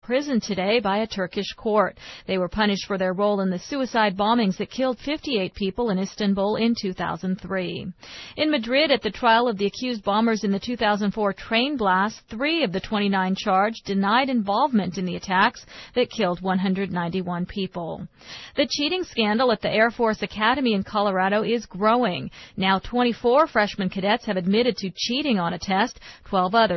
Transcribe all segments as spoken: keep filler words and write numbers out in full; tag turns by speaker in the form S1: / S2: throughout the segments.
S1: Prison today by a Turkish court. They were punished for their role in the suicide bombings that killed fifty-eight people in Istanbul in two thousand three. In Madrid, at the trial of the accused bombers in the two thousand four train blast, three of the twenty-nine charged denied involvement in the attacks that killed one hundred ninety-one people. The cheating scandal at the Air Force Academy in Colorado is growing. Now twenty-four freshman cadets have admitted to cheating on a test. twelve others.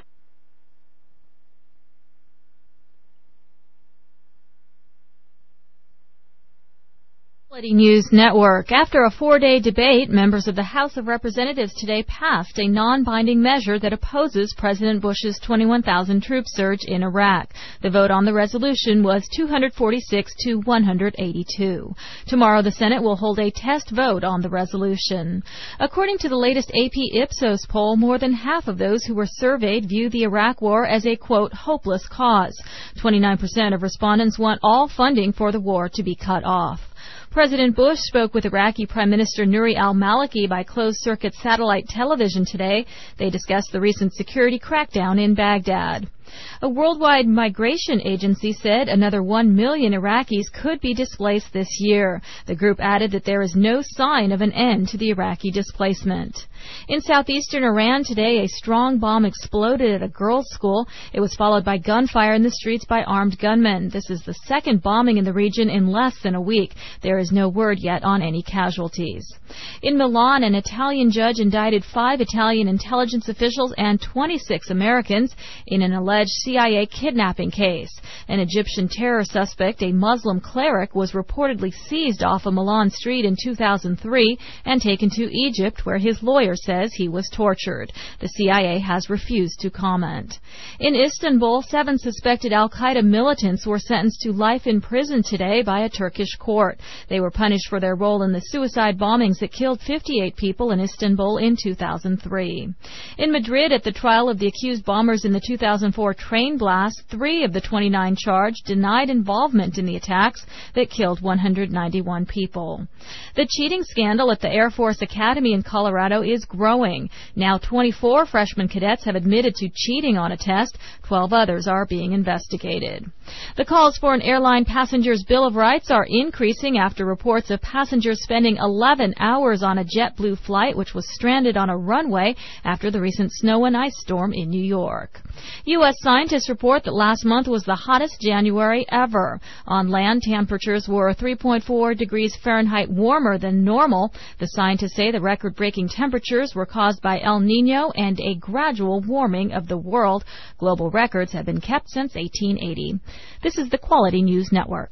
S1: Quality News Network. After a four-day debate, members of the House of Representatives today passed a non-binding measure that opposes President Bush's twenty-one thousand troop surge in Iraq. The vote on the resolution was two hundred forty-six to one hundred eighty-two. Tomorrow, the Senate will hold a test vote on the resolution. According to the latest A P Ipsos poll, more than half of those who were surveyed view the Iraq war as a, quote, hopeless cause. twenty-nine percent of respondents want all funding for the war to be cut off. President Bush spoke with Iraqi Prime Minister Nouri al-Maliki by closed-circuit satellite television today. They discussed the recent security crackdown in Baghdad. A worldwide migration agency said another one million Iraqis could be displaced this year. The group added that there is no sign of an end to the Iraqi displacement. In southeastern Iran today, a strong bomb exploded at a girls' school. It was followed by gunfire in the streets by armed gunmen. This is the second bombing in the region in less than a week. There is no word yet on any casualties. In Milan, an Italian judge indicted five Italian intelligence officials and twenty-six Americans in an alleged C I A kidnapping case. An Egyptian terror suspect, a Muslim cleric, was reportedly seized off a Milan street in two thousand three and taken to Egypt, where his lawyer says he was tortured. The C I A has refused to comment. In Istanbul, seven suspected al-Qaeda militants were sentenced to life in prison today by a Turkish court. They were punished for their role in the suicide bombings that killed fifty-eight people in Istanbul in two thousand three. In Madrid, at the trial of the accused bombers in the two thousand four train blast, three of the twenty-nine charged denied involvement in the attacks that killed one hundred ninety-one people. The cheating scandal at the Air Force Academy in Colorado is growing. Now twenty-four freshman cadets have admitted to cheating on a test. twelve others are being investigated. The calls for an airline passenger's Bill of Rights are increasing after reports of passengers spending eleven hours on a JetBlue flight which was stranded on a runway after the recent snow and ice storm in New York. U S scientists report that last month was the hottest January ever. On land, temperatures were three point four degrees Fahrenheit warmer than normal. The scientists say the record-breaking temperatures were caused by El Nino and a gradual warming of the world. Global records have been kept since eighteen eighty. This is the Quality News Network.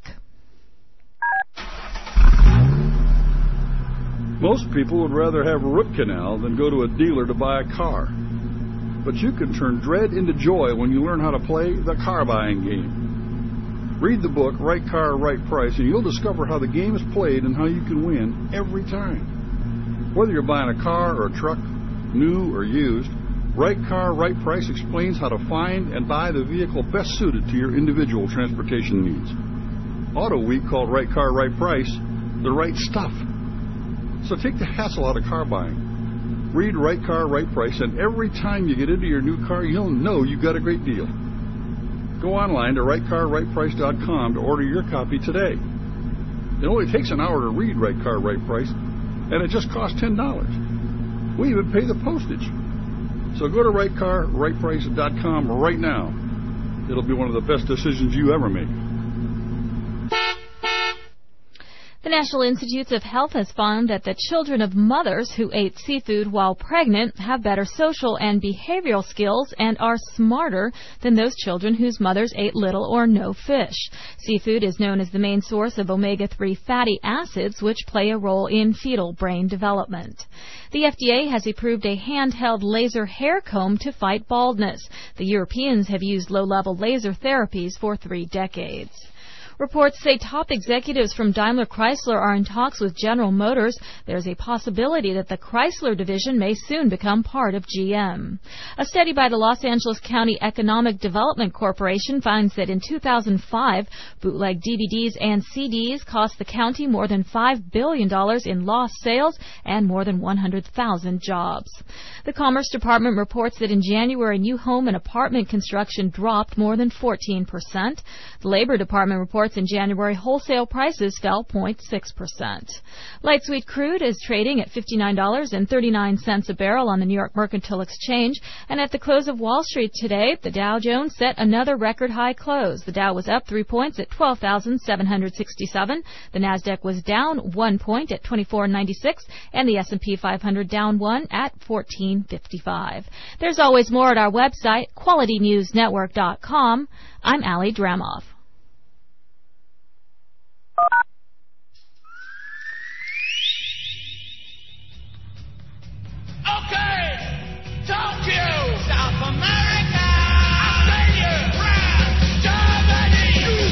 S2: Most people would rather have a root canal than go to a dealer to buy a car. But you can turn dread into joy when you learn how to play the car buying game. Read the book, Right Car, Right Price, and you'll discover how the game is played and how you can win every time. Whether you're buying a car or a truck, new or used, Right Car, Right Price explains how to find and buy the vehicle best suited to your individual transportation needs. Auto Week called Right Car, Right Price the right stuff. So take the hassle out of car buying. Read Right Car, Right Price, and every time you get into your new car, you'll know you got a great deal. Go online to right car right price dot com to order your copy today. It only takes an hour to read Right Car, Right Price, and it just costs ten dollars. We even pay the postage. So go to right car right price dot com right now. It'll be one of the best decisions you ever make.
S1: The National Institutes of Health has found that the children of mothers who ate seafood while pregnant have better social and behavioral skills and are smarter than those children whose mothers ate little or no fish. Seafood is known as the main source of omega three fatty acids, which play a role in fetal brain development. The F D A has approved a handheld laser hair comb to fight baldness. The Europeans have used low-level laser therapies for three decades. Reports say top executives from Daimler Chrysler are in talks with General Motors. There's a possibility that the Chrysler division may soon become part of G M. A study by the Los Angeles County Economic Development Corporation finds that in two thousand five, bootleg D V Ds and C Ds cost the county more than five billion dollars in lost sales and more than one hundred thousand jobs. The Commerce Department reports that in January, new home and apartment construction dropped more than fourteen percent. The Labor Department reports in January wholesale prices fell zero point six percent. Light sweet crude is trading at fifty-nine dollars and thirty-nine cents a barrel on the New York Mercantile Exchange, and at the close of Wall Street today, the Dow Jones set another record high close. The Dow was up three points at twelve thousand seven hundred sixty-seven. The Nasdaq was down one point at twenty-four ninety-six, and the S and P five hundred down one at fourteen fifty-five. There's always more at our website, quality news network dot com. I'm Allie Dramoff.
S3: Okay, Tokyo, South America, Australia, France, Germany, U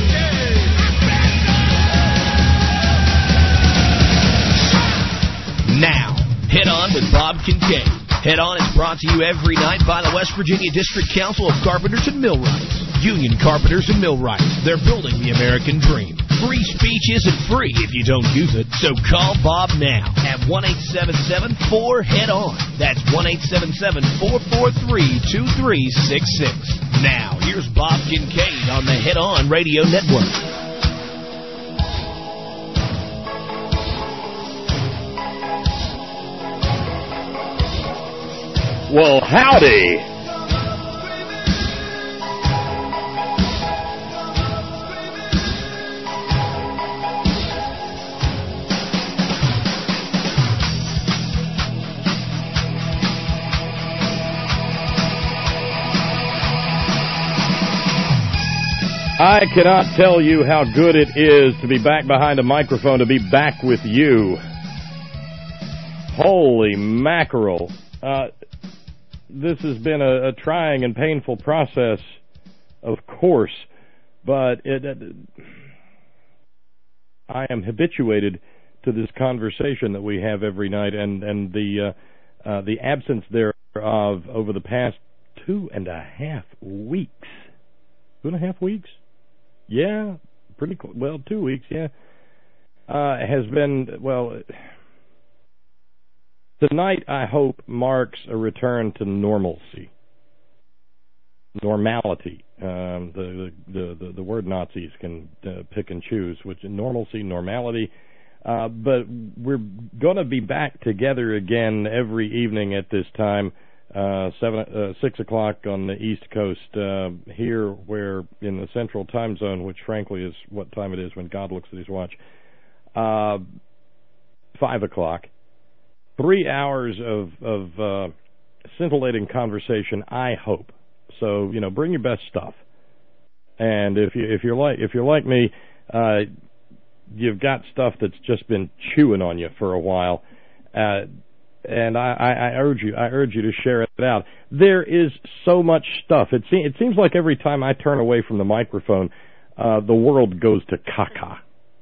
S3: K.
S4: Now, Head On with Bob Kincaid. Head On is brought to you every night by the West Virginia District Council of Carpenters and Millwrights. Union Carpenters and Millwrights. They're building the American dream. Free speech isn't free if you don't use it, so call Bob now at one eight seven seven four head on. That's one eight seven seven four four three two three six six. Now, here's Bob Kincaid on the Head On Radio Network.
S5: Well, howdy. I cannot tell you how good it is to be back behind a microphone, to be back with you. Holy mackerel. Uh, this has been a, a trying and painful process, of course, but it, it, I am habituated to this conversation that we have every night, and, and the, uh, uh, the absence thereof over the past two and a half weeks. Two and a half weeks? Yeah, pretty close. Well, two weeks, yeah. Uh, has been, well, tonight, I hope, marks a return to normalcy. Normality. Um, the, the, the, the word Nazis can uh, pick and choose, which is normalcy, normality. Uh, but we're going to be back together again every evening at this time. Uh, seven, uh, six o'clock on the East Coast, uh, here where in the Central Time Zone, which frankly is what time it is when God looks at his watch, uh, five o'clock. Three hours of, of, uh, scintillating conversation, I hope. So, you know, bring your best stuff. And if you, if you're like, if you're like me, uh, you've got stuff that's just been chewing on you for a while. Uh, And I, I, I urge you, I urge you to share it out. There is so much stuff. It, se- it seems like every time I turn away from the microphone, uh, the world goes to caca.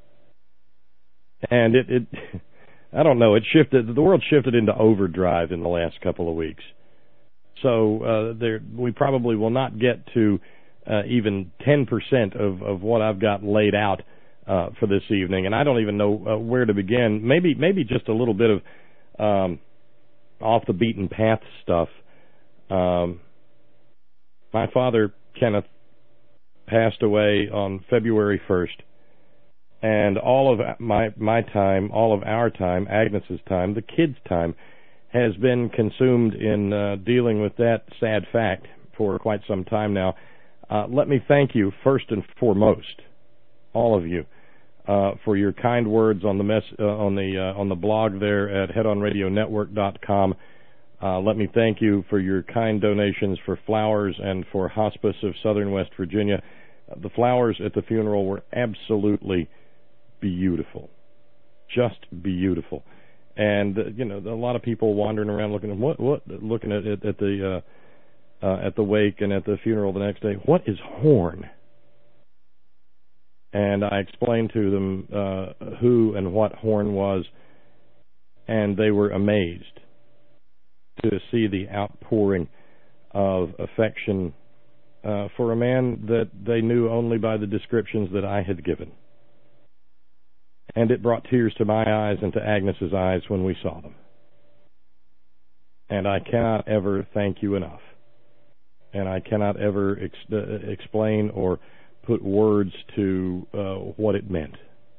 S5: And it, it, I don't know, it shifted, the world shifted into overdrive in the last couple of weeks. So, uh, there, we probably will not get to, uh, even ten percent of, of what I've got laid out, uh, for this evening. And I don't even know, uh, where to begin. Maybe, maybe just a little bit of, um, off the beaten path stuff. Um, my father, Kenneth, passed away on February first, and all of my my time, all of our time, Agnes's time, the kids' time, has been consumed in uh, dealing with that sad fact for quite some time now. Uh, let me thank you first and foremost, all of you, Uh, for your kind words on the mess uh, on the uh, on the blog there at head on radio network dot com. Uh, let me thank you for your kind donations for flowers and for Hospice of Southern West Virginia. Uh, the flowers at the funeral were absolutely beautiful, just beautiful. And uh, you know, a lot of people wandering around looking at what what looking at at, at the uh, uh, at the wake and at the funeral the next day. What is horn? And I explained to them uh, who and what Horn was, and they were amazed to see the outpouring of affection uh, for a man that they knew only by the descriptions that I had given. And it brought tears to my eyes and to Agnes's eyes when we saw them. And I cannot ever thank you enough. And I cannot ever ex- uh, explain or put words to uh, what it meant.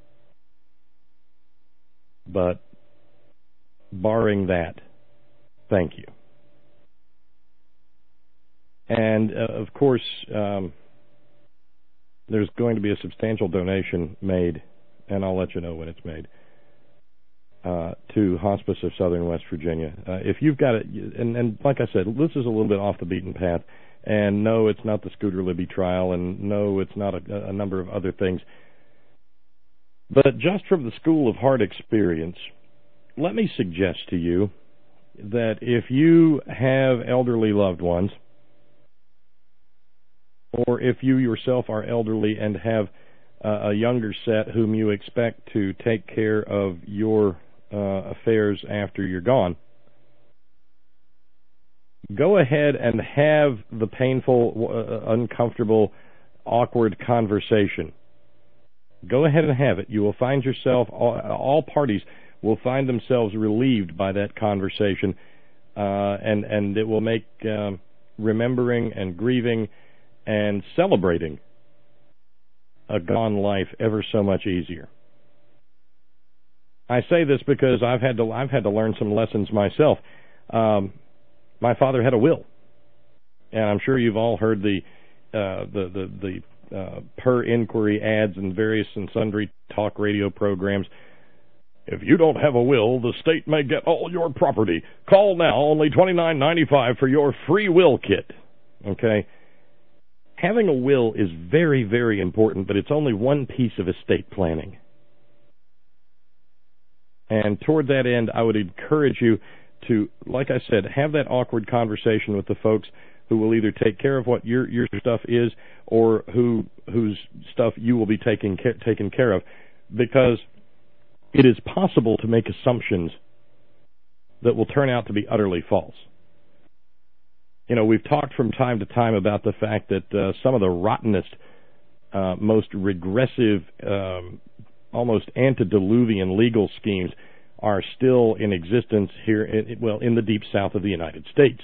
S5: But barring that, thank you. And, uh, of course, um, there's going to be a substantial donation made, and I'll let you know when it's made, uh, to Hospice of Southern West Virginia. Uh, if you've got it, and, and like I said, this is a little bit off the beaten path, and no, it's not the Scooter Libby trial, and no, it's not a, a number of other things. But just from the School of Hard Experience, let me suggest to you that if you have elderly loved ones, or if you yourself are elderly and have uh, a younger set whom you expect to take care of your uh, affairs after you're gone, go ahead and have the painful, uh, uncomfortable, awkward conversation. Go ahead and have it. You will find yourself, all, all parties will find themselves relieved by that conversation, uh, and, and it will make um, remembering and grieving and celebrating a gone life ever so much easier. I say this because I've had to I've had to learn some lessons myself. Um, my father had a will, and I'm sure you've all heard the uh, the the, the uh, per inquiry ads in various and sundry talk radio programs. If you don't have a will, the state may get all your property. Call now, only twenty-nine ninety-five for your free will kit. Okay. Having a will is very, very important, but it's only one piece of estate planning. And toward that end, I would encourage you to, like I said, have that awkward conversation with the folks who will either take care of what your your stuff is or who whose stuff you will be taking taken care of, because it is possible to make assumptions that will turn out to be utterly false. You know, we've talked from time to time about the fact that uh, some of the rottenest, uh, most regressive, um, almost antediluvian legal schemes are still in existence here, in, well, in the deep south of the United States.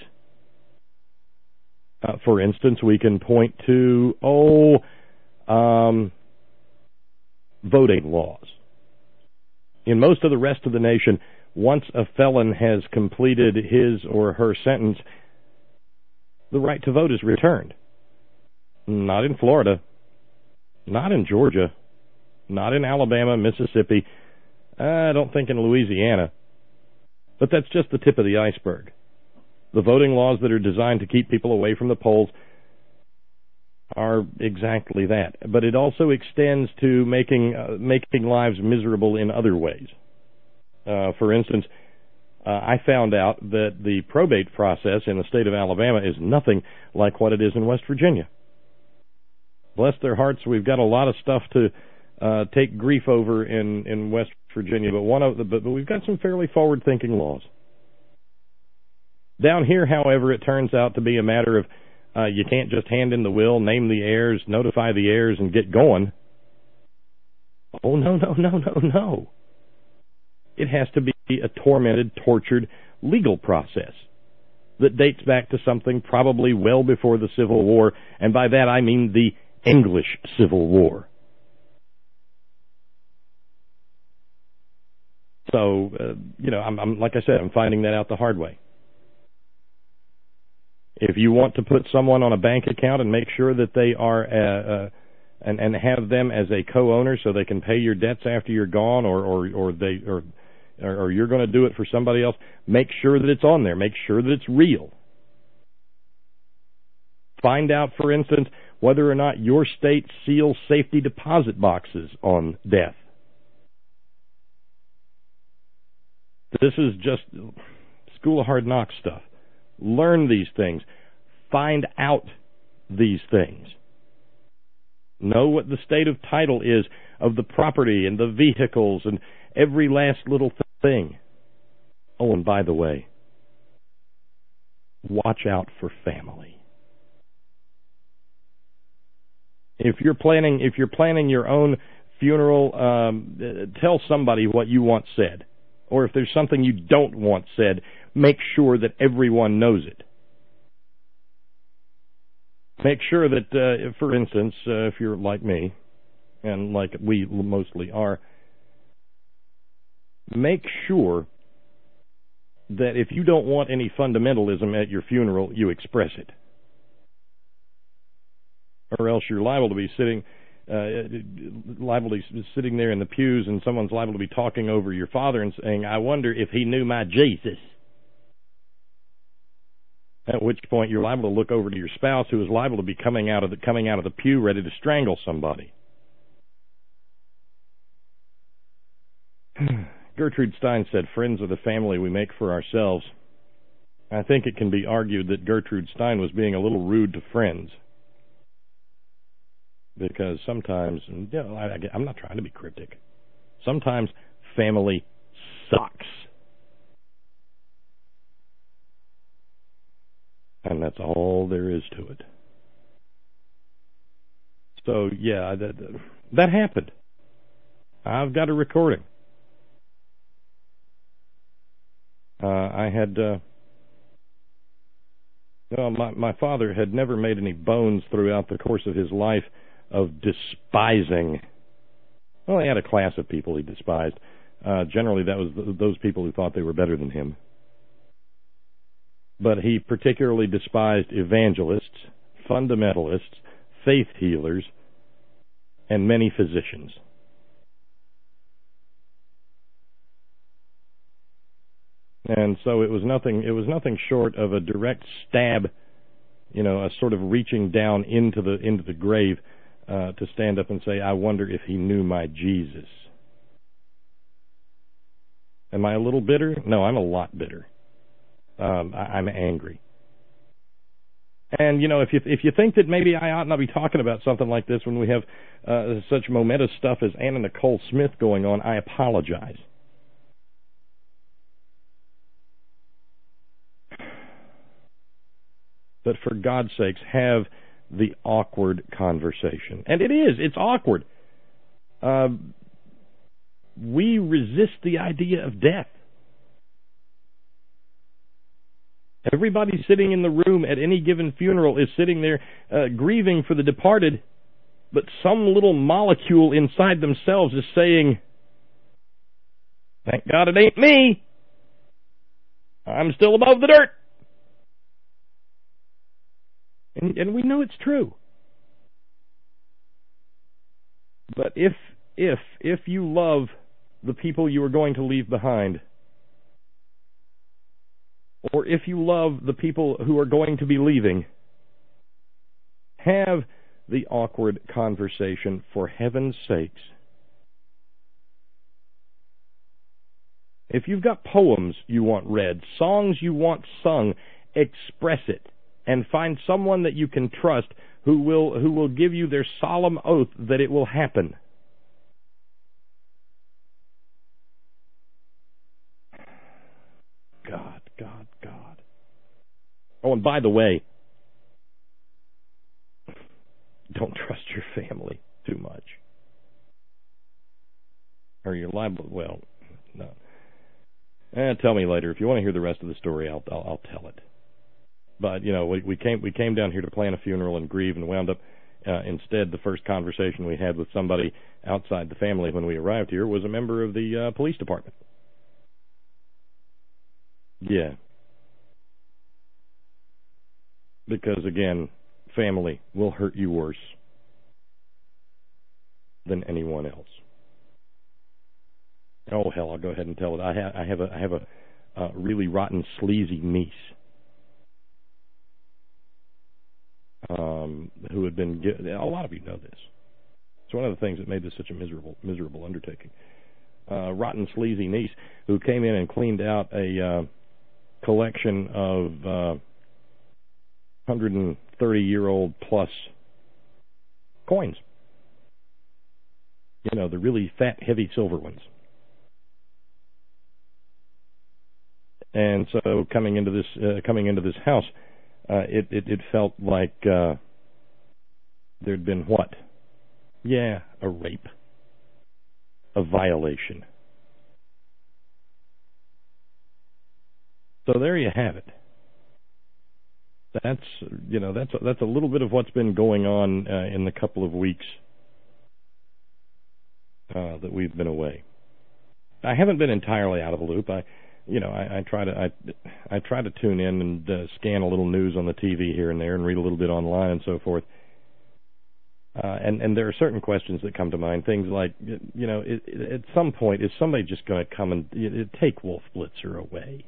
S5: Uh, for instance, we can point to, oh, um, voting laws. In most of the rest of the nation, once a felon has completed his or her sentence, the right to vote is returned. Not in Florida, not in Georgia, not in Alabama, Mississippi, I don't think in Louisiana. But that's just the tip of the iceberg. The voting laws that are designed to keep people away from the polls are exactly that. But it also extends to making uh, making lives miserable in other ways. Uh, for instance, Uh, I found out that the probate process in the state of Alabama is nothing like what it is in West Virginia. Bless their hearts, we've got a lot of stuff to uh, take grief over in, in West Virginia, but one of the, but, but we've got some fairly forward-thinking laws. Down here, however, it turns out to be a matter of uh, you can't just hand in the will, name the heirs, notify the heirs, and get going. Oh, no, no, no, no, no. It has to be a tormented, tortured legal process that dates back to something probably well before the Civil War, and by that I mean the English Civil War. So, uh, you know, I'm, I'm like I said, I'm finding that out the hard way. If you want to put someone on a bank account and make sure that they are, uh, uh, and and have them as a co-owner so they can pay your debts after you're gone, or or or they or or you're going to do it for somebody else, make sure that it's on there. Make sure that it's real. Find out, for instance, whether or not your state seals safety deposit boxes on death. This is just School of Hard Knocks stuff. Learn these things. Find out these things. Know what the state of title is of the property and the vehicles and every last little thing. Oh, and by the way, watch out for family. If you're planning, if you're planning your own funeral, um, tell somebody what you want said. Or if there's something you don't want said, make sure that everyone knows it. Make sure that, uh, for instance, uh, if you're like me, and like we mostly are, make sure that if you don't want any fundamentalism at your funeral, you express it. Or else you're liable to be sitting, uh, liable to be sitting there in the pews, and someone's liable to be talking over your father and saying, "I wonder if he knew my Jesus." At which point you're liable to look over to your spouse, who is liable to be coming out of the coming out of the pew ready to strangle somebody. Gertrude Stein said, "Friends are the family we make for ourselves." I think it can be argued that Gertrude Stein was being a little rude to friends. Because sometimes, you know, I, I'm not trying to be cryptic, sometimes family sucks. And that's all there is to it. So, yeah, that, that happened. I've got a recording. Uh, I had, uh, well, my, my father had never made any bones throughout the course of his life of despising. Well, he had a class of people he despised. Uh, generally, that was th- those people who thought they were better than him. But he particularly despised evangelists, fundamentalists, faith healers, and many physicians. And so it was nothing it was nothing short of a direct stab, you know, a sort of reaching down into the into the grave uh, to stand up and say, "I wonder if he knew my Jesus." Am I a little bitter? No, I'm a lot bitter. Um, I, I'm angry. And, you know, if you if you think that maybe I ought not be talking about something like this when we have uh, such momentous stuff as Anna Nicole Smith going on, I apologize. But for God's sakes, have the awkward conversation. And it is. It's awkward. Uh, we resist the idea of death. Everybody sitting in the room at any given funeral is sitting there uh, grieving for the departed, but some little molecule inside themselves is saying, "Thank God it ain't me. I'm still above the dirt." And, and we know it's true. But if, if, if you love the people you are going to leave behind, or if you love the people who are going to be leaving, have the awkward conversation, for heaven's sakes. If you've got poems you want read, songs you want sung, express it, and find someone that you can trust who will who will give you their solemn oath that it will happen. God, God, God. Oh, and by the way, don't trust your family too much. Or you're liable, well, no. Eh, tell me later. If you want to hear the rest of the story, I'll, I'll, I'll tell it. But, you know, we, we came we came down here to plan a funeral and grieve, and wound up, uh, instead, the first conversation we had with somebody outside the family when we arrived here was a member of the uh, police department. Yeah. Because, again, family will hurt you worse than anyone else. Oh, hell, I'll go ahead and tell it. I, ha- I have a, I have a uh, really rotten, sleazy niece um, who had been... A lot of you know this. It's one of the things that made this such a miserable, miserable undertaking. Uh, rotten, sleazy niece who came in and cleaned out a uh, collection of uh, one hundred thirty-year-old plus coins You know, the really fat, heavy silver ones. And so coming into this uh, coming into this house, uh, it, it it felt like uh, there'd been what? Yeah, a rape, a violation. So there you have it. That's you know that's that's a little bit of what's been going on uh, in the couple of weeks uh, that we've been away. I haven't been entirely out of the loop. I. You know, I, I try to I, I try to tune in and uh, scan a little news on the T V here and there and read a little bit online and so forth. Uh, and and there are certain questions that come to mind. Things like, you know, it, it, at some point, is somebody just going to come and it, it, take Wolf Blitzer away?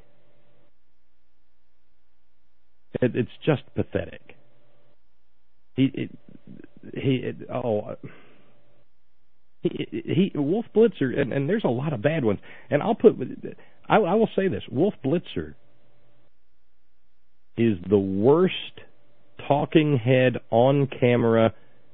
S5: It, it's just pathetic. He it, he it, oh. He, he Wolf Blitzer, and, and there's a lot of bad ones. And I'll put, I, I will say this: Wolf Blitzer is the worst talking head on camera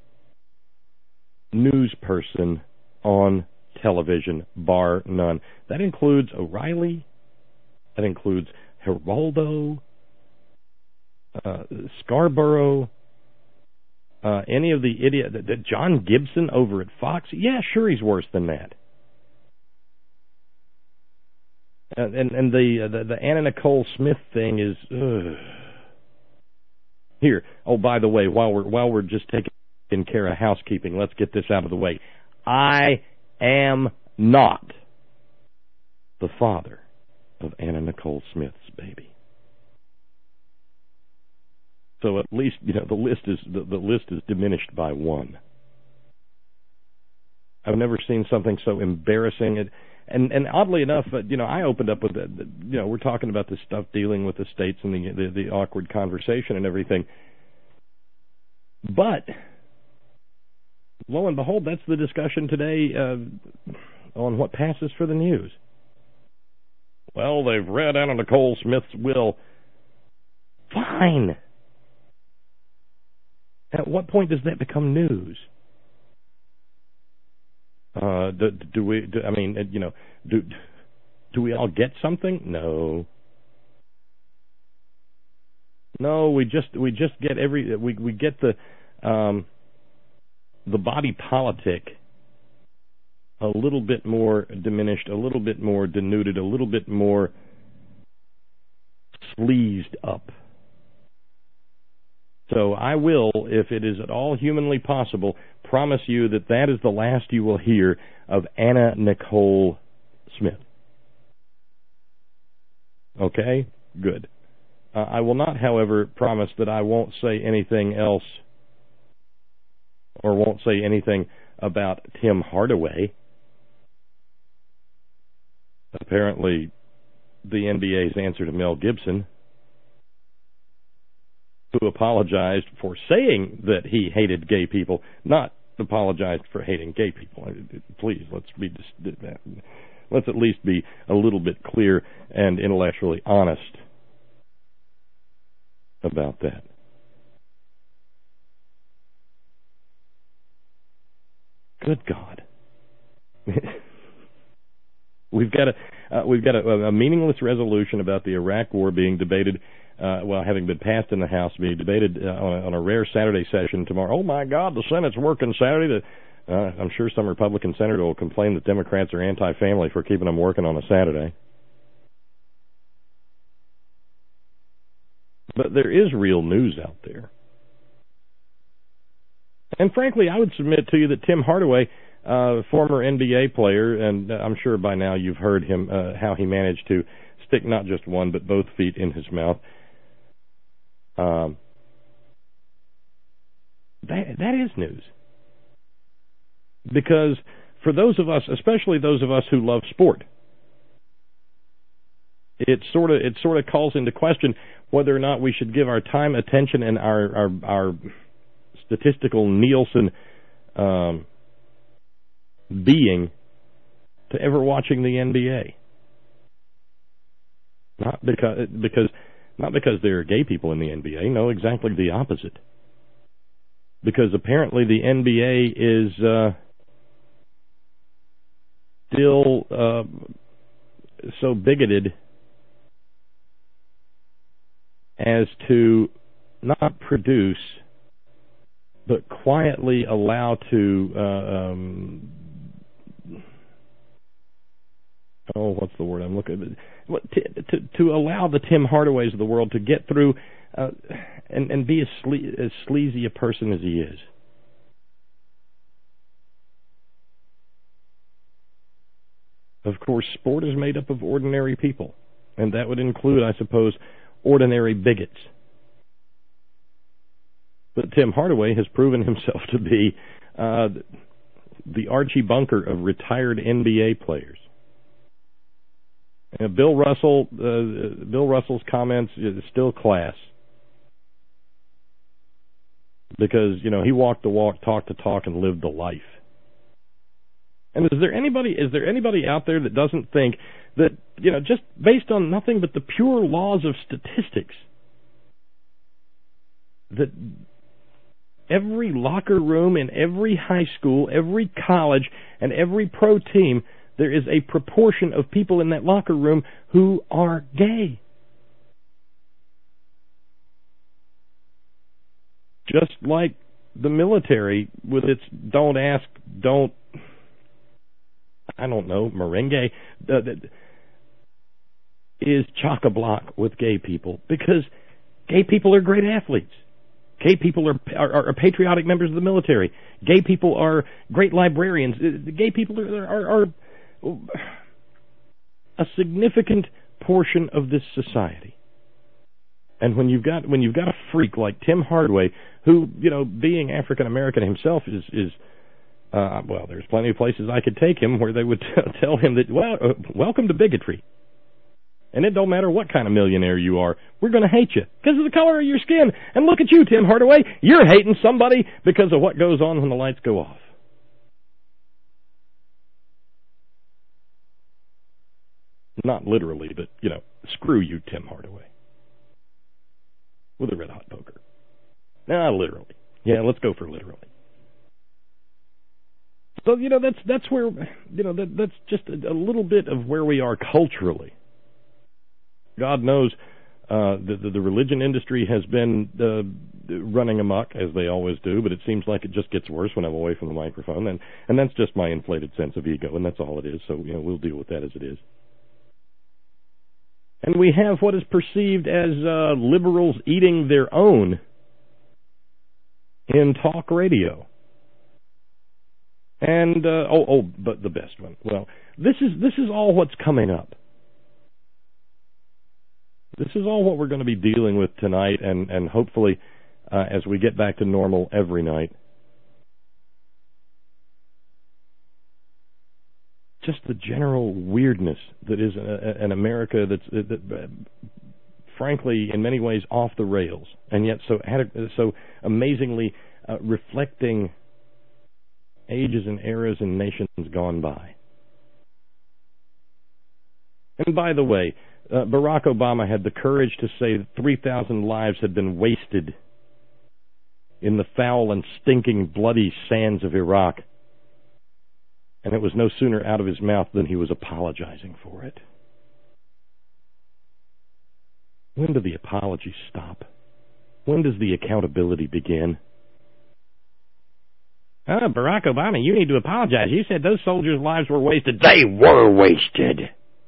S5: news person on television, bar none. That includes O'Reilly. That includes Geraldo, uh, Scarborough. Uh, any of the idiot, the, the John Gibson over at Fox, yeah, sure, he's worse than that. Uh, and and the, the the Anna Nicole Smith thing is ugh. Here. Oh, by the way, while we're while we're just taking care of housekeeping, let's get this out of the way. I am not the father of Anna Nicole Smith's baby. So at least, you know, the list is the, the list is diminished by one. I've never seen something so embarrassing. It, and and oddly enough, uh, you know, I opened up with the, the, you know, we're talking about this stuff dealing with the states and the, the the awkward conversation and everything. But lo and behold, that's the discussion today uh, on what passes for the news. Well, they've read Anna Nicole Smith's will. Fine. At what point does that become news? Uh, do, do we? Do, I mean, you know, do do we all get something? No, no. We just we just get every we we get the um, the body politic a little bit more diminished, a little bit more denuded, a little bit more sleazed up. So I will, if it is at all humanly possible, promise you that that is the last you will hear of Anna Nicole Smith. Okay? Good. Uh, I will not, however, promise that I won't say anything else or won't say anything about Tim Hardaway. Apparently, the N B A's answer to Mel Gibson, who apologized for saying that he hated gay people, not apologized for hating gay people. Please, let's be let's at least be a little bit clear and intellectually honest about that. Good God. We've got a uh, we've got a, a meaningless resolution about the Iraq War being debated, uh, well, having been passed in the House, being debated uh, on, a, on a rare Saturday session tomorrow. Oh my God, the Senate's working Saturday. To, uh, I'm sure some Republican senator will complain that Democrats are anti-family for keeping them working on a Saturday. But there is real news out there. And frankly, I would submit to you that Tim Hardaway, uh, former N B A player, and I'm sure by now you've heard him, uh, how he managed to stick not just one but both feet in his mouth. Um, that, that is news. Because for those of us, especially those of us who love sport, it sort of it sort of calls into question whether or not we should give our time, attention, and our our, our statistical Nielsen um, being to ever watching the N B A. Not because because not because there are gay people in the N B A. No, exactly the opposite. Because apparently the N B A is uh, still uh, so bigoted as to not produce, but quietly allow to, uh, um, oh, what's the word I'm looking at? To, to, to allow the Tim Hardaways of the world to get through uh, and, and be as, sle- as sleazy a person as he is. Of course, sport is made up of ordinary people, and that would include, I suppose, ordinary bigots. But Tim Hardaway has proven himself to be uh, the Archie Bunker of retired N B A players. Uh, Bill Russell, uh, Bill Russell's comments is still class, because you know he walked the walk, talked the talk, and lived the life. And is there anybody is there anybody out there that doesn't think that, you know, just based on nothing but the pure laws of statistics, that every locker room in every high school, every college, and every pro team, there is a proportion of people in that locker room who are gay? Just like the military with its don't ask, don't, I don't know, merengue, uh, is chock-a-block with gay people, because gay people are great athletes. Gay people are, are are patriotic members of the military. Gay people are great librarians. Gay people are, are, are a significant portion of this society. And when you've got when you've got a freak like Tim Hardaway, who, you know, being African American himself, is is uh, well, there's plenty of places I could take him where they would t- tell him that, well, uh, welcome to bigotry. And it don't matter what kind of millionaire you are, we're going to hate you because of the color of your skin. And look at you, Tim Hardaway, you're hating somebody because of what goes on when the lights go off. Not literally, but, you know, screw you, Tim Hardaway. With a red hot poker. Nah, literally. Yeah, let's go for literally. So, you know, that's that's where, you know, that that's just a, a little bit of where we are culturally. God knows uh, the, the the religion industry has been uh, running amok, as they always do, but it seems like it just gets worse when I'm away from the microphone, and, and that's just my inflated sense of ego, and that's all it is, so, you know, we'll deal with that as it is. And we have what is perceived as uh, liberals eating their own in talk radio. And, uh, oh, oh, but the best one. Well, this is this is all what's coming up. This is all what we're going to be dealing with tonight, and, and hopefully uh, as we get back to normal every night. Just the general weirdness that is an America that's, that, that, frankly, in many ways off the rails, and yet so so amazingly uh, reflecting ages and eras and nations gone by. And by the way, uh, Barack Obama had the courage to say that three thousand lives had been wasted in the foul and stinking bloody sands of Iraq. And it was no sooner out of his mouth than he was apologizing for it. When do the apologies stop? When does the accountability begin? Oh, Barack Obama, you need to apologize. You said those soldiers' lives were wasted. They were wasted.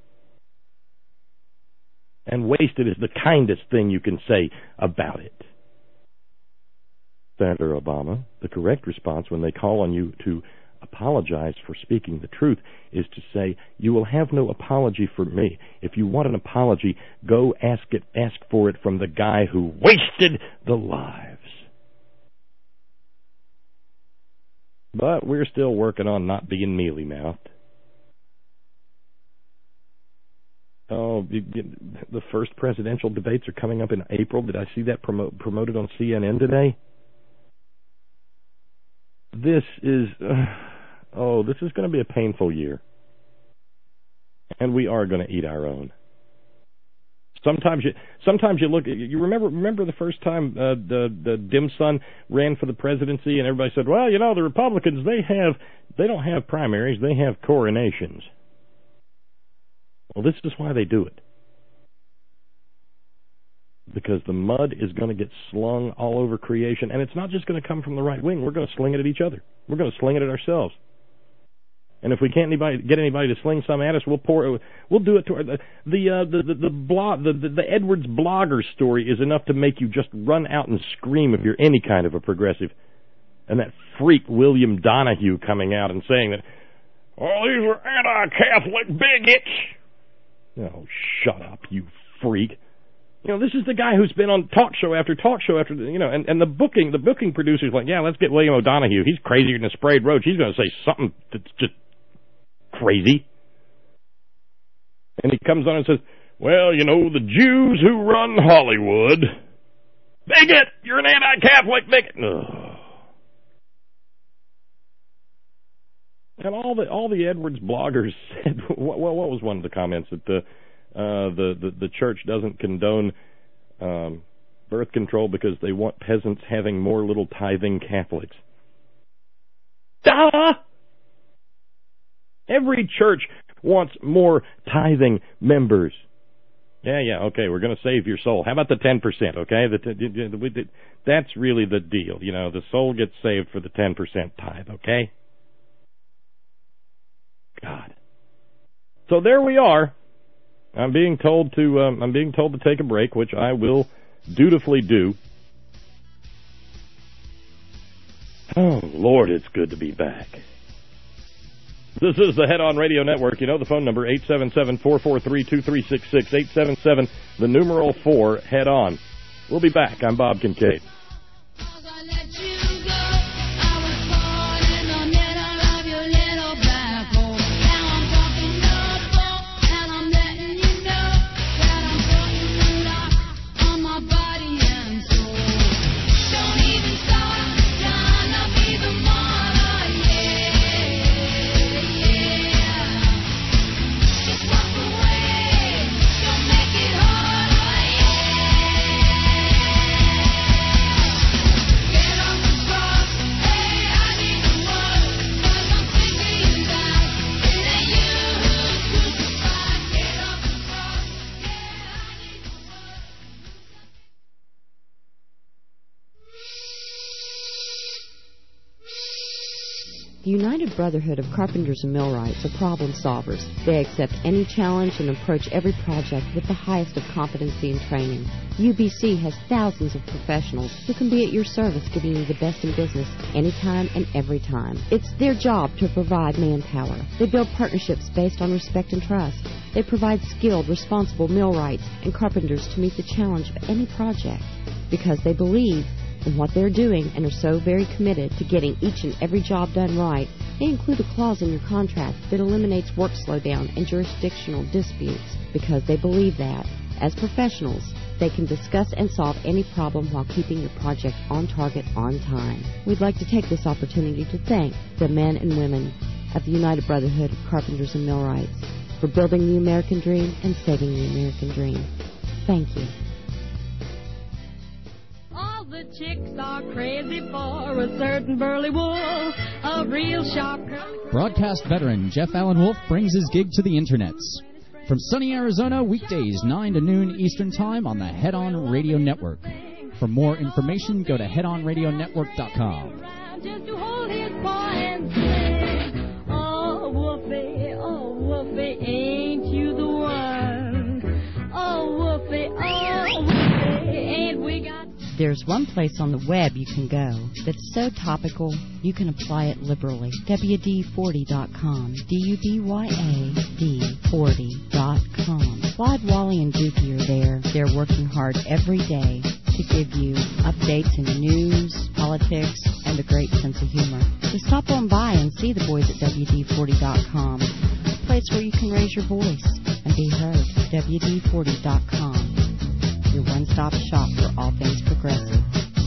S5: And wasted is the kindest thing you can say about it. Senator Obama, the correct response when they call on you to apologize for speaking the truth is to say, you will have no apology for me. If you want an apology, go ask it, ask for it from the guy who wasted the lives. But we're still working on not being mealy-mouthed. Oh, the first presidential debates are coming up in April. Did I see that promo- promoted on C N N today? This is, uh, oh, this is going to be a painful year. And we are going to eat our own. Sometimes you, sometimes you look, you remember, remember the first time uh, the the dim son ran for the presidency, and everybody said, well, you know, the Republicans, they have, they don't have primaries, they have coronations. Well, this is why they do it. Because the mud is going to get slung all over creation, and it's not just going to come from the right wing. We're going to sling it at each other. We're going to sling it at ourselves. And if we can't anybody, get anybody to sling some at us, we'll pour. We'll do it to our, the the uh, the the the, blog, the the the Edwards blogger story is enough to make you just run out and scream if you're any kind of a progressive. And that freak William Donahue coming out and saying that, oh, these were anti-Catholic bigots. Oh, shut up, you freak. You know, this is the guy who's been on talk show after talk show after, you know, and, and the booking the booking producer's like, yeah, let's get William O'Donohue. He's crazier than a sprayed roach. He's going to say something that's just crazy. And he comes on and says, well, you know, the Jews who run Hollywood. Bigot! You're an anti-Catholic bigot! Ugh. And all the all the Edwards bloggers said, what, what was one of the comments? That the uh, the, the the church doesn't condone um, birth control because they want peasants having more little tithing Catholics. Duh! Every church wants more tithing members. Yeah, yeah, okay, we're going to save your soul. How about the ten percent, okay? The t- that's really the deal. You know, the soul gets saved for the ten percent tithe, okay? God. So there we are. I'm being told to um, I'm being told to take a break, which I will dutifully do. Oh, Lord, it's good to be back. This is the Head On Radio Network. You know the phone number, eight seven seven, four four three, two three six six, eight seven seven, the numeral four, Head On. We'll be back. I'm Bob Kincaid.
S6: The United Brotherhood of Carpenters and Millwrights are problem solvers. They accept any challenge and approach every project with the highest of competency and training. U B C has thousands of professionals who can be at your service, giving you the best in business anytime and every time. It's their job to provide manpower. They build partnerships based on respect and trust. They provide skilled, responsible millwrights and carpenters to meet the challenge of any project because they believe in what they're doing and are so very committed to getting each and every job done right. They include a clause in your contract that eliminates work slowdown and jurisdictional disputes because they believe that, as professionals, they can discuss and solve any problem while keeping your project on target on time. We'd like to take this opportunity to thank the men and women of the United Brotherhood of Carpenters and Millwrights for building the American dream and saving the American dream. Thank you.
S7: The chicks are crazy for a certain burly wolf, a real sharp curly.
S8: Broadcast veteran Jeff Allen Wolf brings his gig to the internets. From sunny Arizona, weekdays nine to noon Eastern Time on the Head On Radio Network. For more information, go to head on radio network dot com.
S7: Just to hold his paw and say, oh, Wolfie, oh, Wolfie, ain't you the one? Oh, Wolfie, oh, Wolfie, ain't we got...
S6: There's one place on the web you can go that's so topical you can apply it liberally. W D forty dot com. D U B Y A D forty dot com. Clyde, Wally, and Dookie are there. They're working hard every day to give you updates in news, politics, and a great sense of humor. So stop on by and see the boys at W D forty dot com, a place where you can raise your voice and be heard. W D forty dot com. Your one-stop shop for all things progressive.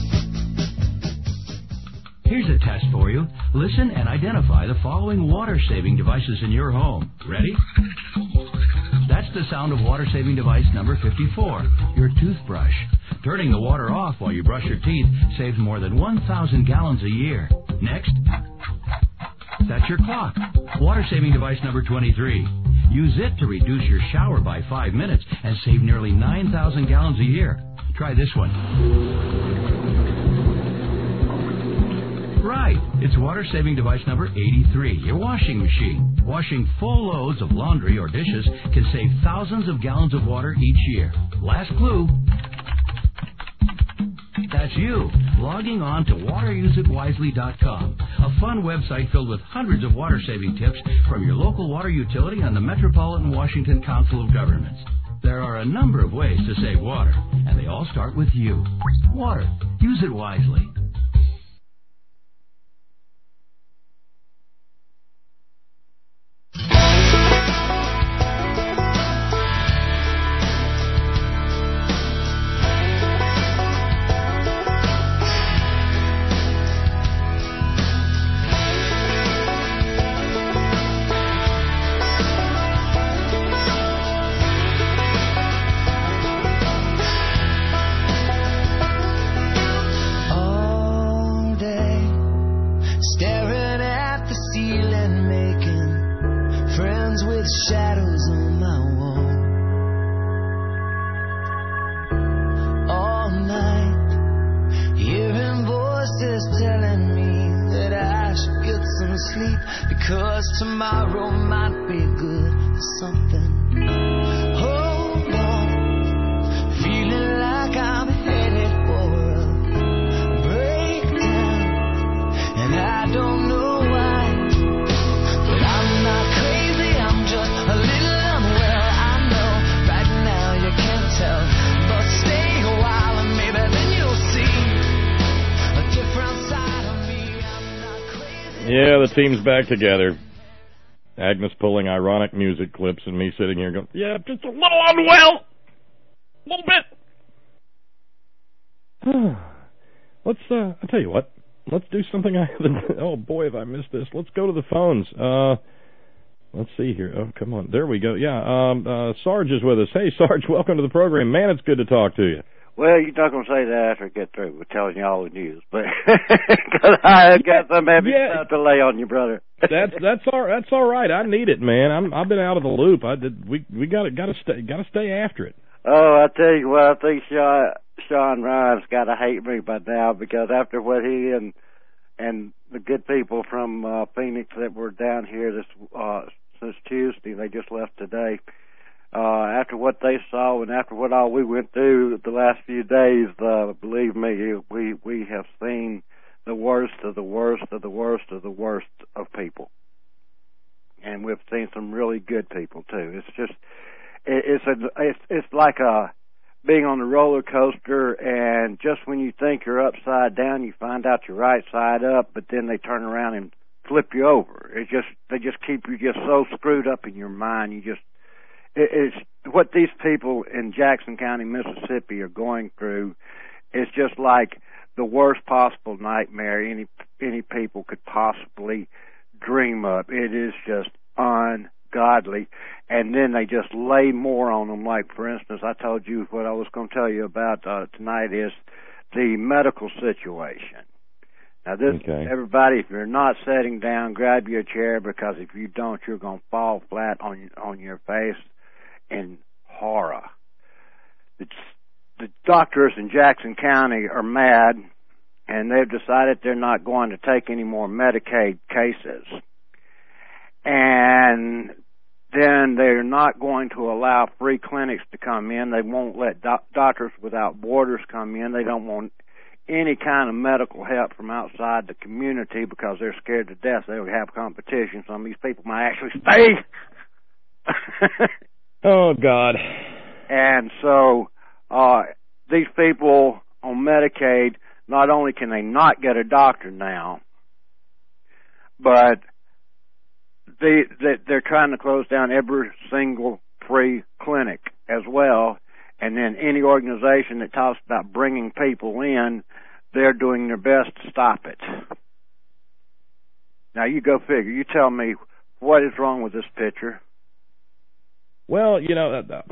S9: Here's a test for you. Listen and identify the following water-saving devices in your home. Ready? That's the sound of water-saving device number fifty-four, your toothbrush. Turning the water off while you brush your teeth saves more than one thousand gallons a year. Next, that's your clock. Water-saving device number twenty-three. Use it to reduce your shower by five minutes and save nearly nine thousand gallons a year. Try this one. Right. It's water-saving device number eighty-three, your washing machine. Washing full loads of laundry or dishes can save thousands of gallons of water each year. Last clue. That's you, logging on to water use it wisely dot com, a fun website filled with hundreds of water-saving tips from your local water utility and the Metropolitan Washington Council of Governments. There are a number of ways to save water, and they all start with you. Water. Use it wisely.
S10: Tomorrow might be good for something. Hold on, feeling like I'm headed for a breakdown, and I don't know why, but I'm not crazy, I'm just a little unwell. I know right now you can't tell, but stay a while and maybe then you'll see a different side of me. I'm not crazy.
S5: Yeah, the team's back together. Agnes pulling ironic music clips and me sitting here going, yeah, just a little unwell. A little bit. Let's, uh, I'll tell you what. Let's do something I haven't, oh boy, have I missed this. Let's go to the phones. Uh, let's see here. Oh, come on. There we go. Yeah, um, uh, Sarge is with us. Hey, Sarge, welcome to the program. Man, it's good to talk to you.
S11: Well, you're not going to say that after I get through with telling you all the news, but because I've got some heavy yeah. stuff to lay on you, brother.
S5: that's that's all that's all right. I need it, man. I'm I've been out of the loop. I did. We we got to got to stay got to stay after it.
S11: Oh, I tell you what, I think Sean Sean Ryan's got to hate me by now because after what he and and the good people from uh, Phoenix that were down here this uh, since Tuesday, they just left today. Uh, after what they saw and after what all we went through the last few days, uh, believe me, we, we have seen the worst of the worst of the worst of the worst of people. And we've seen some really good people too. It's just, it, it's a, it's, it's like a, being on the roller coaster, and just when you think you're upside down, you find out you're right side up, but then they turn around and flip you over. It just, they just keep you just so screwed up in your mind, you just, it's what these people in Jackson County, Mississippi are going through is just like the worst possible nightmare any any people could possibly dream up. It is just ungodly. And then they just lay more on them. Like, for instance, I told you what I was going to tell you about uh, tonight is the medical situation. Now, this, okay. Everybody, if you're not sitting down, grab your chair, because if you don't, you're going to fall flat on on your face in horror. The, the doctors in Jackson County are mad, and they've decided they're not going to take any more Medicaid cases. And then they're not going to allow free clinics to come in. They won't let doc- Doctors Without Borders come in. They don't want any kind of medical help from outside the community because they're scared to death they'll have competition. Some of these people might actually stay.
S5: Oh, God.
S11: And so uh, these people on Medicaid, not only can they not get a doctor now, but they, they, they're trying to close down every single free clinic as well. And then any organization that talks about bringing people in, they're doing their best to stop it. Now, you go figure. You tell me what is wrong with this picture.
S5: Well, you know, uh, uh,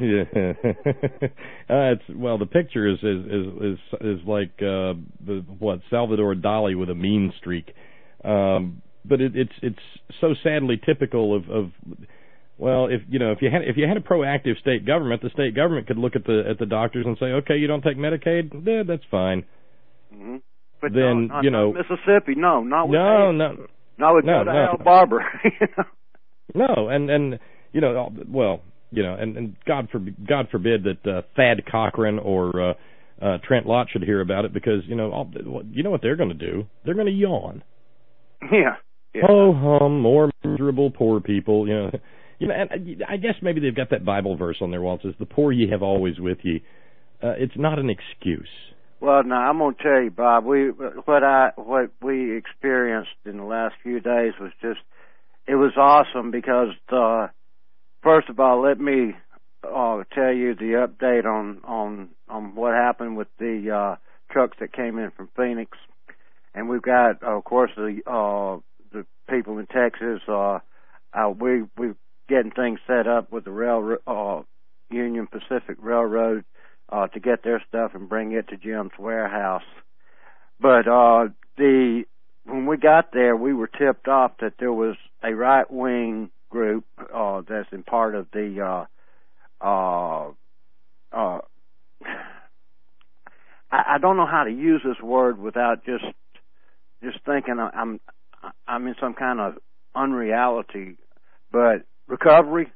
S5: it's well, the picture is is is is, is like uh, the what Salvador Dali with a mean streak, um, but it, it's it's so sadly typical of, of Well, if you know, if you had if you had a proactive state government, the state government could look at the at the doctors and say, okay, you don't take Medicaid, yeah, that's fine.
S11: Mm-hmm. But
S5: then
S11: no, not,
S5: you know,
S11: not Mississippi, no, not with
S5: no,
S11: AIDS.
S5: no,
S11: no, with
S5: no,
S11: no,
S5: no.
S11: Al Barber. You know?
S5: No, and and you know, well, you know, and, and God forbid, God forbid that uh, Thad Cochran or uh, uh, Trent Lott should hear about it, because you know, all, you know what they're going to do? They're going to yawn.
S11: Yeah. yeah.
S5: Oh, hum, more miserable poor people. You know, you know, and I guess maybe they've got that Bible verse on their wall that says, "The poor ye have always with ye." Uh, it's not an excuse.
S11: Well, now I'm going to tell you, Bob. We what I what we experienced in the last few days was just, it was awesome, because uh, first of all, let me uh, tell you the update on on on what happened with the uh, trucks that came in from Phoenix, and we've got, uh, of course, the uh, the people in Texas. Uh, uh, we we're getting things set up with the rail uh, Union Pacific Railroad uh, to get their stuff and bring it to Jim's warehouse. But uh, the when we got there, we were tipped off that there was a right wing group uh, that's in part of the uh, uh, uh, I, I don't know how to use this word without just just thinking I'm I'm in some kind of unreality, but recovery.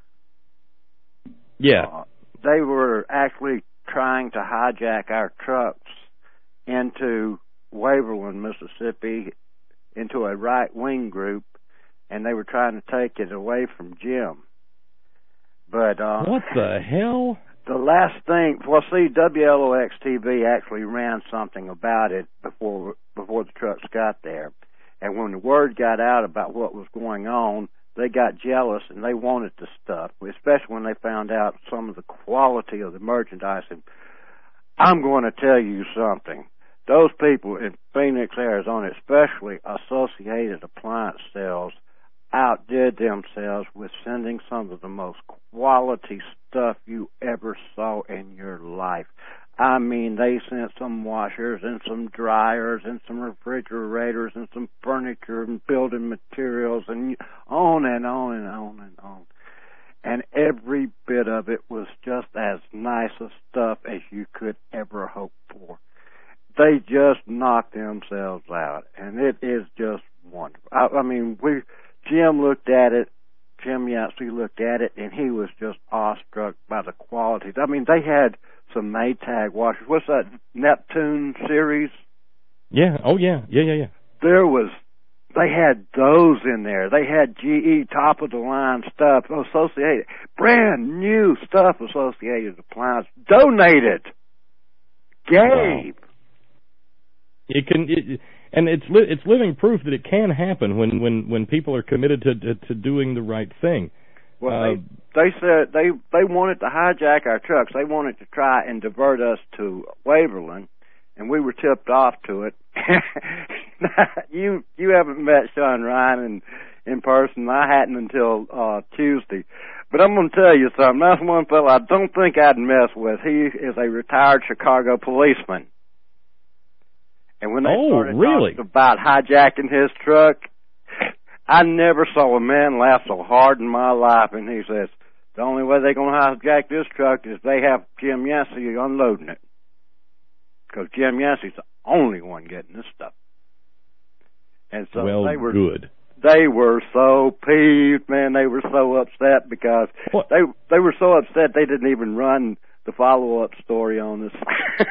S5: Yeah,
S11: uh, they were actually trying to hijack our trucks into Waverland, Mississippi, into a right-wing group, and they were trying to take it away from Jim. But uh,
S5: what the hell?
S11: The last thing, well, see, W L O X T V actually ran something about it before before the trucks got there, and when the word got out about what was going on, they got jealous and they wanted the stuff, especially when they found out some of the quality of the merchandise. And I'm going to tell you something. Those people in Phoenix, Arizona, especially Associated Appliance Sales, outdid themselves with sending some of the most quality stuff you ever saw in your life. I mean, they sent some washers and some dryers and some refrigerators and some furniture and building materials and on and on and on and on. And every bit of it was just as nice a stuff as you could ever hope for. They just knocked themselves out, and it is just wonderful. I, I mean, we Jim looked at it, Jim Yancey looked at it, and he was just awestruck by the quality. I mean, they had some Maytag washers. What's that, Neptune series?
S5: Yeah. Oh, yeah. Yeah, yeah, yeah.
S11: There was, they had those in there. They had G E top-of-the-line stuff, Associated, brand new stuff, Associated Appliance, donated, gave.
S5: Wow. It can, it, and it's li- it's living proof that it can happen when, when, when people are committed to, to to doing the right thing.
S11: Well,
S5: uh,
S11: they, they said they they wanted to hijack our trucks. They wanted to try and divert us to Waverland, and we were tipped off to it. you you haven't met Sean Ryan in in person. I hadn't until uh, Tuesday. But I'm going to tell you something. That's one fellow I don't think I'd mess with. He is a retired Chicago policeman. And when they
S5: oh,
S11: started
S5: really?
S11: talking about hijacking his truck, I never saw a man laugh so hard in my life. And he says, the only way they're going to hijack this truck is they have Jim Yancey unloading it. Because Jim Yancey's the only one getting this stuff. And so
S5: well,
S11: they were
S5: good.
S11: They were so peeved, man. They were so upset because
S5: what?
S11: they they were so upset they didn't even run the follow-up story on this.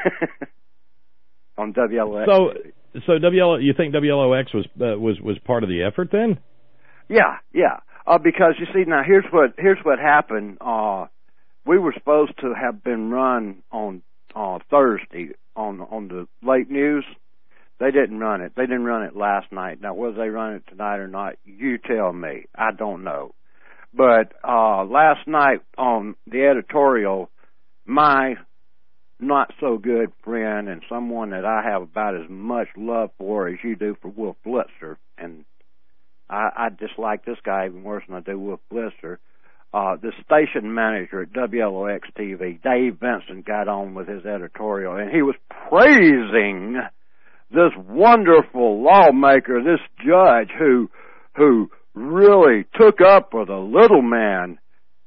S11: On W L O X.
S5: So, so W L O, you think W L O X was uh, was was part of the effort then?
S11: Yeah, yeah. Uh, because you see, now here's what here's what happened. Uh, we were supposed to have been run on uh, Thursday on on the late news. They didn't run it. They didn't run it last night. Now, whether they run it tonight or not, you tell me. I don't know. But uh, last night on the editorial, my not-so-good friend and someone that I have about as much love for as you do for Wolf Blitzer, and I, I dislike this guy even worse than I do Wolf Blitzer, uh, the station manager at W L O X T V, Dave Benson, got on with his editorial, and he was praising this wonderful lawmaker, this judge who who really took up for the little man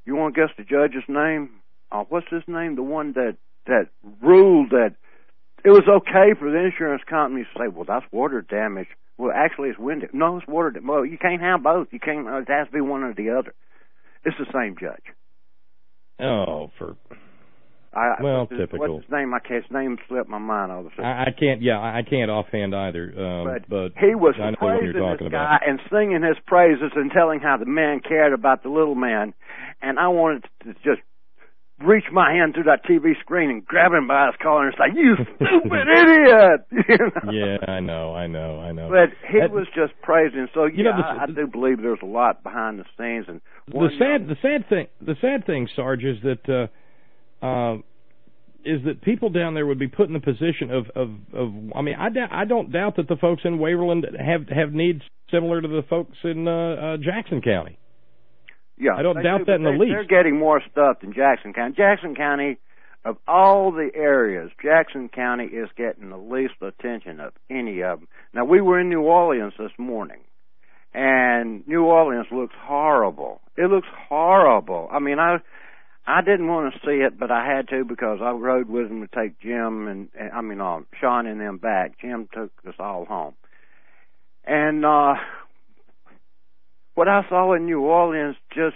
S11: You want to guess the judge's name? Uh, what's his name? The one that that ruled that it was okay for the insurance companies to say, well, that's water damage. Well, actually, it's wind. No, it's water damage. Well, you can't have both. You can't. It has to be one or the other. It's the same judge.
S5: Oh, for
S11: I,
S5: well,
S11: what's his,
S5: typical.
S11: What's his name? I can't. His name slipped my mind all of a sudden.
S5: I, I can't. Yeah, I can't offhand either. Um,
S11: but,
S5: but
S11: he was
S5: I know what you're
S11: praising
S5: talking
S11: this
S5: about.
S11: guy and singing his praises and telling how the man cared about the little man, and I wanted to just reach my hand through that T V screen and grab him by his collar and say, "You stupid idiot!" You know?
S5: Yeah, I know, I know, I know.
S11: But he
S5: that,
S11: was just praising. So yeah,
S5: you know, the,
S11: I, I do believe there's a lot behind the scenes. And
S5: the sad, the sad thing, the sad thing, Sarge, is that uh, uh, is that people down there would be put in the position of, of, of I mean, I, doubt, I don't doubt that the folks in Waverland have have needs similar to the folks in uh, uh, Jackson County.
S11: Yeah,
S5: I don't doubt
S11: do,
S5: that in the
S11: they,
S5: least.
S11: They're getting more stuff than Jackson County. Jackson County, of all the areas, Jackson County is getting the least attention of any of them. Now, we were in New Orleans this morning, and New Orleans looks horrible. It looks horrible. I mean, I I didn't want to see it, but I had to because I rode with them to take Jim and, and I mean, uh, Sean and them back. Jim took us all home. And, uh... what I saw in New Orleans just,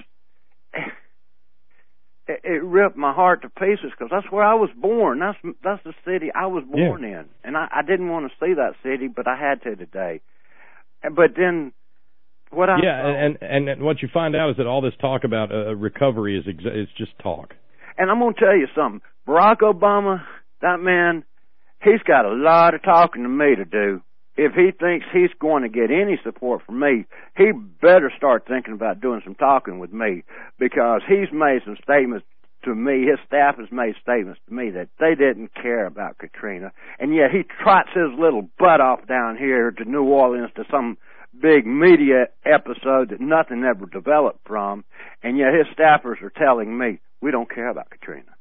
S11: it, it ripped my heart to pieces because that's where I was born. That's that's the city I was born
S5: yeah.
S11: in. And I, I didn't want to see that city, but I had to today. But then what I
S5: Yeah,
S11: saw,
S5: and, and and what you find out is that all this talk about uh, recovery is exa- is just talk.
S11: And I'm going to tell you something. Barack Obama, that man, he's got a lot of talking to me to do. If he thinks he's going to get any support from me, he better start thinking about doing some talking with me because he's made some statements to me, his staff has made statements to me that they didn't care about Katrina, and yet he trots his little butt off down here to New Orleans to some big media episode that nothing ever developed from, and yet his staffers are telling me, we don't care about Katrina.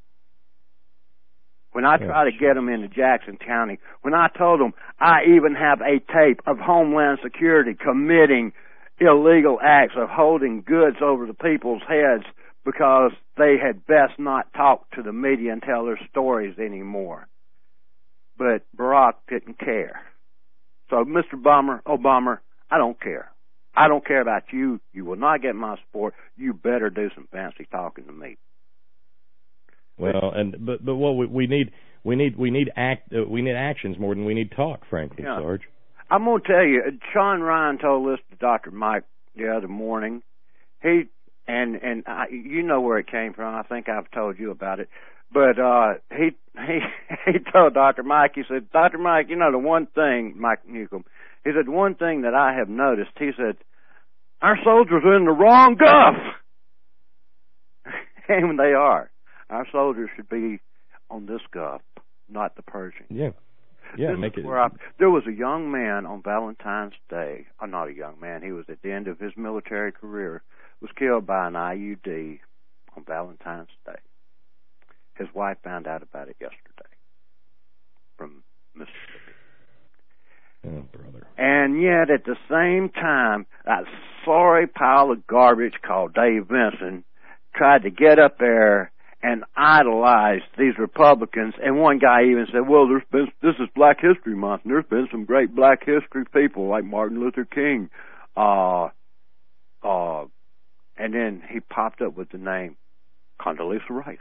S11: When I try to get them into Jackson County, when I told them I even have a tape of Homeland Security committing illegal acts of holding goods over the people's heads because they had best not talk to the media and tell their stories anymore. But Barack didn't care. So, Mister Obama, Obama, I don't care. I don't care about you. You will not get my support. You better do some fancy talking to me.
S5: Well, and but but what we, we need we need we need act uh, we need actions more than we need talk, frankly,
S11: yeah.
S5: Sarge.
S11: I'm going to tell you, Sean Ryan told this to Doctor Mike the other morning. He and and I, you know where it came from. I think I've told you about it. But uh, he he he told Doctor Mike. He said, Doctor Mike, you know the one thing, Mike Newcomb. He said one thing that I have noticed. He said our soldiers are in the wrong Gulf, and they are. Our soldiers should be on this Gulf, not the Persian.
S5: Yeah, yeah.
S11: This
S5: make it.
S11: Where I, there was a young man on Valentine's Day. Oh, not a young man. He was at the end of his military career. Was killed by an I U D on Valentine's Day. His wife found out about it yesterday from Mississippi.
S5: Oh, brother.
S11: And yet, at the same time, that sorry pile of garbage called Dave Vinson tried to get up there and idolized these Republicans, and one guy even said, well, there's been, this is Black History Month, and there's been some great Black history people like Martin Luther King, uh, uh, and then he popped up with the name Condoleezza Rice.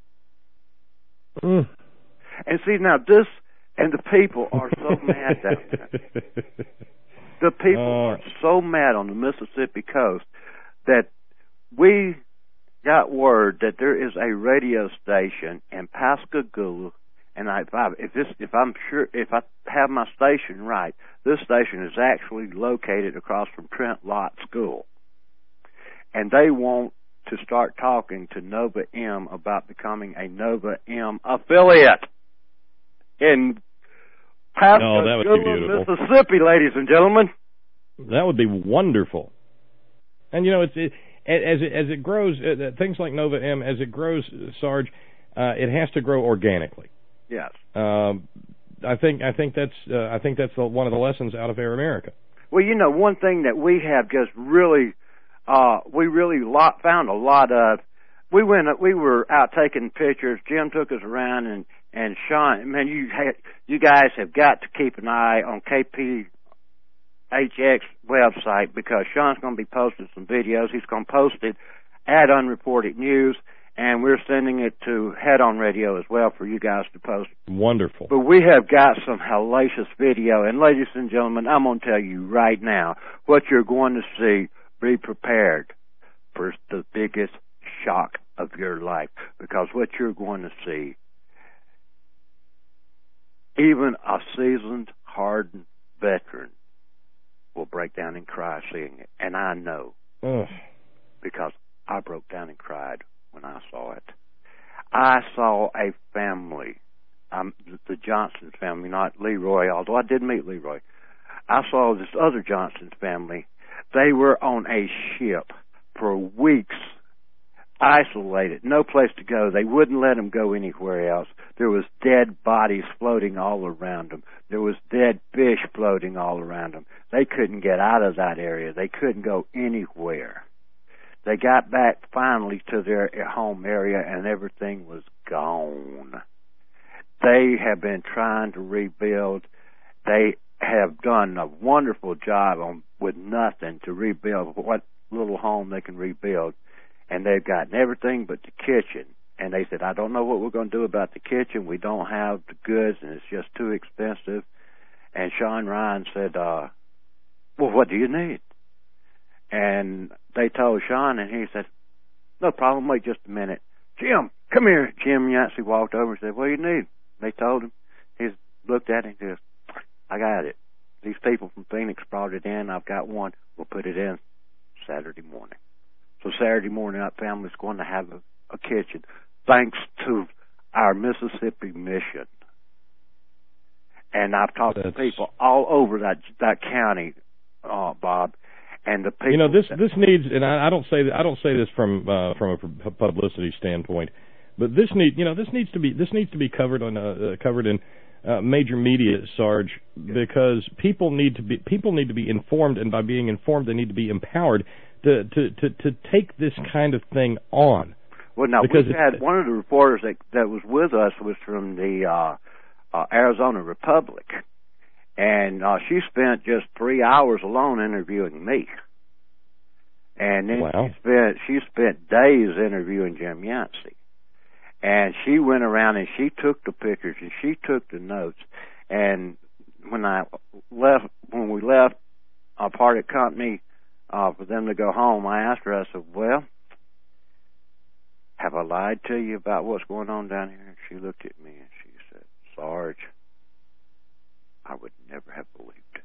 S5: Mm.
S11: And see, now this, and the people are so mad down there. The people uh. are so mad on the Mississippi coast that we got word that there is a radio station in Pascagoula, and I, if, I, if this, if I'm sure, if I have my station right, this station is actually located across from Trent Lott School, and they want to start talking to Nova M about becoming a Nova M affiliate in Pascagoula,
S5: oh,
S11: Mississippi, ladies and gentlemen.
S5: That would be wonderful. And you know, it's it, as it as it grows, uh, things like Nova M, as it grows, Sarge, uh, it has to grow organically.
S11: Yes.
S5: Um, I think I think that's uh, I think that's the, one of the lessons out of Air America.
S11: Well, you know, one thing that we have just really uh, we really lot, found a lot of. We went. We were out taking pictures. Jim took us around, and and Sean. Man, you had, you guys have got to keep an eye on K P H X website, because Sean's going to be posting some videos. He's going to post it at Unreported News, and we're sending it to Head On Radio as well for you guys to post.
S5: Wonderful.
S11: But we have got some hellacious video, and ladies and gentlemen, I'm going to tell you right now, what you're going to see, be prepared for the biggest shock of your life, because what you're going to see, even a seasoned, hardened veteran will break down and cry seeing it. And I know,
S5: Ugh.
S11: because I broke down and cried when I saw it. I saw a family, um, the Johnson family, not Leroy, although I did meet Leroy. I saw this other Johnson family. They were on a ship for weeks, isolated, no place to go. They wouldn't let them go anywhere else. There was dead bodies floating all around them. There was dead fish floating all around them. They couldn't get out of that area. They couldn't go anywhere. They got back finally to their home area, and everything was gone. They have been trying to rebuild. They have done a wonderful job on with nothing to rebuild what little home they can rebuild. And they've gotten everything but the kitchen. And they said, I don't know what we're going to do about the kitchen. We don't have the goods, and it's just too expensive. And Sean Ryan said, uh, well, what do you need? And they told Sean, and he said, no problem, wait just a minute. Jim, come here. Jim Yancey walked over and said, what do you need? They told him. He looked at it and said, I got it. These people from Phoenix brought it in. I've got one. We'll put it in Saturday morning. So Saturday morning, that family's going to have a, a kitchen, thanks to our Mississippi mission. And I've talked That's... to people all over that that county, uh, Bob, and the people.
S5: You know, this this needs, and I, I don't say I don't say this from uh, from a publicity standpoint, but this need you know this needs to be this needs to be covered on uh, covered in uh, major media, Sarge, because people need to be people need to be informed, and by being informed, they need to be empowered to to to, to take this kind of thing on.
S11: Well, now
S5: because
S11: we had one of the reporters that that was with us was from the uh, uh, Arizona Republic, and uh, she spent just three hours alone interviewing me, and then
S5: wow.
S11: she spent she spent days interviewing Jim Yancey. And she went around and she took the pictures and she took the notes. And when I left, when we left our party company uh, for them to go home, I asked her, I said, well, have I lied to you about what's going on down here? And she looked at me and she said, Sarge, I would never have believed it.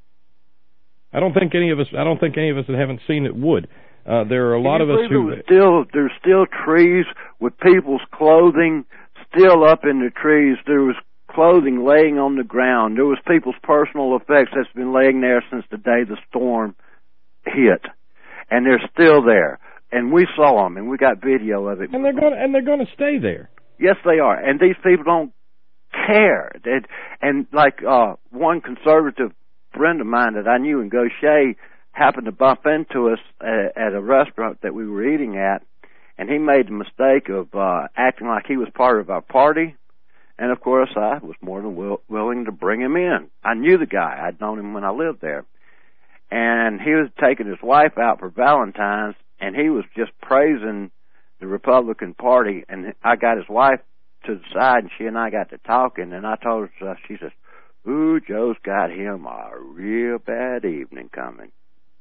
S5: I don't think any of us, I don't think any of us that haven't seen it would. Uh, there are a lot of us who
S11: still there's still trees with people's clothing still up in the trees. There was clothing laying on the ground. There was people's personal effects that's been laying there since the day the storm hit, and they're still there. And we saw them, and we got video of it.
S5: And they're going and they're going to stay there.
S11: Yes, they are. And these people don't care. They, and like uh, one conservative friend of mine that I knew in Gaucher happened to bump into us at, at a restaurant that we were eating at, and he made the mistake of uh, acting like he was part of our party. And, of course, I was more than will, willing to bring him in. I knew the guy. I'd known him when I lived there. And he was taking his wife out for Valentine's, and he was just praising the Republican Party. And I got his wife to the side, and she and I got to talking, and I told her, she says, ooh, Joe's got him a real bad evening coming.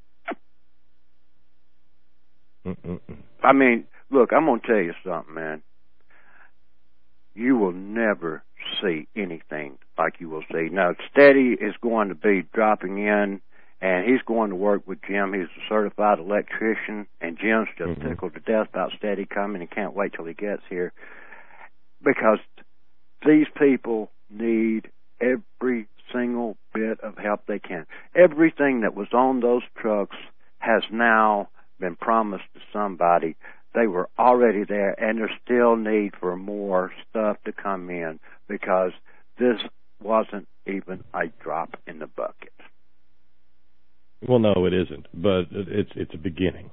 S5: Mm-mm-mm.
S11: I mean, look, I'm going to tell you something, man. You will never see anything like you will see. Now, Steady is going to be dropping in, and he's going to work with Jim. He's a certified electrician, and Jim's just mm-hmm. tickled to death about Steady coming and can't wait till he gets here, because these people need every single bit of help they can. Everything that was on those trucks has now been promised to somebody. They were already there, and there's still need for more stuff to come in, because this wasn't even a drop in the bucket.
S5: Well, no, it isn't, but it's it's a beginning.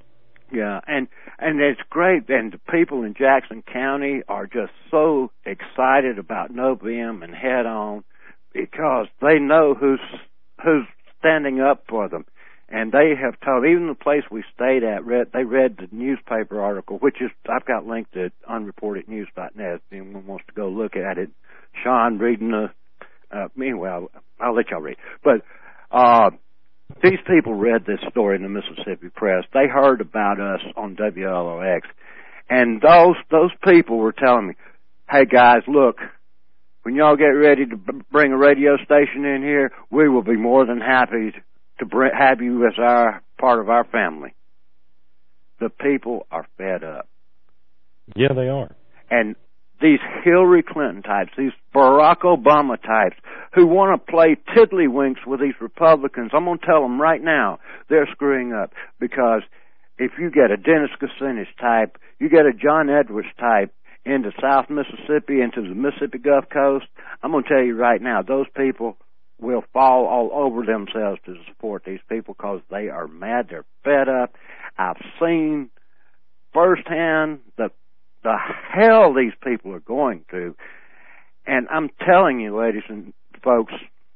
S11: Yeah, and and it's great, and the people in Jackson County are just so excited about Novim and Head On because they know who's who's standing up for them, and they have told, even the place we stayed at, read they read the newspaper article, which is I've got linked at unreported news dot net if anyone wants to go look at it. Sean reading the uh, meanwhile, I'll let y'all read, but. uh These people read this story in the Mississippi Press. They heard about us on W L O X. And those those people were telling me, hey, guys, look, when y'all get ready to b- bring a radio station in here, we will be more than happy to br- have you as our part of our family. The people are fed up.
S5: Yeah, they are.
S11: And these Hillary Clinton types, these Barack Obama types, who want to play tiddlywinks with these Republicans, I'm going to tell them right now, they're screwing up. Because if you get a Dennis Kucinich type, you get a John Edwards type into South Mississippi, into the Mississippi Gulf Coast, I'm going to tell you right now, those people will fall all over themselves to support these people because they are mad, they're fed up. I've seen firsthand the the hell these people are going through. And I'm telling you, ladies and folks,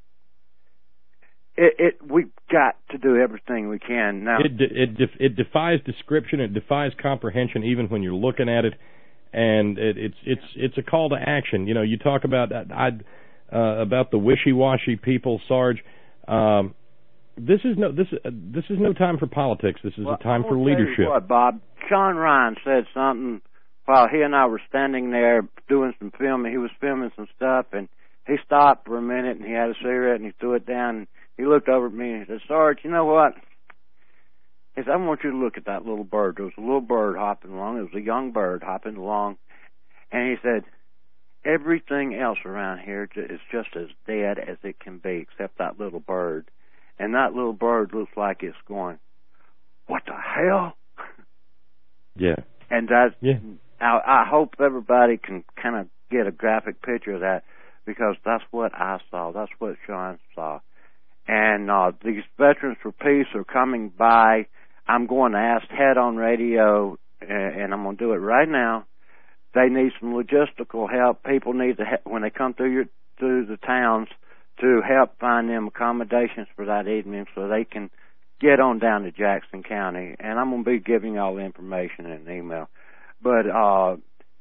S11: it, it we've got to do everything we can now.
S5: It it def, it defies description. It defies comprehension, even when you're looking at it. And it, it's it's it's a call to action. You know, you talk about I uh, about the wishy-washy people, Sarge. Um, this is no this uh, this is no time for politics. This is
S11: well,
S5: a time
S11: I'm
S5: for
S11: gonna tell you
S5: leadership.
S11: What, Bob? Sean Ryan said something while he and I were standing there doing some filming. He was filming some stuff, and he stopped for a minute, and he had a cigarette, and he threw it down, and he looked over at me, and he said, Sarge, you know what? He said, I want you to look at that little bird. There was a little bird hopping along. It was a young bird hopping along, and he said, everything else around here is just as dead as it can be, except that little bird. And that little bird looks like it's going, what the hell?
S5: Yeah.
S11: And that,
S5: yeah.
S11: I, I hope everybody can kind of get a graphic picture of that, because that's what I saw. That's what Sean saw. And uh, these Veterans for Peace are coming by. I'm going to ask Head On Radio, and, and I'm going to do it right now. They need some logistical help. People need to, he- when they come through your through the towns, to help find them accommodations for that evening so they can get on down to Jackson County. And I'm going to be giving all the information in an email. But uh,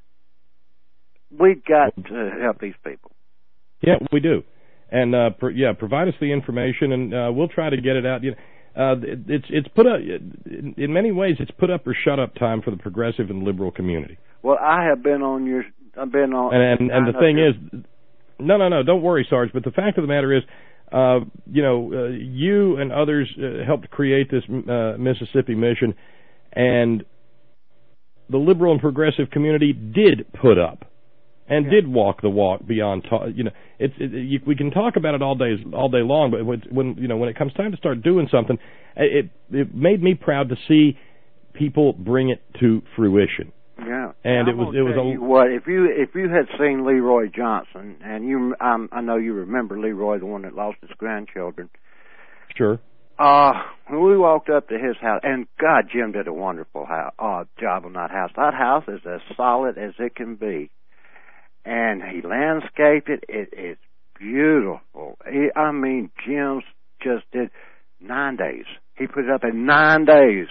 S11: we've got to help these people.
S5: Yeah, we do. And, uh, pro- yeah, provide us the information, and uh, we'll try to get it out. You know, uh, it, it's it's put up, in, in many ways, it's put up or shut up time for the progressive and liberal community.
S11: Well, I have been on your, I've been on.
S5: And and, and the thing your, is, no, no, no, don't worry, Sarge. But the fact of the matter is, uh, you know, uh, you and others uh, helped create this uh, Mississippi Mission, and the liberal and progressive community did put up and yeah. did walk the walk beyond. Ta- you know, it's it, you, we can talk about it all day all day long, but when, when you know when it comes time to start doing something, it it made me proud to see people bring it to fruition.
S11: Yeah,
S5: and
S11: I'm
S5: it was it was a
S11: you what if you if you had seen Leroy Johnson, and you um, I know you remember Leroy, the one that lost his grandchildren.
S5: Sure.
S11: Uh, when we walked up to his house, and God, Jim did a wonderful house, uh, job on that house. That house is as solid as it can be. And he landscaped it. It is beautiful. He, I mean, Jim's just did nine days. He put it up in nine days.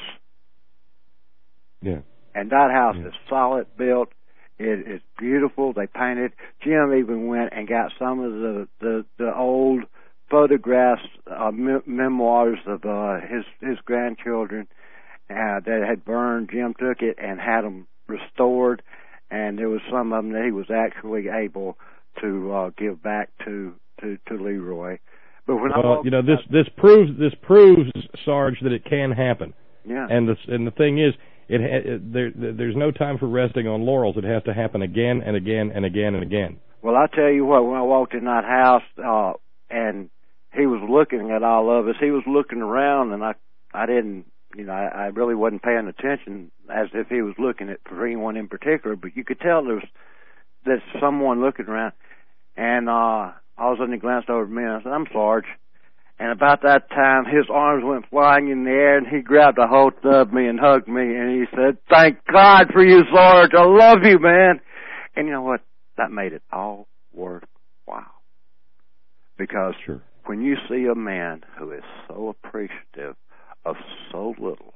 S5: Yeah.
S11: And that house
S5: yeah.
S11: is solid built. It is beautiful. They painted. Jim even went and got some of the, the, the old photographs, uh, me- memoirs of uh, his his grandchildren uh, that had burned. Jim took it and had them restored, and there was some of them that he was actually able to uh, give back to, to, to Leroy. But when
S5: well,
S11: I
S5: you know, this this proves this proves Sarge that it can happen.
S11: Yeah.
S5: And the and the thing is, it, it there there's no time for resting on laurels. It has to happen again and again and again and again.
S11: Well, I tell you what, when I walked in that house, uh, and he was looking at all of us. He was looking around, and I, I didn't, you know, I, I really wasn't paying attention as if he was looking at for anyone in particular. But you could tell there was there's someone looking around, and uh, all of a sudden he glanced over at me, and I said, "I'm Sarge," And about that time, his arms went flying in the air, and he grabbed a hold of me and hugged me, and he said, "Thank God for you, Sarge. I love you, man." And you know what? That made it all worthwhile. Because
S5: sure.
S11: when you see a man who is so appreciative of so little,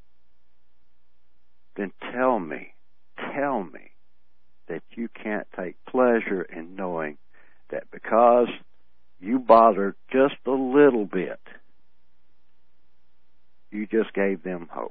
S11: then tell me, tell me that you can't take pleasure in knowing that because you bothered just a little bit, you just gave them hope.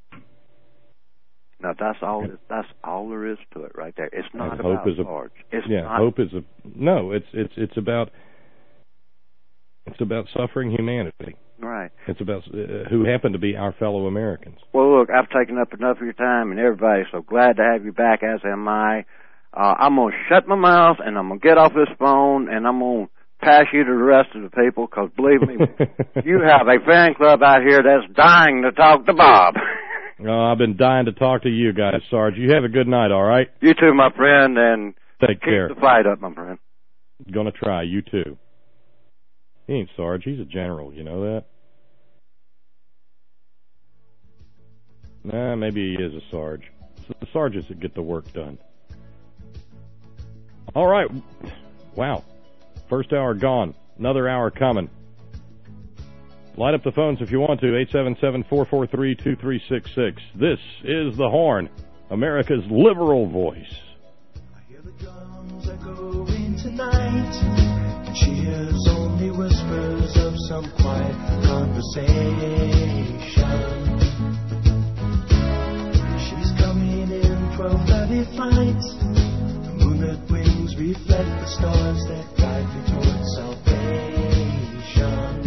S11: Now that's all. That's all there is to it, right there. It's not
S5: and
S11: about
S5: hope is a,
S11: large. It's
S5: yeah,
S11: not,
S5: hope is a no. It's it's it's about it's about suffering humanity.
S11: Right.
S5: It's about uh, who happen to be our fellow Americans.
S11: Well, look, I've taken up enough of your time, and everybody's so glad to have you back, as am I. Uh, I'm gonna shut my mouth, and I'm gonna get off this phone, and I'm gonna pass you to the rest of the people, because believe me, you have a fan club out here that's dying to talk to Bob.
S5: Oh, I've been dying to talk to you guys, Sarge. You have a good night, all right?
S11: You too, my friend, and
S5: take
S11: keep
S5: care.
S11: the fight up, my friend.
S5: Gonna try. You too. He ain't Sarge. He's a general. You know that? Nah, maybe he is a Sarge. The Sarges that get the work done. All right. Wow. First hour gone. Another hour coming. Light up the phones if you want to. eight seven seven, four four three, two three six six. This is The Horn, America's liberal voice.
S10: I hear the drums echoing tonight, and she hears only whispers of some quiet conversation. She's coming in twelve thirty flight. The moonlit wings reflect the stars that guide me towards salvation.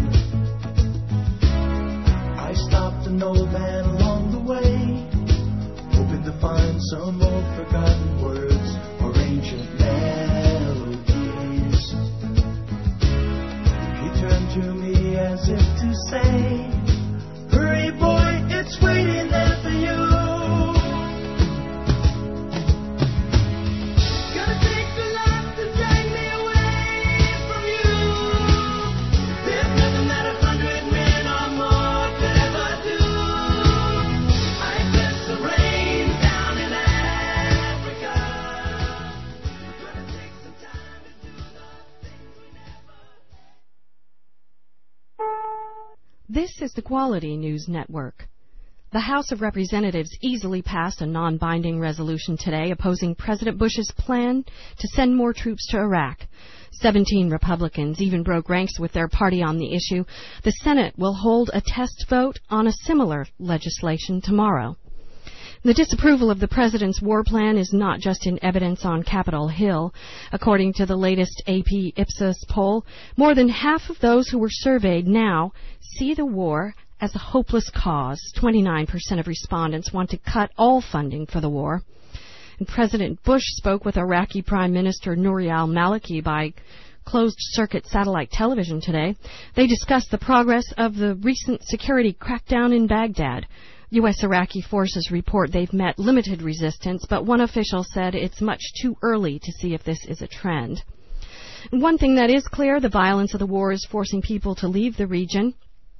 S10: I stopped an old man along the way, hoping to find some old forgotten words or ancient melodies. He turned to me as if to say, "Hurry, boy, it's waiting there for you."
S12: This is the Quality News Network. The House of Representatives easily passed a non-binding resolution today opposing President Bush's plan to send more troops to Iraq. Seventeen Republicans even broke ranks with their party on the issue. The Senate will hold a test vote on a similar legislation tomorrow. The disapproval of the president's war plan is not just in evidence on Capitol Hill. According to the latest A P Ipsos poll, more than half of those who were surveyed now see the war as a hopeless cause. twenty-nine percent of respondents want to cut all funding for the war. And President Bush spoke with Iraqi Prime Minister Nouri al-Maliki by closed-circuit satellite television today. They discussed the progress of the recent security crackdown in Baghdad. U S Iraqi forces report they've met limited resistance, but one official said it's much too early to see if this is a trend. One thing that is clear, the violence of the war is forcing people to leave the region.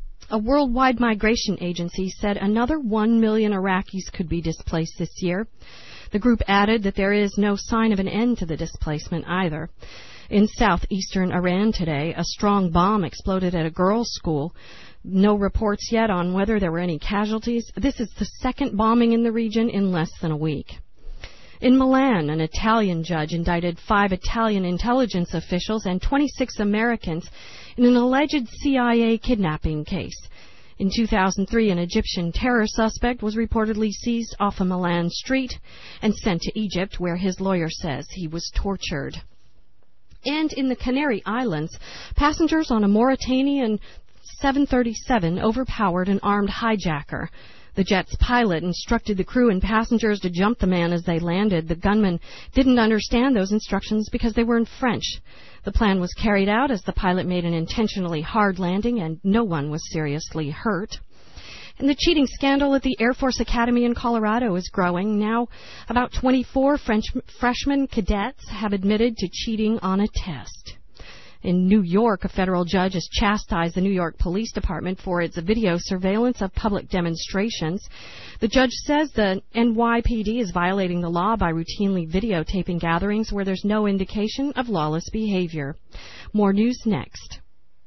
S12: A worldwide migration agency said another one million Iraqis could be displaced this year. The group added that there is no sign of an end to the displacement either. In southeastern Iran today, a strong bomb exploded at a girls' school. No reports yet on whether there were any casualties. This is the second bombing in the region in less than a week. In Milan, an Italian judge indicted five Italian intelligence officials and twenty-six Americans in an alleged C I A kidnapping case. In two thousand three, an Egyptian terror suspect was reportedly seized off a Milan street and sent to Egypt, where his lawyer says he was tortured. And in the Canary Islands, passengers on a Mauritanian seven thirty-seven overpowered an armed hijacker. The jet's pilot instructed the crew and passengers to jump the man as they landed. The gunman didn't understand those instructions because they were in French. The plan was carried out as the pilot made an intentionally hard landing and no one was seriously hurt. And the cheating scandal at the Air Force Academy in Colorado is growing. Now, about twenty-four French freshman cadets have admitted to cheating on a test. In New York, a federal judge has chastised the New York Police Department for its video surveillance of public demonstrations. The judge says the N Y P D is violating the law by routinely videotaping gatherings where there's no indication of lawless behavior. More news next.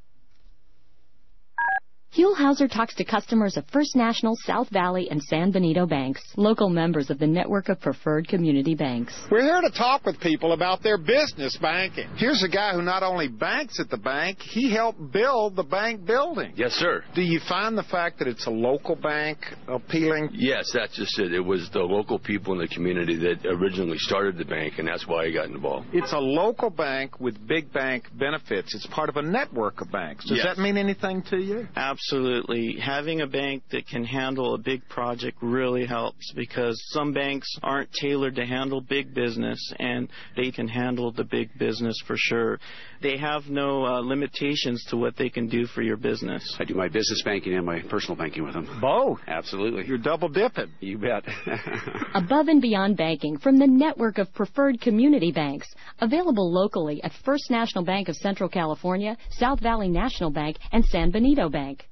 S13: Huell-Hauser talks to customers of First National, South Valley, and San Benito banks, local members of the network of preferred community banks.
S14: We're here to talk with people about their business banking. Here's a guy who not only banks at the bank, he helped build the bank building.
S15: Yes, sir.
S14: Do you find the fact that it's a local bank appealing?
S15: Yes, that's just it. It was the local people in the community that originally started the bank, and that's why I got involved.
S14: It's a local bank with big bank benefits. It's part of a network of banks. Does
S15: Yes.
S14: that mean anything to you?
S16: Absolutely. Having a bank that can handle a big project really helps, because some banks aren't tailored to handle big business, and they can handle the big business for sure. They have no uh, limitations to what they can do for your business.
S17: I do my business banking and my personal banking with them.
S14: Both?
S17: Absolutely.
S14: You're double dipping.
S17: You bet.
S13: Above and beyond banking from the network of preferred community banks, available locally at First National Bank of Central California, South Valley National Bank, and San Benito Bank.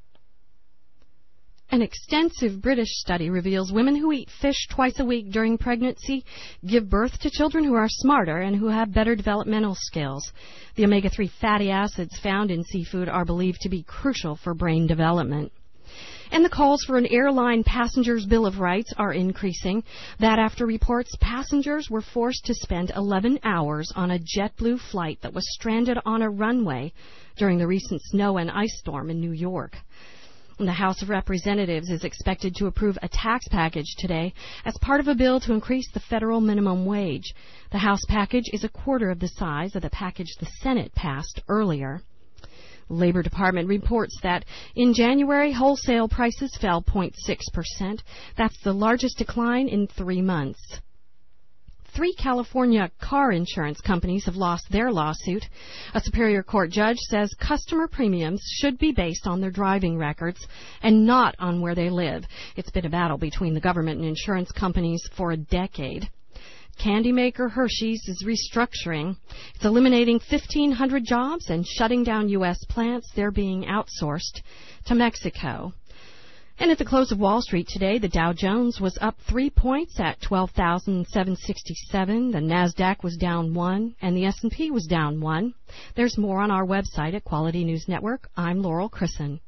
S12: An extensive British study reveals women who eat fish twice a week during pregnancy give birth to children who are smarter and who have better developmental skills. The omega three fatty acids found in seafood are believed to be crucial for brain development. And the calls for an airline passenger's Bill of Rights are increasing. That after reports passengers were forced to spend eleven hours on a JetBlue flight that was stranded on a runway during the recent snow and ice storm in New York. The House of Representatives is expected to approve a tax package today as part of a bill to increase the federal minimum wage. The House package is a quarter of the size of the package the Senate passed earlier. The Labor Department reports that in January, wholesale prices fell zero point six percent. That's the largest decline in three months. Three California car insurance companies have lost their lawsuit. A Superior Court judge says customer premiums should be based on their driving records and not on where they live. It's been a battle between the government and insurance companies for a decade. Candy maker Hershey's is restructuring. It's eliminating fifteen hundred jobs and shutting down U S plants. They're being outsourced to Mexico. And at the close of Wall Street today, the Dow Jones was up three points at twelve thousand seven hundred sixty-seven. The NASDAQ was down one, and the S and P was down one. There's more on our website at Quality News Network. I'm Laurel Chrisson.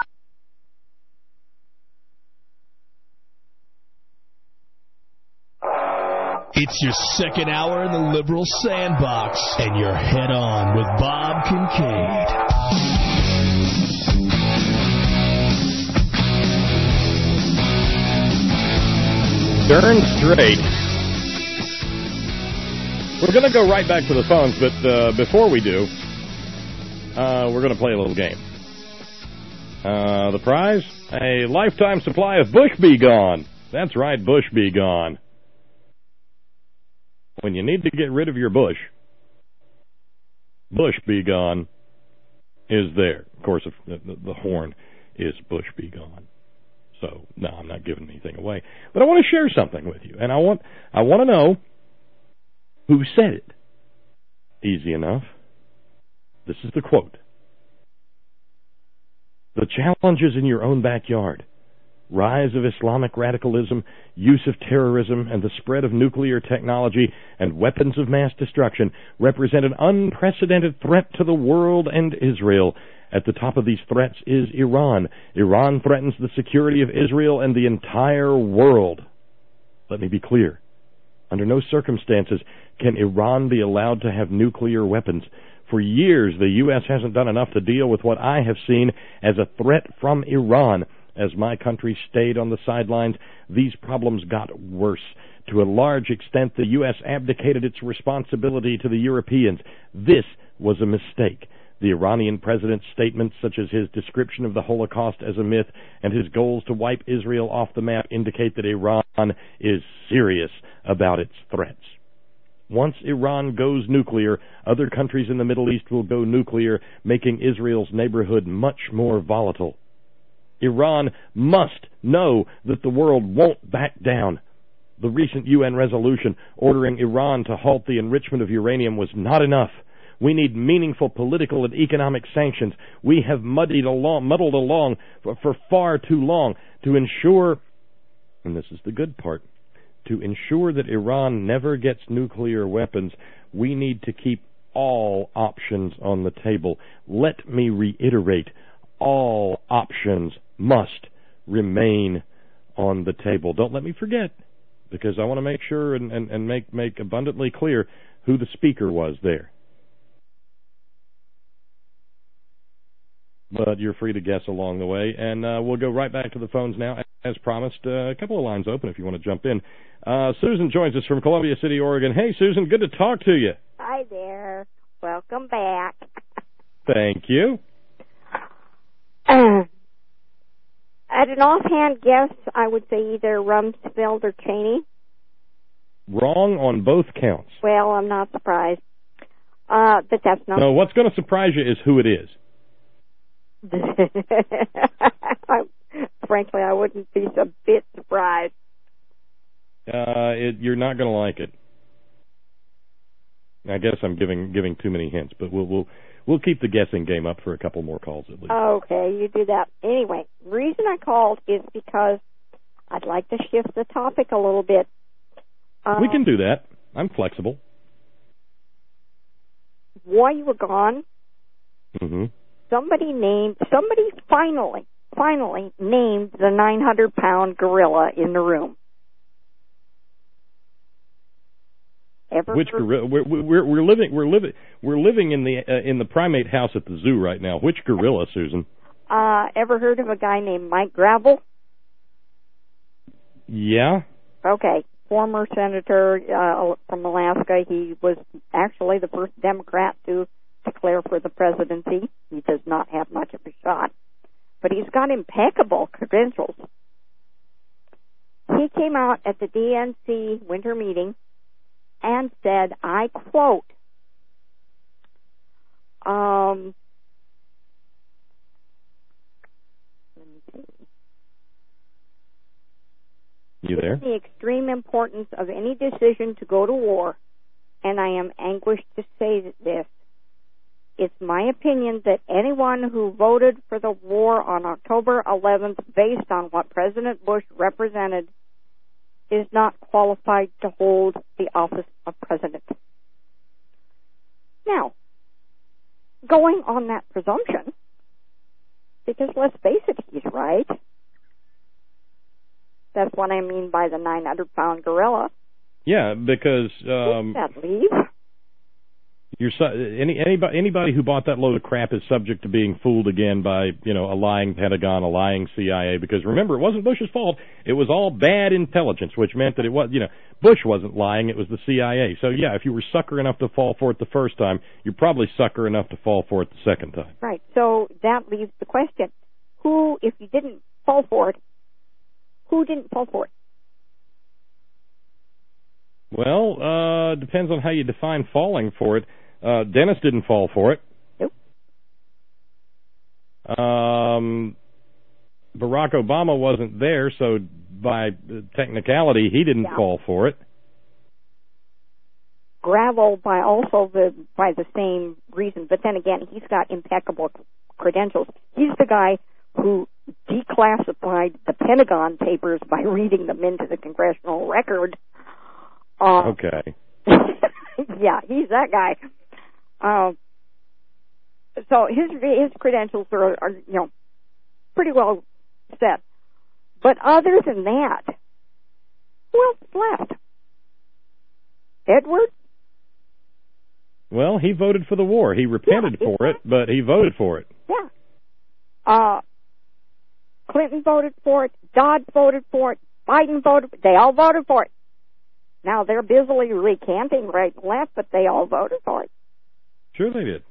S4: It's your second hour in the Liberal Sandbox, and you're head on with Bob Kincaid.
S5: Darn straight. We're going to go right back to the phones, but uh, before we do, uh, we're going to play a little game. Uh, the prize? A lifetime supply of Bush Bee Gone. That's right, Bush Bee Gone. When you need to get rid of your bush, Bush Bee Gone is there. Of course, if the, the horn is Bush Bee Gone. So, no, I'm not giving anything away. But I want to share something with you. And I want I want to know who said it. Easy enough. This is the quote. The challenges in your own backyard, rise of Islamic radicalism, use of terrorism, and the spread of nuclear technology and weapons of mass destruction represent an unprecedented threat to the world and Israel. At the top of these threats is Iran. Iran threatens the security of Israel and the entire world. Let me be clear. Under no circumstances can Iran be allowed to have nuclear weapons. For years, the U S hasn't done enough to deal with what I have seen as a threat from Iran. As my country stayed on the sidelines, these problems got worse. To a large extent, the U S abdicated its responsibility to the Europeans. This was a mistake. The Iranian president's statements, such as his description of the Holocaust as a myth and his goals to wipe Israel off the map, indicate that Iran is serious about its threats. Once Iran goes nuclear, other countries in the Middle East will go nuclear, making Israel's neighborhood much more volatile. Iran must know that the world won't back down. The recent U N resolution ordering Iran to halt the enrichment of uranium was not enough. We need meaningful political and economic sanctions. We have muddied along, muddled along for, for far too long to ensure, and this is the good part, to ensure that Iran never gets nuclear weapons. We need to keep all options on the table. Let me reiterate, all options must remain on the table. Don't let me forget, because I want to make sure and, and, and make, make abundantly clear who the speaker was there. But you're free to guess along the way, and uh, we'll go right back to the phones now. As promised, uh, a couple of lines open if you want to jump in. Uh, Susan joins us from Columbia City, Oregon. Hey, Susan, good to talk to you.
S18: Hi there. Welcome back.
S5: Thank you.
S18: Uh, at an offhand guess, I would say either Rumsfeld or Cheney.
S5: Wrong on both counts.
S18: Well, I'm not surprised. Uh, but that's not...
S5: No, what's going to surprise you is who it is.
S18: I, frankly, I wouldn't be a bit surprised.
S5: Uh, it, you're not going to like it. I guess I'm giving giving too many hints, but we'll we'll we'll keep the guessing game up for a couple more calls at least.
S18: Okay, you do that. Anyway, the reason I called is because I'd like to shift the topic a little bit. Um,
S5: we can do that. I'm flexible.
S18: While you were gone,
S5: mm-hmm.
S18: somebody named somebody finally finally named the nine hundred pound gorilla in the room. Ever
S5: Which gorilla? We're, we're we're living we're living we're living in the uh, in the primate house at the zoo right now. Which gorilla, Susan?
S18: Uh, ever heard of a guy named Mike Gravel?
S5: Yeah.
S18: Okay, former senator uh, from Alaska. He was actually the first Democrat to declare for the presidency. He does not have much of a shot, but he's got impeccable credentials. He came out at the D N C winter meeting and said, I quote, um, let me see.
S5: You there?
S18: The extreme importance of any decision to go to war, and I am anguished to say this. It's my opinion that anyone who voted for the war on October eleventh based on what President Bush represented is not qualified to hold the office of president. Now, going on that presumption, because let's face it, he's right. That's what I mean by the nine hundred pound gorilla.
S5: Yeah, because um,
S18: that leave?
S5: You're su- any anybody anybody who bought that load of crap is subject to being fooled again by, you know, a lying Pentagon, a lying C I A. Because remember, it wasn't Bush's fault; it was all bad intelligence, which meant that it was, you know, Bush wasn't lying; it was the C I A. So yeah, if you were sucker enough to fall for it the first time, you're probably sucker enough to fall for it the second time.
S18: Right. So that leaves the question: who, if you didn't fall for it, who didn't fall for it?
S5: Well, uh, depends on how you define falling for it. Uh, Dennis didn't fall for it.
S18: Nope.
S5: Um, Barack Obama wasn't there, so by technicality, he didn't
S18: yeah.
S5: fall for it.
S18: Gravel by also the by the same reason, but then again, he's got impeccable credentials. He's the guy who declassified the Pentagon papers by reading them into the congressional record. Uh,
S5: okay.
S18: Yeah, he's that guy. Uh, so his his credentials are, are, you know, pretty well set. But other than that, who else is left? Edwards?
S5: Well, he voted for the war. He repented
S18: yeah,
S5: for it, but he voted for it.
S18: Yeah. Uh, Clinton voted for it. Dodd voted for it. Biden voted for it. They all voted for it. Now, they're busily recanting right and left, but they all voted for it.
S5: Sure they did.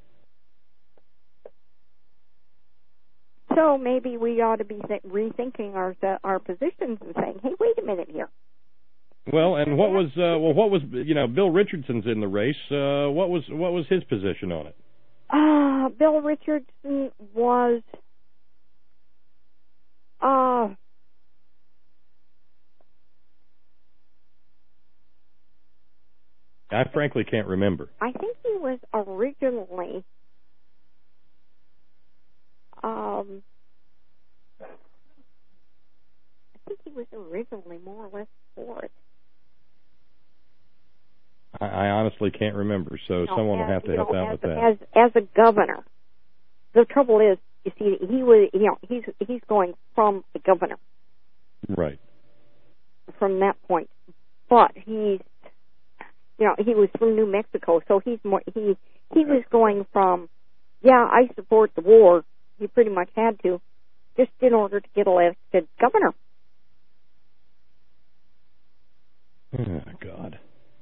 S18: So maybe we ought to be th- rethinking our uh, our positions and saying, hey, wait a minute here.
S5: Well, and what was uh, well, what was you know, Bill Richardson's in the race. Uh, what was what was his position on it?
S18: Uh, Bill Richardson was uh
S5: I frankly can't remember.
S18: I think he was originally, um, I think he was originally more or less for it.
S5: I, I honestly can't remember, so
S18: You know,
S5: someone
S18: as,
S5: will have to
S18: you
S5: help
S18: know,
S5: out
S18: as,
S5: with that.
S18: As as a governor, the trouble is, you see, he was, you know, he's he's going from a governor
S5: Right.
S18: from that point, but he's, you know, he was from New Mexico, so he's more he he was going from, yeah, I support the war. He pretty much had to, just in order to get elected governor.
S5: Oh, God.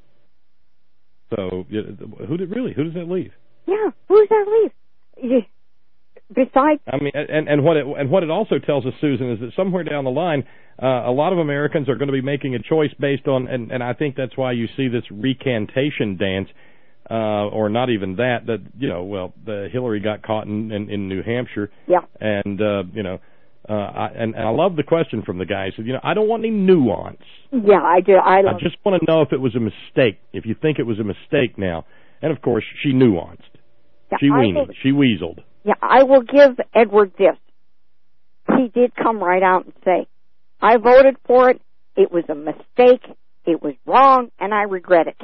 S5: So, yeah, who did really? Who does that leave?
S18: Yeah, who's that leave? Yeah. Besides,
S5: I mean, and, and what it and what it also tells us, Susan, is that somewhere down the line, uh, a lot of Americans are going to be making a choice based on, and, and I think that's why you see this recantation dance, uh, or not even that. That you know, well, the Hillary got caught in, in, in New Hampshire,
S18: yeah,
S5: and uh, you know, uh, I, and, and I love the question from the guy. He said, you know, I don't want any nuance.
S18: Yeah, I do. I,
S5: I just want to know if it was a mistake. If you think it was a mistake now, and of course, she nuanced.
S18: Yeah,
S5: she weaned.
S18: will,
S5: she weaseled.
S18: Yeah, I will give Edward this. He did come right out and say, I voted for it. It was a mistake. It was wrong, and I regret it.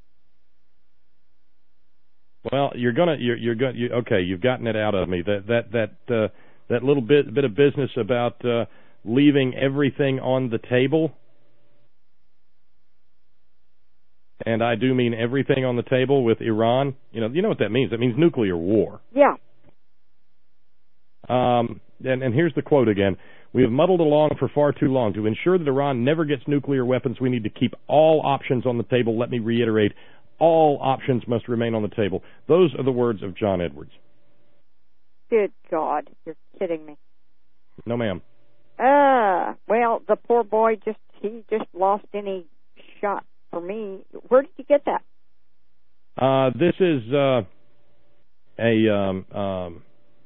S5: Well, you're gonna, you're, you're gonna, you, okay. You've gotten it out of me. That that that uh, that little bit bit of business about uh, leaving everything on the table, and I do mean everything on the table with Iran. You know, you know what that means. That means nuclear war.
S18: Yeah.
S5: Um, and, and here's the quote again. We have muddled along for far too long. To ensure that Iran never gets nuclear weapons, we need to keep all options on the table. Let me reiterate, all options must remain on the table. Those are the words of John Edwards.
S18: Good God, you're kidding me.
S5: No, ma'am.
S18: Uh, well, the poor boy just, he just lost any shot for me. Where did you get that?
S5: Uh, this is, uh, a, um, um,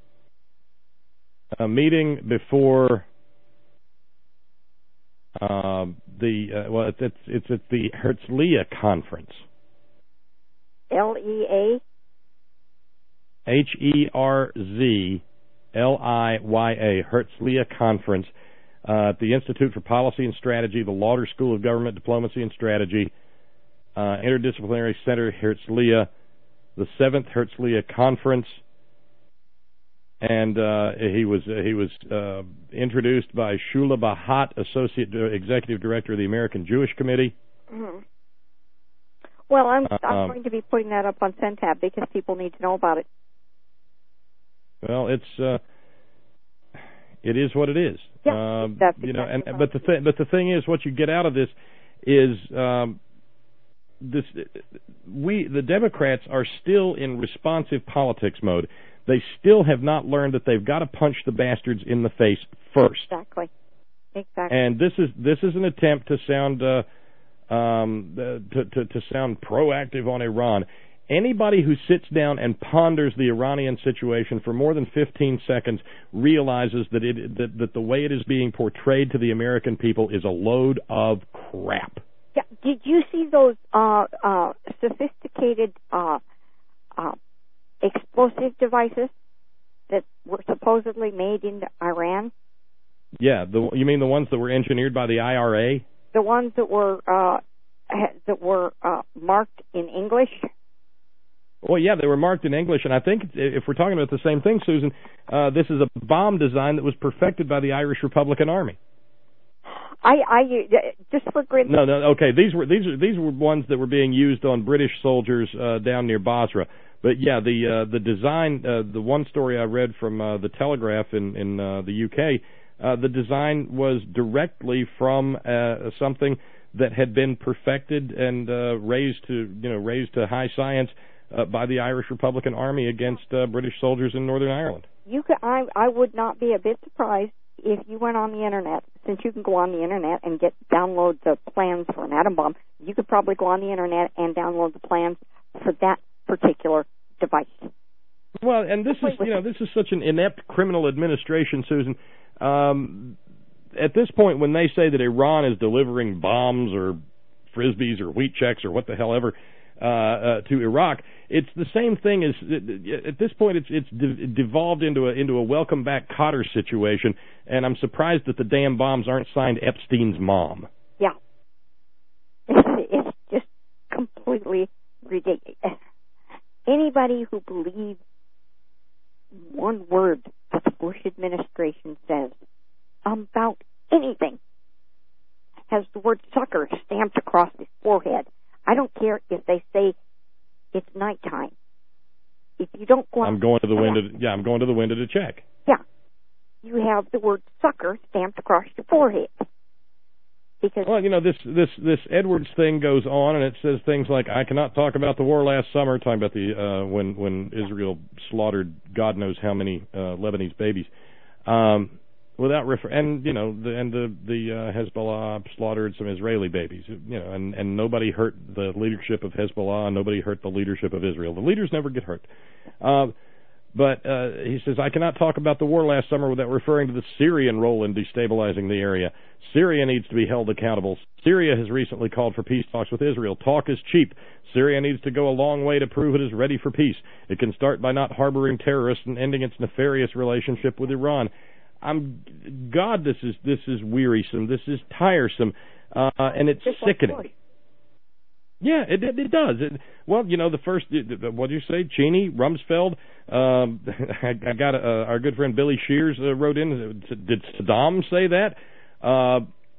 S5: a meeting before uh, the uh, well, it's it's it's at the Herzliya conference.
S18: L E A.
S5: H E R Z L I Y A Herzliya conference uh, at the Institute for Policy and Strategy, the Lauder School of Government Diplomacy and Strategy, uh, Interdisciplinary Center Herzliya, the seventh Herzliya conference. And uh, he was uh, he was uh, introduced by Shula Bahat, Associate Executive Director of the American Jewish Committee.
S18: Mm-hmm. Well, I'm
S5: uh,
S18: I'm
S5: um,
S18: going to be putting that up on Centab because people need to know about it.
S5: Well, it's uh, it is what it is.
S18: Yeah,
S5: um,
S18: that's
S5: you know.
S18: exactly
S5: And
S18: right.
S5: but the thing but the thing is, what you get out of this is um, this: we the Democrats are still in responsive politics mode. They still have not learned that they've got to punch the bastards in the face first.
S18: Exactly. Exactly.
S5: And this is this is an attempt to sound uh, um, uh, to, to to sound proactive on Iran. Anybody who sits down and ponders the Iranian situation for more than fifteen seconds realizes that it that, that the way it is being portrayed to the American people is a load of crap.
S18: Yeah. Did you see those uh, uh, sophisticated uh, uh, explosive devices that were supposedly made in Iran?
S5: Yeah, the, you mean the ones that were engineered by the I R A?
S18: The ones that were uh, that were uh, marked in English?
S5: Well, yeah, they were marked in English, and I think if we're talking about the same thing, Susan, uh, this is a bomb design that was perfected by the Irish Republican Army.
S18: I, I just for grid.
S5: No, no, okay. These were these are these were ones that were being used on British soldiers uh, down near Basra. But yeah, the uh, the design, uh, the one story I read from uh, the Telegraph in in uh, the U K, uh, the design was directly from uh, something that had been perfected and uh, raised to you know raised to high science uh, by the Irish Republican Army against uh, British soldiers in Northern Ireland.
S18: You could, I I would not be a bit surprised if you went on the internet, since you can go on the internet and get download the plans for an atom bomb. You could probably go on the internet and download the plans for that particular device.
S5: Well, and this is you know this is such an inept criminal administration, Susan. Um, at this point, when they say that Iran is delivering bombs or frisbees or wheat checks or what the hell ever, uh, uh, to Iraq. It's the same thing as at this point. It's it's de- devolved into a into a welcome back Cotter situation, and I'm surprised that the damn bombs aren't signed Epstein's mom.
S18: Yeah, it's, it's just completely ridiculous. Anybody who believes one word that the Bush administration says about anything has the word sucker stamped across his forehead. I don't care if they say it's nighttime. If you don't go out,
S5: I'm going to the window. Yeah, I'm going to the window to check.
S18: Yeah, you have the word sucker stamped across your forehead. Because
S5: well, you know, this this this Edwards thing goes on, and it says things like, "I cannot talk about the war last summer," talking about the uh, when when Israel slaughtered God knows how many uh, Lebanese babies, um, without refer. And you know, the and the the uh, Hezbollah slaughtered some Israeli babies. You know, and and nobody hurt the leadership of Hezbollah, and nobody hurt the leadership of Israel. The leaders never get hurt. Uh, But uh, he says, I cannot talk about the war last summer without referring to the Syrian role in destabilizing the area. Syria needs to be held accountable. Syria has recently called for peace talks with Israel. Talk is cheap. Syria needs to go a long way to prove it is ready for peace. It can start by not harboring terrorists and ending its nefarious relationship with Iran. I'm, God, this is this is wearisome. This is tiresome, uh, and it's
S18: Just
S5: sickening.
S18: Like
S5: Yeah, it it, it does. It, well, you know, the first, what did you say, Cheney, Rumsfeld, um, I, I got uh, our good friend Billy Shears uh, wrote in, did Saddam say that? Uh,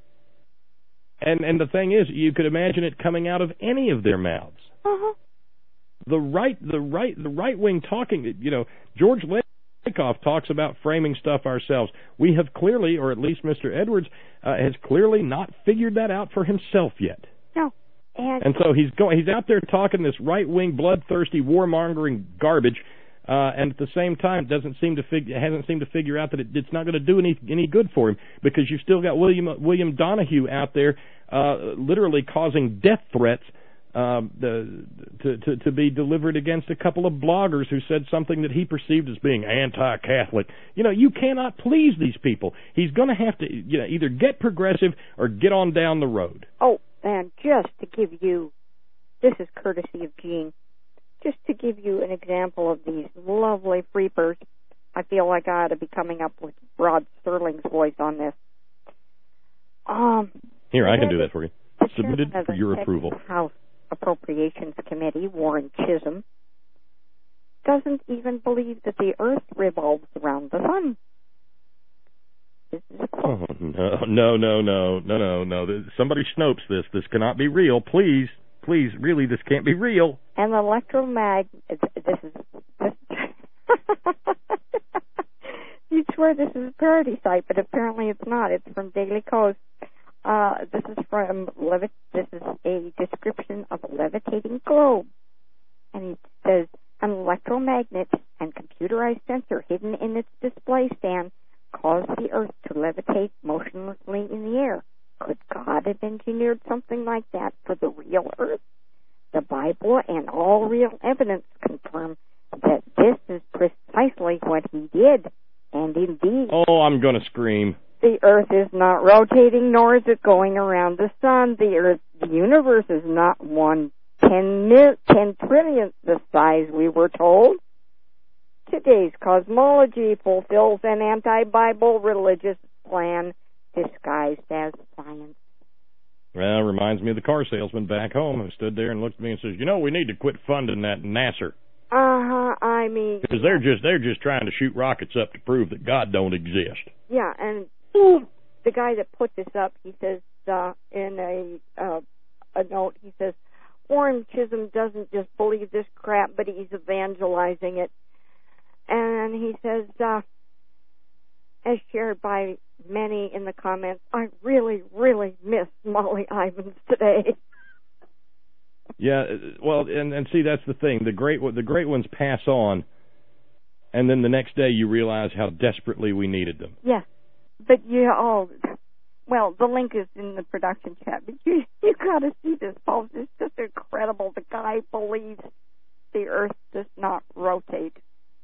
S5: and and the thing is, you could imagine it coming out of any of their mouths.
S18: Uh-huh.
S5: The right, the right, the right wing talking, you know, George Lakoff talks about framing stuff ourselves. We have clearly, or at least Mister Edwards, uh, has clearly not figured that out for himself yet.
S18: No. And,
S5: and so he's going. He's out there talking this right-wing, bloodthirsty, warmongering garbage, uh, and at the same time doesn't seem to fig- hasn't seemed to figure out that it, it's not going to do any any good for him, because you've still got William William Donahue out there, uh, literally causing death threats uh, the, to, to to be delivered against a couple of bloggers who said something that he perceived as being anti-Catholic. You know, you cannot please these people. He's going to have to, you know, either get progressive or get on down the road.
S18: Oh. And just to give you, this is courtesy of Gene, just to give you an example of these lovely freepers, I feel like I ought to be coming up with Rod Sterling's voice on this. Um,
S5: Here, I can do that for you. Submitted
S18: for
S5: your approval.
S18: House Appropriations Committee, Warren Chisholm, doesn't even believe that the Earth revolves around the sun.
S5: Oh, no, no, no, no, no, no, no. Somebody Snopes this. This cannot be real. Please, please, really, this can't be real.
S18: And the electromag... This is... This, you'd swear this is a parody site, but apparently it's not. It's from Daily Kos. Uh, this is from... Levi- this is a description of a levitating globe. And it says, an electromagnet and computerized sensor hidden in its display stand caused the Earth to levitate motionlessly in the air. Could God have engineered something like that for the real Earth? The Bible and all real evidence confirm that this is precisely what he did. And indeed...
S5: Oh, I'm going to scream.
S18: The Earth is not rotating, nor is it going around the sun. The Earth, the universe is not one ten, mil, ten trillionth the size we were told. Today's cosmology fulfills an anti-Bible religious plan disguised as science.
S5: Well, reminds me of the car salesman back home who stood there and looked at me and says, you know, we need to quit funding that NASA.
S18: Uh-huh, I mean...
S5: Because they're just, they're just trying to shoot rockets up to prove that God don't exist.
S18: Yeah, and the guy that put this up, he says uh, in a, uh, a note, he says, Warren Chisholm doesn't just believe this crap, but he's evangelizing it. And he says, uh, as shared by many in the comments, I really, really miss Molly Ivins today.
S5: Yeah, well, and, and see, that's the thing. The great the great ones pass on, and then the next day you realize how desperately we needed them.
S18: Yeah, but you all, well, the link is in the production chat, but you you got to see this, folks. It's just incredible. The guy believes the Earth does not rotate.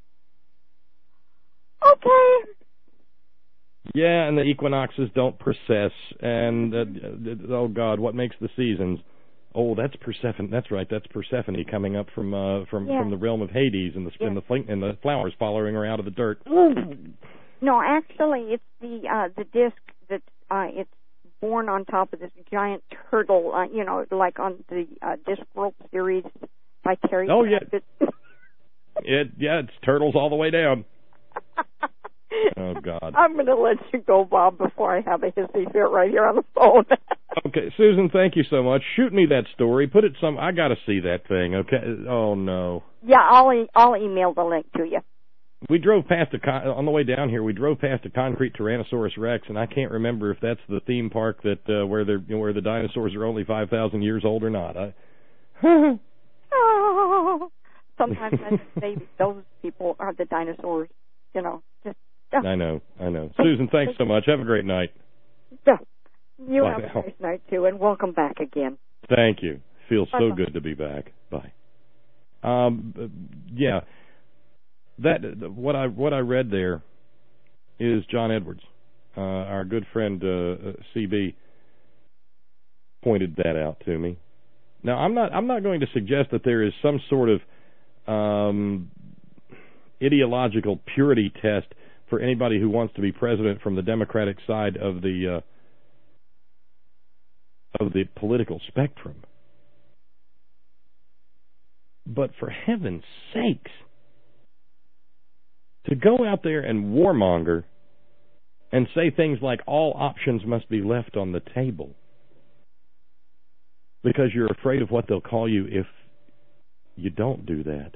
S18: Okay.
S5: Yeah, and the equinoxes don't precess, and uh, oh God, what makes the seasons? Oh, that's Persephone. That's right. That's Persephone coming up from uh, from
S18: Yeah.
S5: from the realm of Hades, and the
S18: Yeah.
S5: and the fl- and the flowers following her out of the dirt.
S18: No, actually, it's the uh, the disc that uh, it's born on top of this giant turtle. Uh, you know, like on the uh, Discworld series by Terry.
S5: Oh yeah.
S18: Pratchett.
S5: It yeah, it's turtles all the way down. Oh God.
S18: I'm going to let you go, Bob, before I have a hissy fit right here on the phone.
S5: Okay, Susan, thank you so much. Shoot me that story. Put it some. I got to see that thing. Okay. Oh no.
S18: Yeah, I'll e- I'll email the link to you.
S5: We drove past a con- on the way down here. We drove past a concrete Tyrannosaurus Rex, and I can't remember if that's the theme park that uh, where they're you know, where the dinosaurs are only five thousand years old or not. I...
S18: Oh, sometimes I just say those people are the dinosaurs. You know, just. Uh,
S5: I know, I know. Susan, thanks so much. Have a great night.
S18: uh, you
S5: Bye
S18: have
S5: now.
S18: a nice night too, and welcome back again.
S5: Thank you. Feels so
S18: Bye-bye.
S5: good to be back. Bye. Um, uh, yeah, that what I what I read there is John Edwards, uh, our good friend uh, uh, C B, pointed that out to me. Now I'm not I'm not going to suggest that there is some sort of um, ideological purity test for anybody who wants to be president from the Democratic side of the uh, of the political spectrum. But for heaven's sakes, to go out there and warmonger and say things like all options must be left on the table because you're afraid of what they'll call you if you don't do that.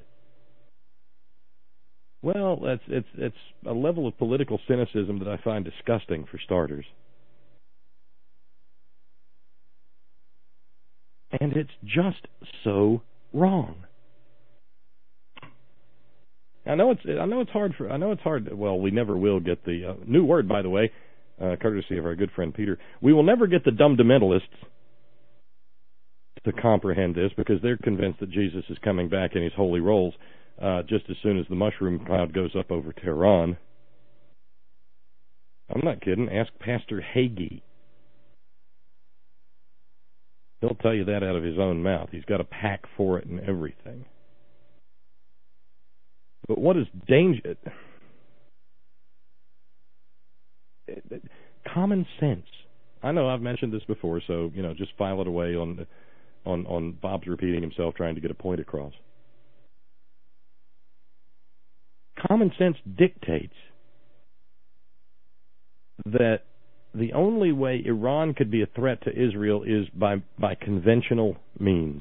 S5: Well, that's it's it's a level of political cynicism that I find disgusting, for starters. And it's just so wrong. I know it's I know it's hard for I know it's hard. Well, we never will get the uh, new word, by the way, uh, courtesy of our good friend Peter. We will never get the dumb-dementalists to comprehend this because they're convinced that Jesus is coming back in his holy rolls uh, just as soon as the mushroom cloud goes up over Tehran. I'm not kidding. Ask Pastor Hagee. He'll tell you that out of his own mouth. He's got a pack for it and everything. But what is danger? Common sense. I know I've mentioned this before, so you know, just file it away on on on Bob's repeating himself, trying to get a point across. Common sense dictates that the only way Iran could be a threat to Israel is by by conventional means.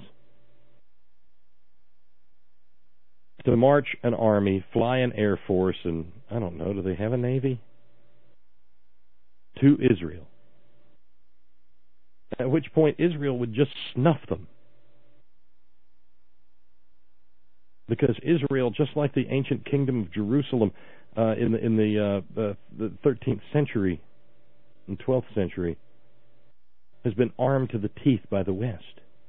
S5: To march an army, fly an air force, and I don't know, do they have a navy? To Israel. At which point Israel would just snuff them. Because Israel, just like the ancient kingdom of Jerusalem uh, in the in the, uh, uh, the thirteenth century and twelfth century, has been armed to the teeth by the West.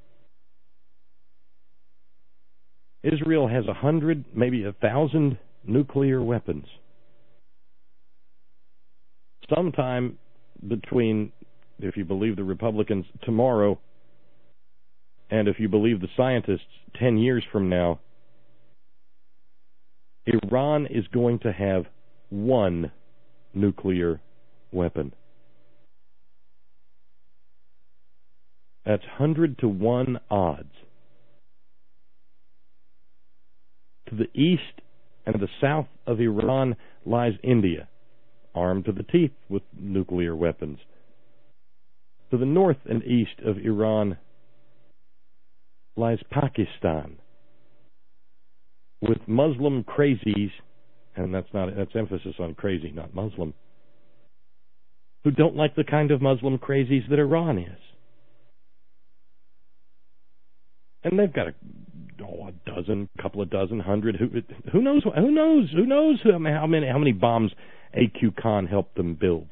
S5: Israel has a hundred, maybe a thousand nuclear weapons. Sometime between, if you believe the Republicans, tomorrow, and if you believe the scientists, ten years from now, Iran is going to have one nuclear weapon. That's hundred to one odds. To the east and the south of Iran lies India, armed to the teeth with nuclear weapons. To the north and east of Iran lies Pakistan, with Muslim crazies, and that's not that's emphasis on crazy, not Muslim, who don't like the kind of Muslim crazies that Iran is. And they've got a oh, a dozen, couple of dozen, hundred. Who who knows? Who knows? Who knows how many how many bombs A Q Khan helped them build?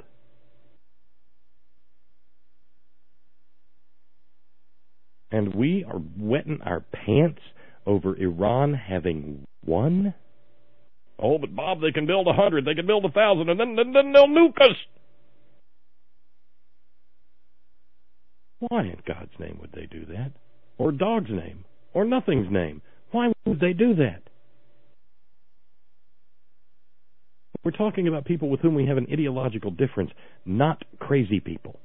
S5: And we are wetting our pants over Iran having one. Oh, but Bob, they can build a hundred, they can build a thousand, and then then, then they'll nuke us. Why in God's name would they do that? or dog's name, or nothing's name. Why would they do that? We're talking about people with whom we have an ideological difference, not crazy people.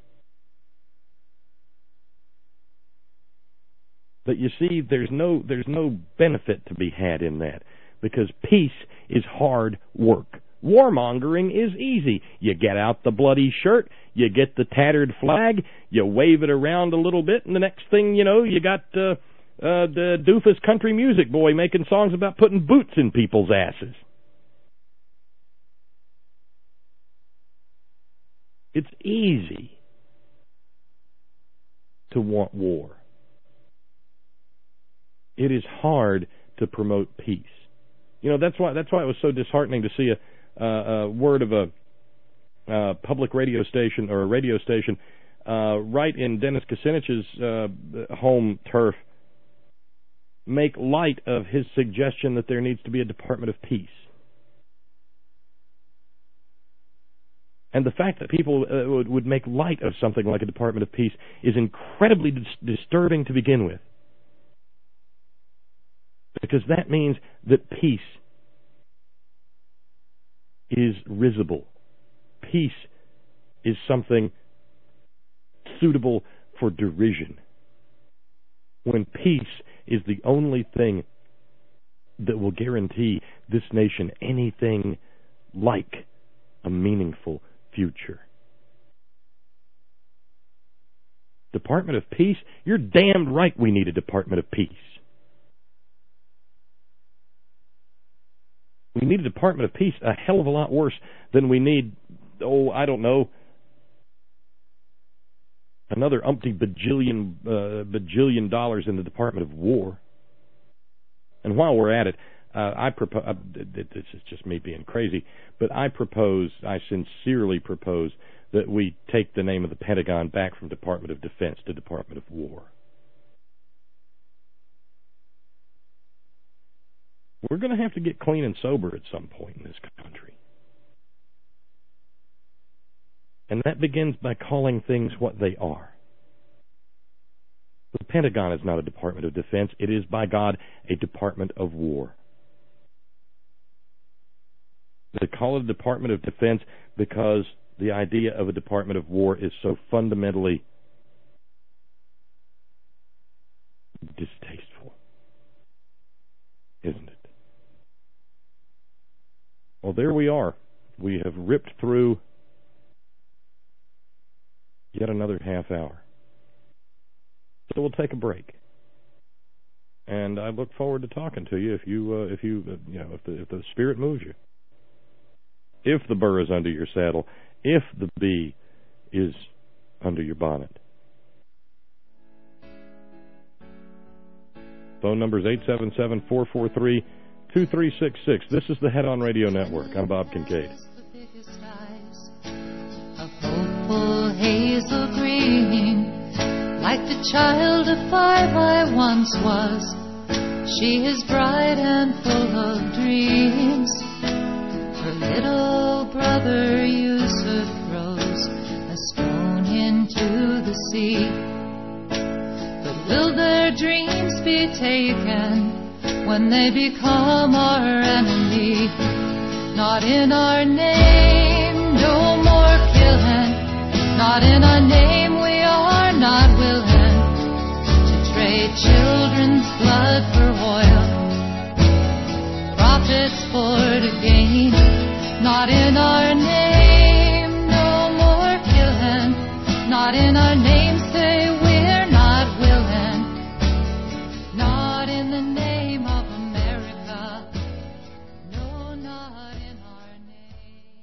S5: But you see, there's no there's no benefit to be had in that, because peace is hard work. Warmongering is easy. You get out the bloody shirt, you get the tattered flag, you wave it around a little bit, and the next thing you know, you got uh, uh, the doofus country music boy making songs about putting boots in people's asses. It's easy to want war. It is hard to promote peace. You know, that's why that's why it was so disheartening to see a Uh, a word of a uh, public radio station or a radio station uh, right in Dennis Kucinich's uh, home turf make light of his suggestion that there needs to be a Department of Peace. And the fact that people uh, would, would make light of something like a Department of Peace is incredibly dis- disturbing to begin with. Because that means that peace is risible. Peace is something suitable for derision. When peace is the only thing that will guarantee this nation anything like a meaningful future. Department of Peace? You're damned right we need a Department of Peace. We need a Department of Peace a hell of a lot worse than we need, oh, I don't know, another umpty bajillion, uh, bajillion dollars in the Department of War. And while we're at it, uh, I propose, uh, this is just me being crazy, but I propose, I sincerely propose, that we take the name of the Pentagon back from Department of Defense to Department of War. We're going to have to get clean and sober at some point in this country. And that begins by calling things what they are. The Pentagon is not a Department of Defense. It is, by God, a Department of War. They call it a Department of Defense because the idea of a Department of War is so fundamentally distasteful, isn't it? Well, there we are. We have ripped through yet another half hour. So we'll take a break. And I look forward to talking to you if you, uh, if you, uh, you know, if the, if the spirit moves you. If the burr is under your saddle. If the bee is under your bonnet. Phone number is eight seven seven, four four three, two three six six. This is the Head On Radio Network. I'm Bob Kincaid.
S19: Of hopeful hazel green, like the child of five I once was. She is bright and full of dreams. Her little brother Yusuf throws a stone into the sea. But will their dreams be taken when they become our enemy? Not in our name, no more killing. Not in our name, we are not willing to trade children's blood for oil, profits for to gain. Not in our name, no more killing. Not in our name, say we're not willing. Not in the name of America. No, not in our name.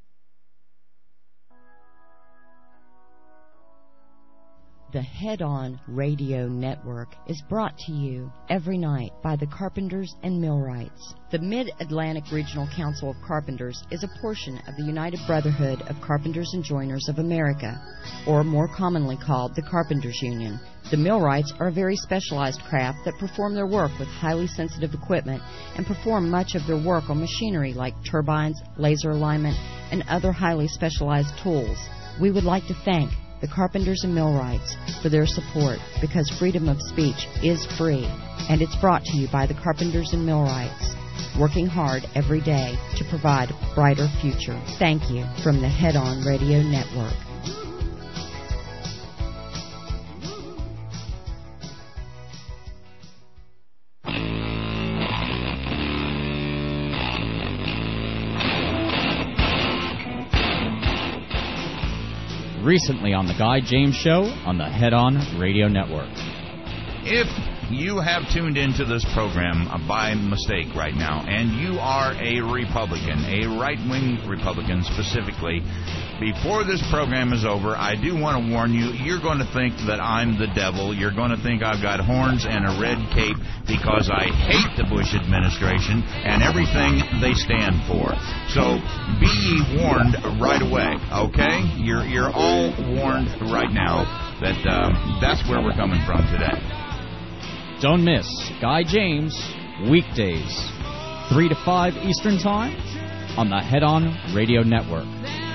S6: The Head On Radio Network is brought to you every night by the Carpenters and Millwrights. The Mid-Atlantic Regional Council of Carpenters is a portion of the United Brotherhood of Carpenters and Joiners of America, or more commonly called the Carpenters Union. The Millwrights are a very specialized craft that perform their work with highly sensitive equipment and perform much of their work on machinery like turbines, laser alignment, and other highly specialized tools. We would like to thank the Carpenters and Millwrights, for their support, because freedom of speech is free, and it's brought to you by the Carpenters and Millwrights, working hard every day to provide a brighter future. Thank you from the Head On Radio Network.
S8: Recently on The Guy James Show on the Head On Radio Network.
S20: If you have tuned into this program by mistake right now, and you are a Republican, a right-wing Republican specifically, before this program is over, I do want to warn you, you're going to think that I'm the devil. You're going to think I've got horns and a red cape because I hate the Bush administration and everything they stand for. So be ye warned right away, okay? You're, you're all warned right now that uh, that's where we're coming from today.
S8: Don't miss Guy James, weekdays, three to five Eastern Time, on the Head On Radio Network.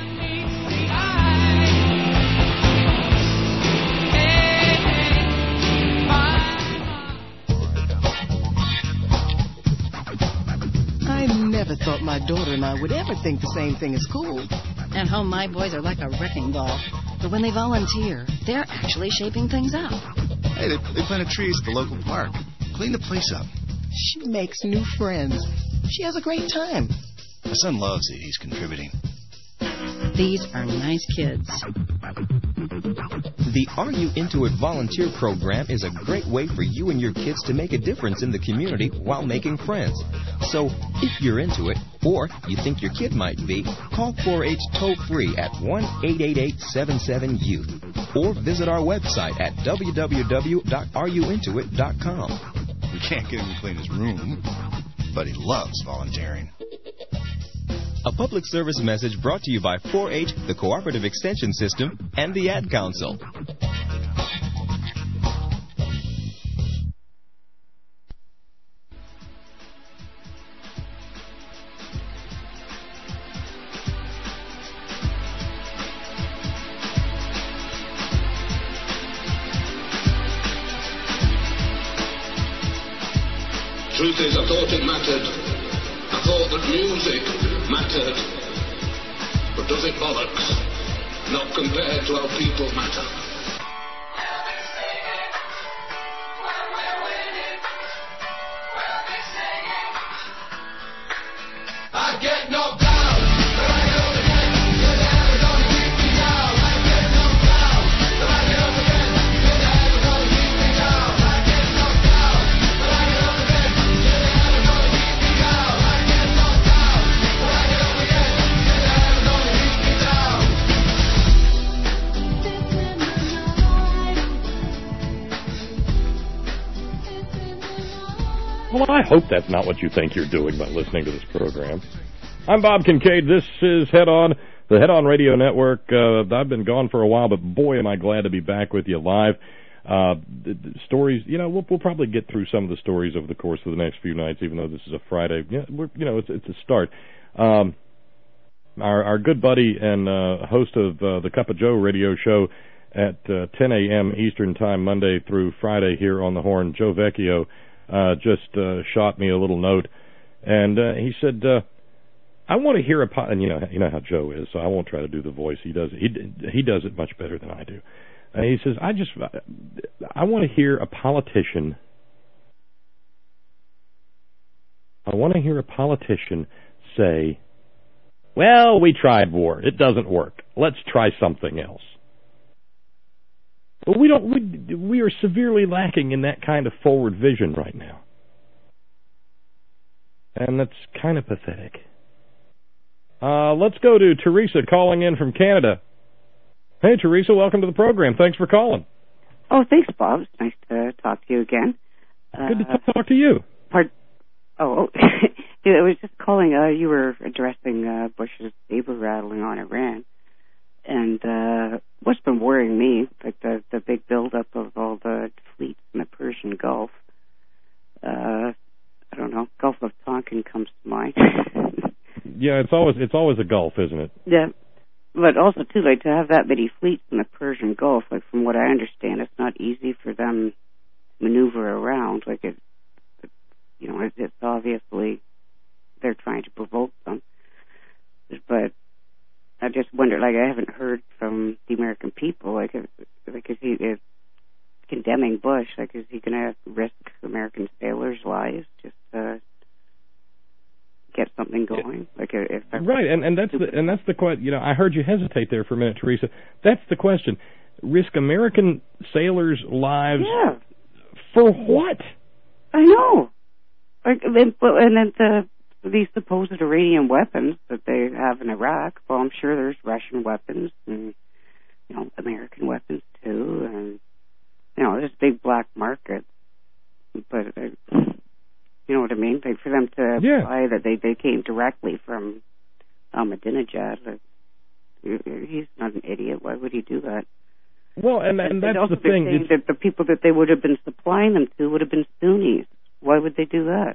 S21: I never thought my daughter and I would ever think the same thing is cool.
S22: At home, my boys are like a wrecking ball. But when they volunteer, they're actually shaping things up.
S23: Hey, they, they planted trees at the local park. Clean the place up.
S21: She makes new friends. She has a great time.
S23: My son loves it. He's contributing.
S22: These are nice kids.
S24: The Are You Into It volunteer program is a great way for you and your kids to make a difference in the community while making friends. So, if you're into it, or you think your kid might be, call four H toll-free at one eight eight eight seven seven youth, or visit our website at w w w dot are you into it dot com.
S23: We can't get him to clean his room, but he loves volunteering.
S24: A public service message brought to you by four H, the Cooperative Extension System, and the Ad Council.
S3: Truth is, I thought it mattered. I thought that music mattered. But does it bollocks? Not compared to how people matter. I get knocked down, but I get up again. You're never gonna keep me down. I get knocked down, but I get up again. You're never gonna keep me down. I get knocked down, but I get up again. You're never gonna keep me down. I get knocked down, but I get up again. You're never gonna keep me down.
S5: Well, I hope that's not what you think you're doing by listening to this program. I'm Bob Kincaid. This is Head On, the Head On Radio Network. Uh, I've been gone for a while, but boy, am I glad to be back with you live. Uh, the, the stories, you know, we'll, we'll probably get through some of the stories over the course of the next few nights, even though this is a Friday. Yeah, we're, you know, it's, it's a start. Um, our, our good buddy and uh, host of uh, the Cup of Joe radio show at uh, ten a.m. Eastern Time, Monday through Friday here on the Horn, Joe Vecchio, Uh, just uh, shot me a little note, and uh, he said, uh, "I want to hear a po-, and you know, you know how Joe is, so I won't try to do the voice. He does, he he does it much better than I do." Uh, he says, "I just, I want to hear a politician. I want to hear a politician say, well, we tried war. It doesn't work. Let's try something else." But we don't. We, we are severely lacking in that kind of forward vision right now, and that's kind of pathetic. Uh, let's go to Teresa calling in from Canada. Hey, Teresa, welcome to the program. Thanks for calling.
S25: Oh, thanks, Bob. It's nice to talk to you again.
S5: Good
S25: uh,
S5: to talk to you.
S25: Pardon? Oh, I was just calling. Uh, you were addressing uh, Bush's saber rattling on Iran. And uh, what's been worrying me, like the, the big buildup of all the fleets in the Persian Gulf, uh, I don't know, Gulf of Tonkin comes to mind.
S5: Yeah, it's always it's always a Gulf, isn't it?
S25: Yeah. but also too, like to have that many fleets in the Persian Gulf. Like from what I understand, it's not easy for them to maneuver around. Like it, it you know, it, it's obviously they're trying to provoke them. But I just wonder, like I haven't heard from the American people, like, if, like is he is condemning Bush? Like, is he going to risk American sailors' lives just to get something going? Like, if
S5: right, and and that's the and that's the question. You know, I heard you hesitate there for a minute, Teresa. That's the question. Risk American sailors' lives
S25: yeah.
S5: for what?
S25: I know. Like, and then the. These supposed Iranian weapons that they have in Iraq, well, I'm sure there's Russian weapons and, you know, American weapons too, and, you know, there's a big black market. But, uh, you know what I mean? Like, for them to
S5: yeah.
S25: imply that they, they came directly from Ahmadinejad, like, he's not an idiot. Why would he do that?
S5: Well, and, and that's
S25: also
S5: the thing.
S25: Saying that the people that they would have been supplying them to would have been Sunnis. Why would they do that?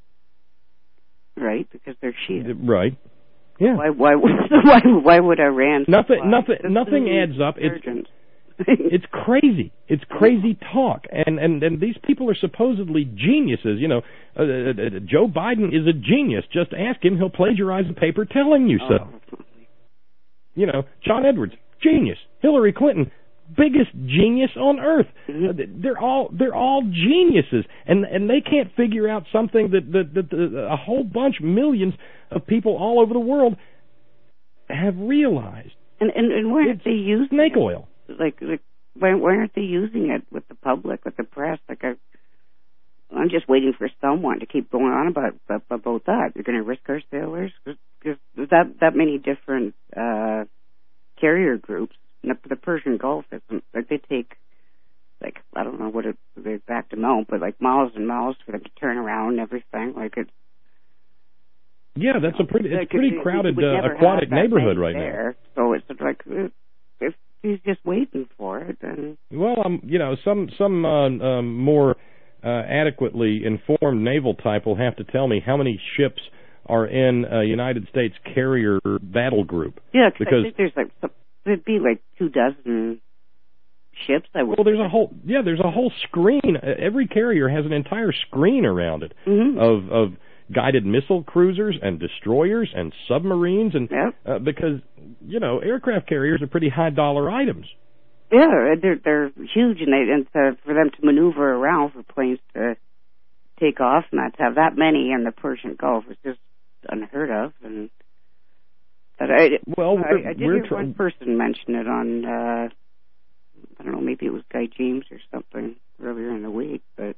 S25: Right, because they're Shia.
S5: Right. Yeah.
S25: Why? Why? Why? Why would Iran?
S5: Nothing. Nothing. Nothing adds up. It's, it's crazy. It's crazy talk. And and and these people are supposedly geniuses. You know, uh, uh, Joe Biden is a genius. Just ask him; he'll plagiarize a paper telling you so. Oh. You know, John Edwards, genius. Hillary Clinton, biggest genius on earth. Mm-hmm. They're all they're all geniuses, and and they can't figure out something that that, that, that a whole bunch, millions of people all over the world have realized.
S25: And and, and why aren't they using
S5: snake oil?
S25: Like, like why, why aren't they using it with the public, with the press? Like I, I'm just waiting for someone to keep going on about about that. You're going to risk our sailors because that that many different uh, carrier groups. The, the Persian Gulf isn't like they take like I don't know what it, the exact amount, but like miles and miles for them to turn around and everything. Like it's
S5: yeah, that's a pretty it's pretty crowded uh, aquatic neighborhood right
S25: there. now. So it's like if he's just waiting for it, then
S5: well, um, you know, some some uh, um, more uh, adequately informed naval type will have to tell me how many ships are in a United States carrier battle group.
S25: Yeah,
S5: because
S25: I think there's like. Some, It'd be like two dozen ships. I would.
S5: Well, there's a whole yeah. There's a whole screen. Every carrier has an entire screen around it
S25: mm-hmm.
S5: of of guided missile cruisers and destroyers and submarines, and
S25: yep.
S5: uh, because you know aircraft carriers are pretty high dollar items.
S25: Yeah, they're they're huge, and they and to, for them to maneuver around for planes to take off, not to have that many in the Persian Gulf is just unheard of, and. But I,
S5: well,
S25: I, I did hear tr- one person mention it on, uh, I don't know, maybe it was Guy James or something earlier in the week, but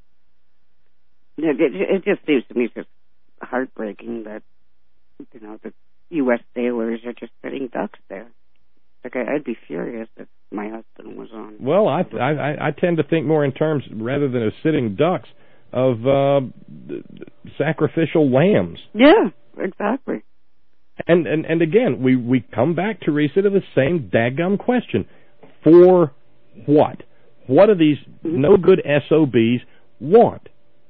S25: it, it, it just seems to me just heartbreaking that, you know, the U S sailors are just sitting ducks there. Like, I, I'd be furious if my husband was on.
S5: Well, I, I, I tend to think more in terms, rather than of sitting ducks, of uh, sacrificial lambs.
S25: Yeah, exactly.
S5: And, and and again, we, we come back, Teresa, to the same daggum question. For what? What do these no-good S O Bs want?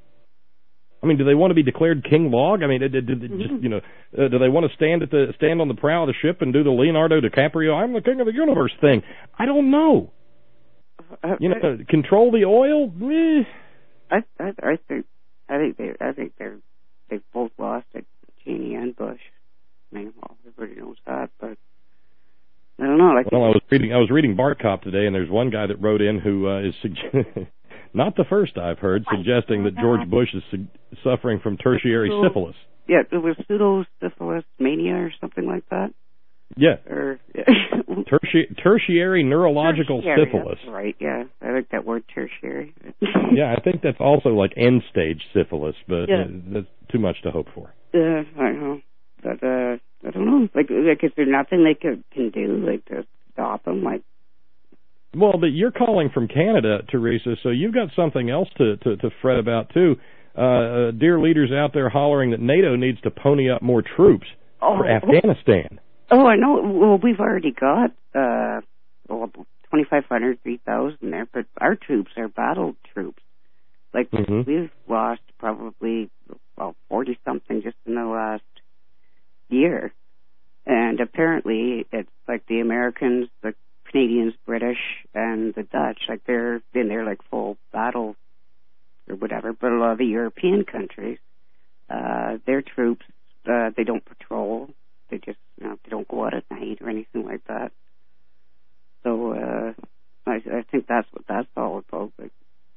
S5: I mean, do they want to be declared King Log? I mean, did, did, did just, you know, uh, do they want to stand at the stand on the prow of the ship and do the Leonardo DiCaprio, I'm the king of the universe thing? I don't know.
S25: Uh,
S5: you know, I, control the oil? Eh.
S25: I, I I think I think they I think they're they've both lost it, Cheney and Bush. I mean, well, everybody knows that, but I don't know. Like,
S5: well, I was reading I was reading Barkop today, and there's one guy that wrote in who uh, is sugge- not the first I've heard suggesting that George Bush is su- suffering from tertiary
S25: so,
S5: syphilis.
S25: Yeah, it was pseudo syphilis mania or something like that.
S5: Yeah.
S25: Or
S5: Terti- tertiary neurological
S25: tertiary,
S5: syphilis.
S25: That's right. Yeah, I like that word, tertiary.
S5: Yeah, I think that's also like end stage syphilis, but
S25: yeah.
S5: uh, that's too much to hope for.
S25: Yeah, I know. But uh, I don't know. Like, like, is there nothing they could, can do, like, to stop them? Like,
S5: well, but you're calling from Canada, Teresa, so you've got something else to, to, to fret about too. Uh, dear leaders out there hollering that NATO needs to pony up more troops
S25: oh,
S5: for Afghanistan.
S25: Oh, I know. Well, we've already got uh, well, twenty-five hundred, three thousand there, but our troops are battle troops. Like,
S5: mm-hmm.
S25: we've lost probably well forty something just in the last year, and apparently it's like the Americans, the Canadians, British, and the Dutch. Like they're in there like full battle or whatever. But a lot of the European countries, uh, their troops, uh, they don't patrol. They just, you know, they don't go out at night or anything like that. So uh, I, I think that's what that's all about. But,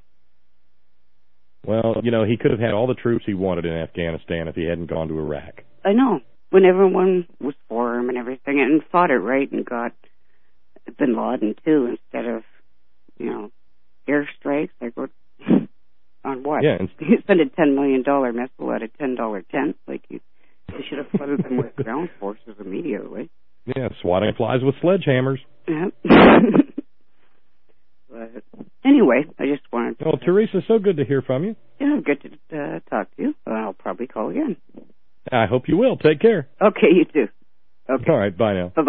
S5: well, you know, he could have had all the troops he wanted in Afghanistan if he hadn't gone to Iraq.
S25: I know. When everyone was for him and everything, and fought it right and got Bin Laden too, instead of, you know, airstrikes. Like what? On what?
S5: Yeah,
S25: you spend a ten million dollar missile at a ten dollar tent. Like you, you should have flooded them with ground forces immediately.
S5: Yeah, swatting flies with sledgehammers.
S25: Yeah. But anyway, I just wanted to...
S5: Well, Teresa, so good to hear from you.
S25: Yeah, good to uh, talk to you. I'll probably call again.
S5: I hope you will. Take care.
S25: Okay, you too. Okay.
S5: All right, bye now.
S25: Bye-bye.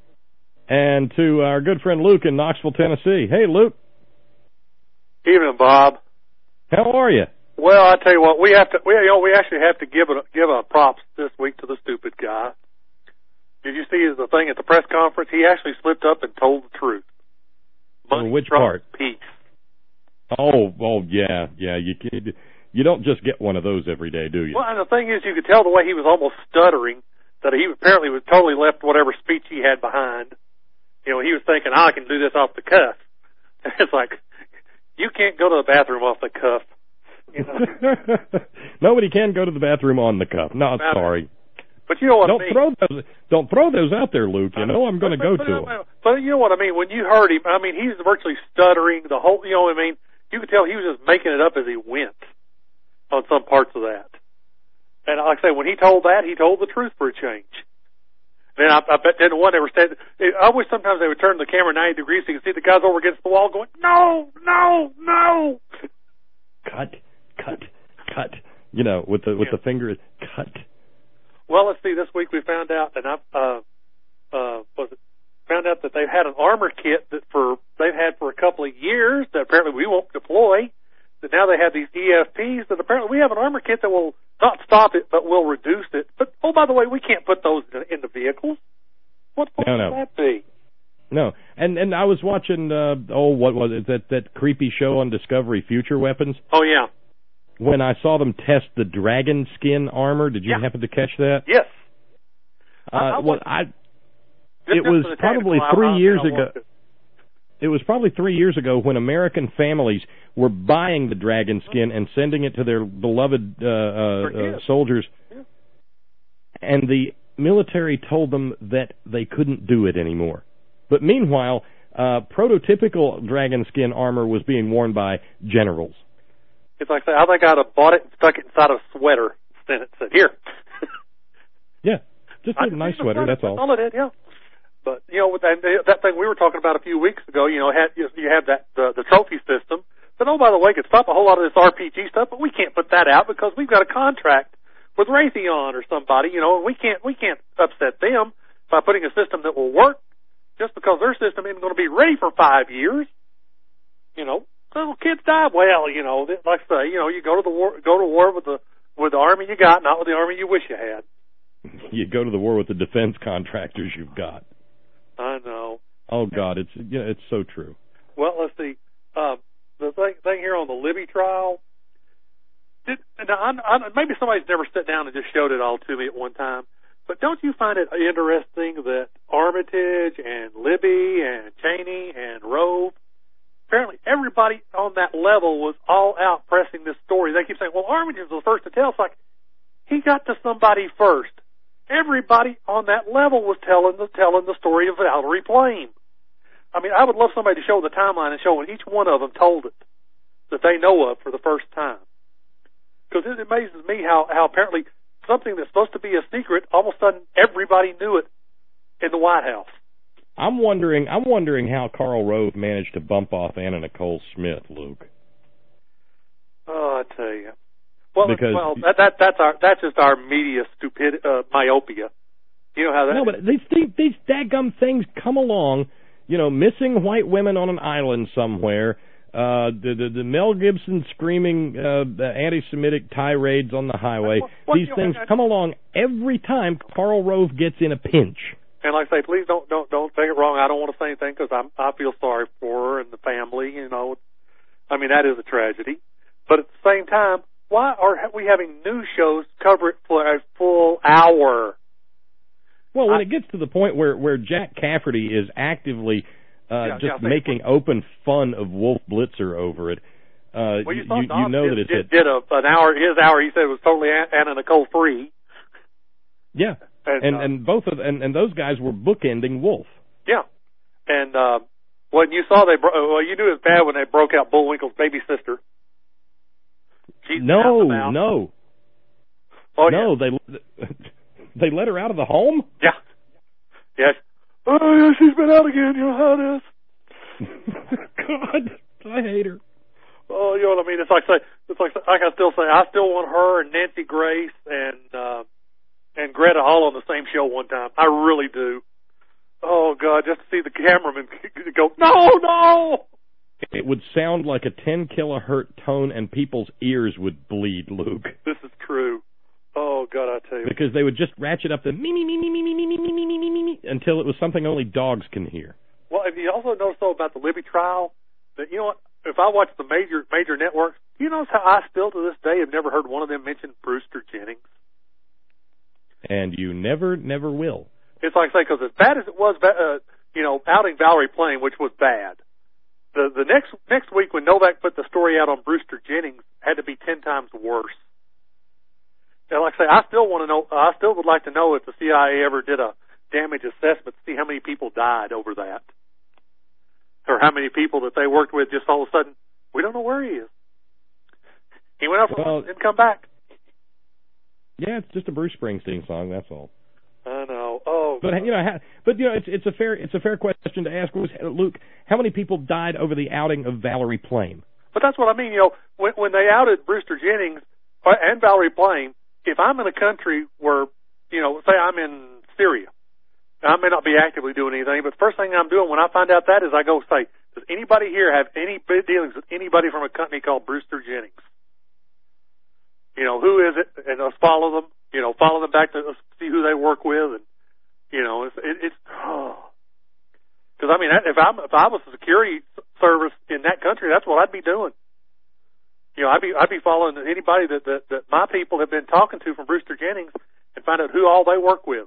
S5: And to our good friend Luke in Knoxville, Tennessee. Hey, Luke.
S1: Evening, Bob.
S5: How are you?
S1: Well, I tell you what, we have to. We you know we actually have to give it give a props this week to the stupid guy. Did you see the thing at the press conference? He actually slipped up and told the truth.
S5: Money, which part?
S1: Peace.
S5: Oh, oh, yeah, yeah. You you don't just get one of those every day, do you?
S1: Well, and the thing is, you could tell the way he was almost stuttering that he apparently was totally left whatever speech he had behind. You know, he was thinking, oh, I can do this off the cuff. It's like, you can't go to the bathroom off the cuff. You know?
S5: Nobody can go to the bathroom on the cuff. No, sorry.
S1: But you know what
S5: don't
S1: I mean.
S5: Throw those, don't throw those out there, Luke. You know I'm going to go
S1: but,
S5: to
S1: but,
S5: them.
S1: But you know what I mean? When you heard him, I mean, he's virtually stuttering the whole, you know what I mean? You could tell he was just making it up as he went on some parts of that. And like I say, when he told that, he told the truth for a change. And I, I bet then one ever said, I wish sometimes they would turn the camera ninety degrees so you can see the guys over against the wall going, no, no, no.
S5: Cut, cut, cut. You know, with the with
S1: yeah.
S5: the finger, cut.
S1: Well, let's see. This week we found out, and I uh, uh, was it, found out that they've had an armor kit that for they've had for a couple of years that apparently we won't deploy. That now they have these E F Ps that apparently we have an armor kit that will not stop it but will reduce it. But oh, by the way, we can't put those in, in the vehicles. What point
S5: no,
S1: no.
S5: no.
S1: that be?
S5: No, and and I was watching. Uh, oh, what was it? That that creepy show on Discovery, Future Weapons.
S1: Oh yeah.
S5: When I saw them test the dragon skin armor, did you
S1: yeah.
S5: happen to catch that?
S1: Yes.
S5: Uh,
S1: I, I
S5: well, I.
S1: Just
S5: it was probably three years ago.
S1: It.
S5: it was probably three years ago when American families were buying the dragon skin and sending it to their beloved uh, uh, uh, soldiers,
S1: yeah.
S5: and the military told them that they couldn't do it anymore. But meanwhile, uh, prototypical dragon skin armor was being worn by generals.
S1: It's like I think I'd have bought it and stuck it inside a sweater and said, "Here."
S5: Yeah, just a nice sweater. That's all.
S1: All it did, yeah. But you know, with that, that thing we were talking about a few weeks ago, you know, had you have that the, the trophy system. But oh, by the way, it could stop a whole lot of this R P G stuff. But we can't put that out because we've got a contract with Raytheon or somebody, you know, and we can't we can't upset them by putting a system that will work just because their system isn't going to be ready for five years. You know. Little kids die. Well, you know, like I say, you know, you go to the war, go to war with the with the army you got, not with the army you wish you had.
S5: You go to the war with the defense contractors you've got.
S1: I know.
S5: Oh God, it's you know, it's so true.
S1: Well, let's see. Uh, the thing, thing here on the Libby trial. Did, now, I, I, maybe somebody's never sat down and just showed it all to me at one time. But don't you find it interesting that Armitage and Libby and Cheney and Rove, apparently everybody on that level was all out pressing this story. They keep saying, well, Armitage was the first to tell. It's like, he got to somebody first. Everybody on that level was telling the, telling the story of Valerie Plame. I mean, I would love somebody to show the timeline and show when each one of them told it that they know of for the first time. Because it amazes me how, how apparently something that's supposed to be a secret, all of a sudden everybody knew it in the White House.
S5: I'm wondering. I'm wondering how Karl Rove managed to bump off Anna Nicole Smith, Luke.
S1: Oh, I tell you. Well,
S5: because
S1: well, that, that that's our that's just our media stupid uh, myopia. You know how that?
S5: No, but these these, these dadgum things come along. You know, missing white women on an island somewhere. Uh, the, the the Mel Gibson screaming uh, the anti-Semitic tirades on the highway.
S1: Well, well,
S5: These
S1: you know,
S5: things
S1: I, I,
S5: come along every time Karl Rove gets in a pinch.
S1: And like I say, please don't don't don't take it wrong. I don't want to say anything because I'm I feel sorry for her and the family. You know, I mean that is a tragedy. But at the same time, why are we having news shows cover it for a full hour?
S5: Well, when
S1: I,
S5: it gets to the point where where Jack Cafferty is actively uh,
S1: yeah,
S5: just
S1: yeah,
S5: making open fun of Wolf Blitzer over it, uh,
S1: well, you,
S5: you, you know
S1: did,
S5: that it's
S1: did,
S5: a,
S1: did a, an hour. His hour, he said, was totally Anna Nicole free.
S5: Yeah,
S1: and
S5: and,
S1: uh,
S5: and both of and, and those guys were bookending Wolf.
S1: Yeah, and uh, when you saw they, bro- well, you knew it was bad when they broke out Bullwinkle's baby sister. She's
S5: no, no,
S1: oh,
S5: no,
S1: yeah.
S5: they they let her out of the home.
S1: Yeah, yes. Oh yeah, she's been out again. You know how it is.
S5: God, I hate her.
S1: Oh, you know what I mean? It's like say, it's like like I still say, I still want her and Nancy Grace and. Uh, And Greta Hall on the same show one time. I really do. Oh, God, just to see the cameraman go, no, no!
S5: It would sound like a ten kilohertz tone and people's ears would bleed, Luke.
S1: This is true. Oh, God, I tell you.
S5: Because they would just ratchet up the me, me, me, me, me, me, me, me, me, me, me, me, me, until it was something only dogs can hear.
S1: Well, if you also notice, though, about the Libby trial, that, you know what, if I watch the major major networks, you notice how I still to this day have never heard one of them mention Brewster Jennings?
S5: And you never, never will.
S1: It's like I say, because as bad as it was, uh, you know, outing Valerie Plame, which was bad, the the next next week when Novak put the story out on Brewster Jennings had to be ten times worse. And like I say, I still want to know. I still would like to know if the C I A ever did a damage assessment to see how many people died over that, or how many people that they worked with just all of a sudden we don't know where he is. He went out for
S5: well,
S1: and didn't come back.
S5: Yeah, it's just a Bruce Springsteen song. That's all.
S1: I know. Oh,
S5: but you know, but you know, it's it's a fair it's a fair question to ask. Was Luke, how many people died over the outing of Valerie Plame?
S1: But that's what I mean. You know, when when they outed Brewster Jennings and Valerie Plame, if I'm in a country where, you know, say I'm in Syria, I may not be actively doing anything, but the first thing I'm doing when I find out that is I go say, does anybody here have any dealings with anybody from a company called Brewster Jennings? You know, who is it? And let's follow them. You know, follow them back to see who they work with, and you know, it's it, it's because oh. I mean, if I'm if I was a security service in that country, that's what I'd be doing. You know, I'd be I'd be following anybody that that, that my people have been talking to from Brewster Jennings and find out who all they work with.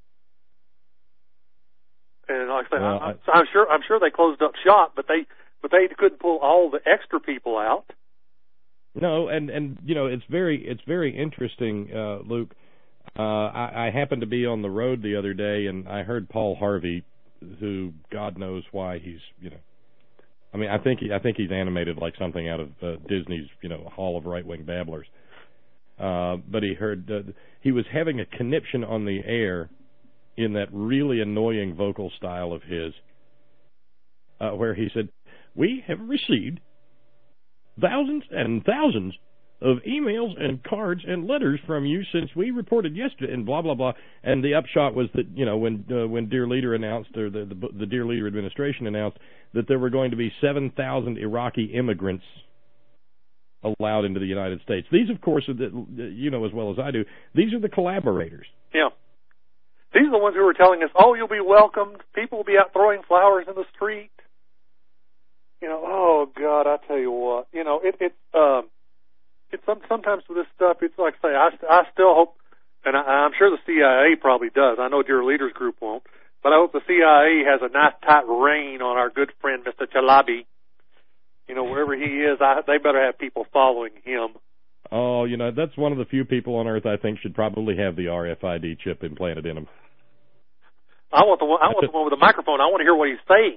S1: And like I say,
S5: well,
S1: I'm, I, I'm sure I'm sure they closed up shop, but they but they couldn't pull all the extra people out.
S5: No, and and you know it's very it's very interesting, uh, Luke. Uh, I, I happened to be on the road the other day, and I heard Paul Harvey, who God knows why he's you know, I mean I think he, I think he's animated like something out of uh, Disney's you know Hall of Right Wing Babblers. Uh, but he heard uh, he was having a conniption on the air in that really annoying vocal style of his, uh, where he said, "We have received thousands and thousands of emails and cards and letters from you since we reported yesterday," and blah blah blah. And the upshot was that you know when uh, when Dear Leader announced, or the, the the Dear Leader administration announced that there were going to be seven thousand Iraqi immigrants allowed into the United States. These, of course, are the, you know as well as I do, these are the collaborators.
S1: Yeah. These are the ones who were telling us, "Oh, you'll be welcomed. People will be out throwing flowers in the street." You know, oh God, I tell you what, you know, it it um, it's some, sometimes with this stuff, it's like I say, I I still hope, and I, I'm sure the C I A probably does. I know Dear Leaders Group won't, but I hope the C I A has a nice tight rein on our good friend Mister Chalabi. You know, wherever he is, I, they better have people following him.
S5: Oh, you know, that's one of the few people on Earth I think should probably have the R F I D chip implanted in them.
S1: I want the one. I want the one with the microphone. I want to hear what he's saying.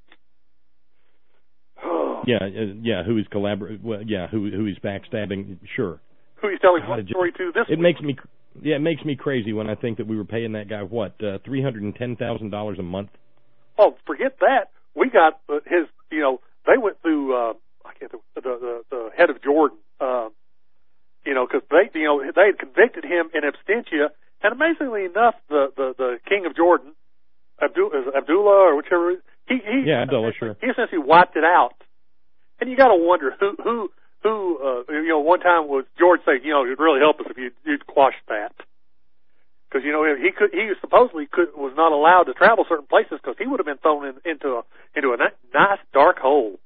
S5: yeah, uh, yeah. Who he's collabor- well, Yeah, who who he's backstabbing? Sure.
S1: Who he's telling
S5: God,
S1: what
S5: it
S1: story to this
S5: It
S1: week.
S5: makes me, yeah, it makes me crazy when I think that we were paying that guy what uh, three hundred and ten thousand dollars a month.
S1: Oh, forget that. We got uh, his. You know, they went through. Uh, I can't. The the, the head of Jordan. Uh, you know, because they, you know, they had convicted him in absentia, and amazingly enough, the the, the king of Jordan, Abdul, Abdullah or whichever, he he
S5: yeah, Abdullah, sure.
S1: He essentially wiped it out. And you got to wonder who who who uh, you know. One time was George saying, you know, it'd really help us if you you'd quash that, Because, you know, he could, he supposedly could, was not allowed to travel certain places because he would have been thrown in, into a, into a nice dark hole.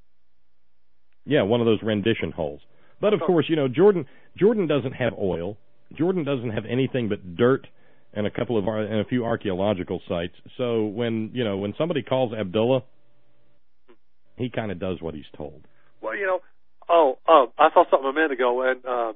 S5: Yeah, one of those rendition holes. But of course, you know, Jordan, Jordan doesn't have oil. Jordan doesn't have anything but dirt and a couple of, and a few archaeological sites. So when, you know, when somebody calls Abdullah, he kind of does what he's told.
S1: Well, you know, oh, uh, I saw something a minute ago, and, uh,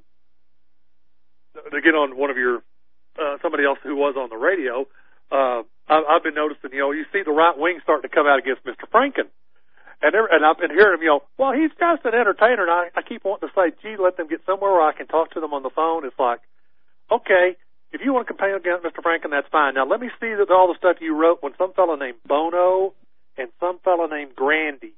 S1: to get on one of your, uh, somebody else who was on the radio, uh, I, I've been noticing, you know, you see the right wing starting to come out against Mister Franken. And, and I've been hearing him, you know, well, he's just an entertainer, and I, I keep wanting to say, gee, let them get somewhere where I can talk to them on the phone. It's like, okay, if you want to campaign against Mister Franken, that's fine. Now, let me see that all the stuff you wrote when some fellow named Bono and some fellow named Grandy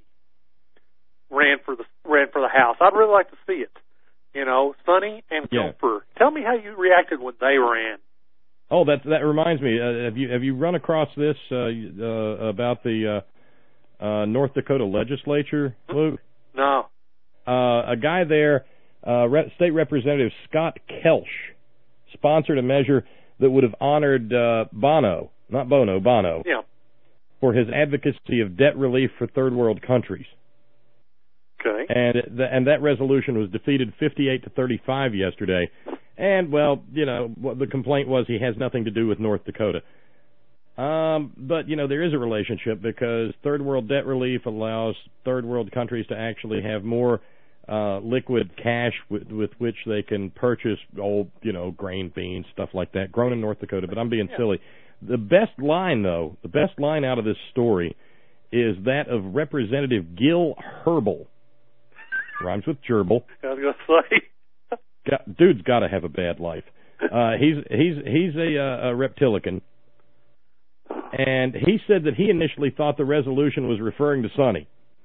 S1: ran for the ran for the House. I'd really like to see it. You know, Sonny and
S5: Yeah.
S1: Gopher. Tell me how you reacted when they ran.
S5: Oh, that that reminds me. Uh, have you have you run across this uh, uh, about the uh, uh, North Dakota legislature, Luke?
S1: No.
S5: Uh, a guy there, uh, Re- State Representative Scott Kelsch, sponsored a measure that would have honored uh, Bono, not Bono, Bono,
S1: Yeah.
S5: for his advocacy of debt relief for third world countries.
S1: Okay.
S5: And it, the, and that resolution was defeated fifty-eight to thirty-five yesterday. And, well, you know, what the complaint was he has nothing to do with North Dakota. Um, but, you know, there is a relationship because third world debt relief allows third world countries to actually have more uh, liquid cash with, with which they can purchase old, you know, grain, beans, stuff like that, grown in North Dakota. But I'm being
S1: Yeah.
S5: silly. The best line, though, the best line out of this story is that of Representative Gil Herbal. Rhymes with gerbil.
S1: I was going to say.
S5: Got, dude's got to have a bad life. Uh, he's he's he's a, uh, a reptilian, and he said that he initially thought the resolution was referring to Sonny.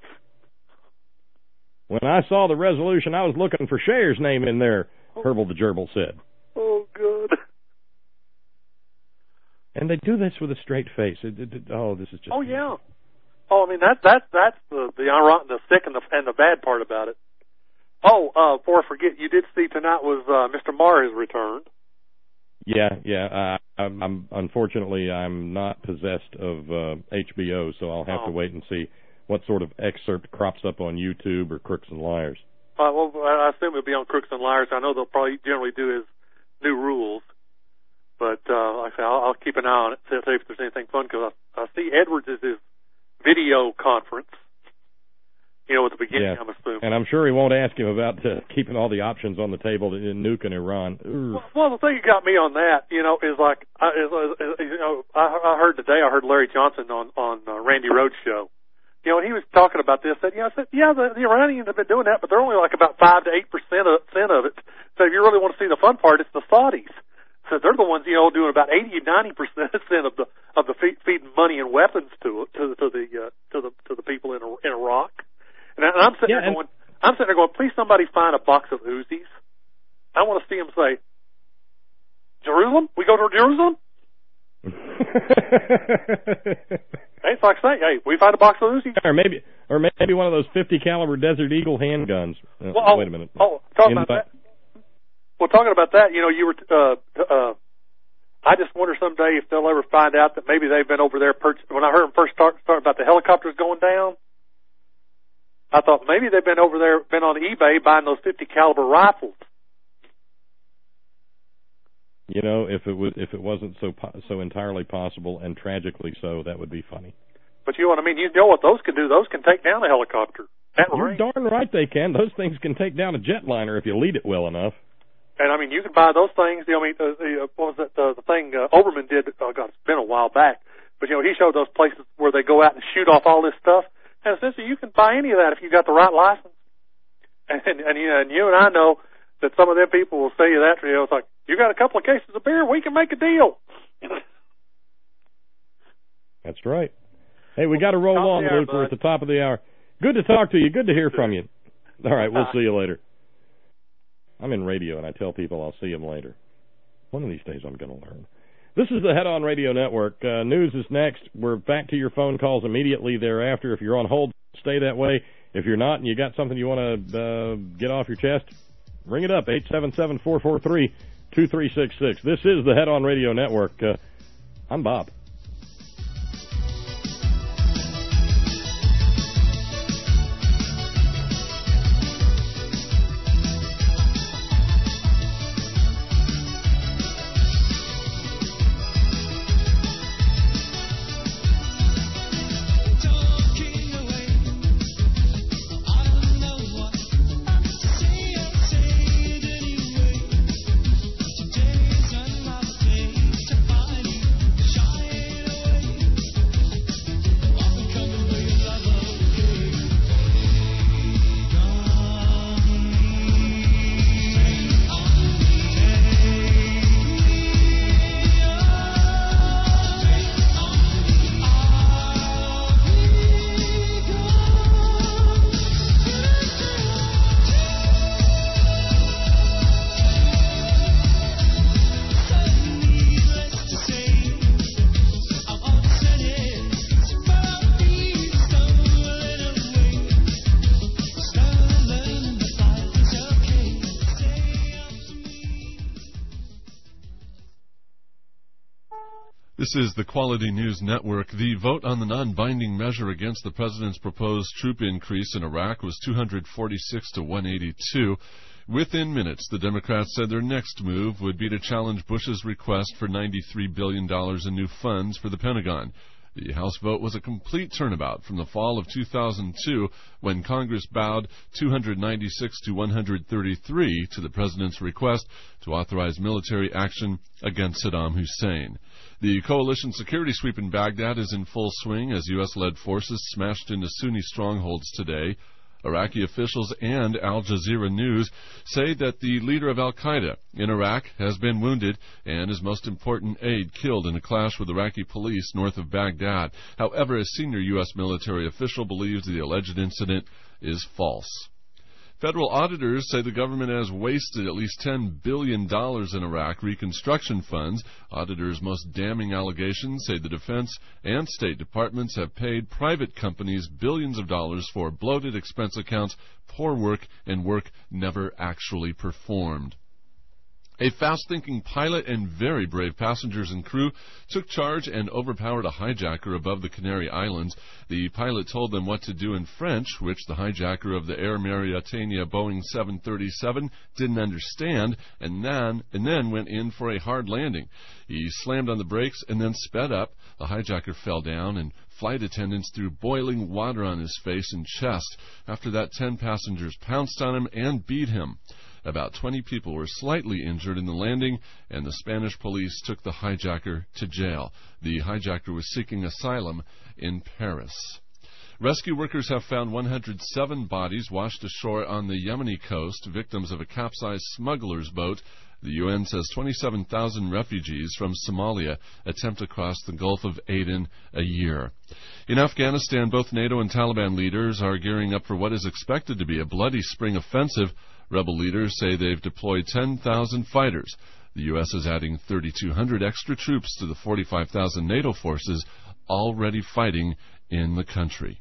S5: When I saw the resolution, I was looking for Cher's name in there. Herbal the gerbil said.
S1: Oh, good.
S5: And they do this with a straight face. It, it, it, oh, this is just.
S1: Oh, yeah. Oh, I mean, that, that, that's the, the, ironic, the sick and the, and the bad part about it. Oh, uh, before I forget, you did see tonight was uh, Mister Marr has returned.
S5: Yeah, yeah. Uh, I'm, I'm unfortunately I'm not possessed of uh, H B O, so I'll have
S1: Oh.
S5: to wait and see what sort of excerpt crops up on YouTube or Crooks and Liars.
S1: Uh, well, I assume it'll be on Crooks and Liars. I know they'll probably generally do his new rules. But, uh, like I say, I'll, I'll keep an eye on it, see if there's anything fun, because I, I see Edwards is his video conference, you know, at the beginning,
S5: Yeah.
S1: I'm assuming.
S5: And I'm sure he won't ask him about uh, keeping all the options on the table in nuking Iran. Ooh.
S1: Well, well, the thing that got me on that, you know, is like, I, is, is, you know, I, I heard today, I heard Larry Johnson on, on uh, Randy Rhoads' show. You know, and he was talking about this, said, you know, I said, yeah, the, the Iranians have been doing that, but they're only like about five to eight percent of, percent of it. So if you really want to see the fun part, it's the Saudis. So they're the ones, you know, doing about eighty, ninety percent of the of the feed, feeding money and weapons to to, to the uh, to the to the people in in Iraq. And, I, and I'm sitting
S5: Yeah,
S1: there
S5: and-
S1: going, I'm sitting there going, please somebody find a box of Uzis. I want to see them say, Jerusalem, we go to Jerusalem. Hey, it's like saying, hey, we find a box of Uzis.
S5: Or maybe, or maybe one of those fifty caliber Desert Eagle handguns. Uh,
S1: Well, oh,
S5: wait a minute.
S1: Oh, talking about
S5: Invite-
S1: that. Well, talking about that, you know, you were. Uh, uh, I just wonder someday if they'll ever find out that maybe they've been over there. Purch- when I heard them first start, start about the helicopters going down, I thought maybe they've been over there, been on eBay buying those fifty caliber rifles.
S5: You know, if it was, if it wasn't so po- so entirely possible and tragically so, that would be funny.
S1: But you know what I mean? You know what those can do? Those can take down a helicopter. At
S5: You're
S1: range.
S5: darn right they can. Those things can take down a jetliner if you lead it well enough.
S1: And I mean, you can buy those things. You know, I mean, uh, the, uh, what was that? Uh, the thing uh, Oberman did. Oh God, it's been a while back. But you know, he showed those places where they go out and shoot off all this stuff. And essentially, you can buy any of that if you got the right license. And and, you know, and you and I know that some of them people will say you that. You know, it's like you got a couple of cases of beer, we can make a deal.
S5: That's right. Hey, we got to roll
S1: Top of
S5: on,
S1: the hour,
S5: Luke. We're at
S1: bud.
S5: the top of the hour. Good to talk to you. Good to hear from you. All right, we'll see you later. I'm in radio, and I tell people I'll see them later. One of these days I'm going to learn. This is the Head On Radio Network. Uh, news is next. We're back to your phone calls immediately thereafter. If you're on hold, stay that way. If you're not and you got something you want to uh, get off your chest, ring it up, eight seven seven, four four three, two three six six. This is the Head On Radio Network. Uh, I'm Bob.
S2: This is the Quality News Network. The vote on the non-binding measure against the president's proposed troop increase in Iraq was two hundred forty-six to one eighty-two. Within minutes, the Democrats said their next move would be to challenge Bush's request for ninety-three billion dollars in new funds for the Pentagon. The House vote was a complete turnabout from the fall of two thousand two, when Congress bowed two hundred ninety-six to one hundred thirty-three to the president's request to authorize military action against Saddam Hussein. The coalition security sweep in Baghdad is in full swing as U S-led forces smashed into Sunni strongholds today. Iraqi officials and Al Jazeera News say that the leader of al-Qaeda in Iraq has been wounded and his most important aide killed in a clash with Iraqi police north of Baghdad. However, a senior U S military official believes the alleged incident is false. Federal auditors say the government has wasted at least ten billion dollars in Iraq reconstruction funds. Auditors' most damning allegations say the Defense and State Departments have paid private companies billions of dollars for bloated expense accounts, poor work, and work never actually performed. A fast-thinking pilot and very brave passengers and crew took charge and overpowered a hijacker above the Canary Islands. The pilot told them what to do in French, which the hijacker of the Air Mauritania Boeing seven thirty-seven didn't understand, and then, and then went in for a hard landing. He slammed on the brakes and then sped up. The hijacker fell down, and flight attendants threw boiling water on his face and chest. After that, ten passengers pounced on him and beat him. About twenty people were slightly injured in the landing, and the Spanish police took the hijacker to jail. The hijacker was seeking asylum in Paris. Rescue workers have found one hundred seven bodies washed ashore on the Yemeni coast, victims of a capsized smuggler's boat. The U N says twenty-seven thousand refugees from Somalia attempt to cross the Gulf of Aden a year. In Afghanistan, both NATO and Taliban leaders are gearing up for what is expected to be a bloody spring offensive. Rebel leaders say they've deployed ten thousand fighters. The U S is adding thirty-two hundred extra troops to the forty-five thousand NATO forces already fighting in the country.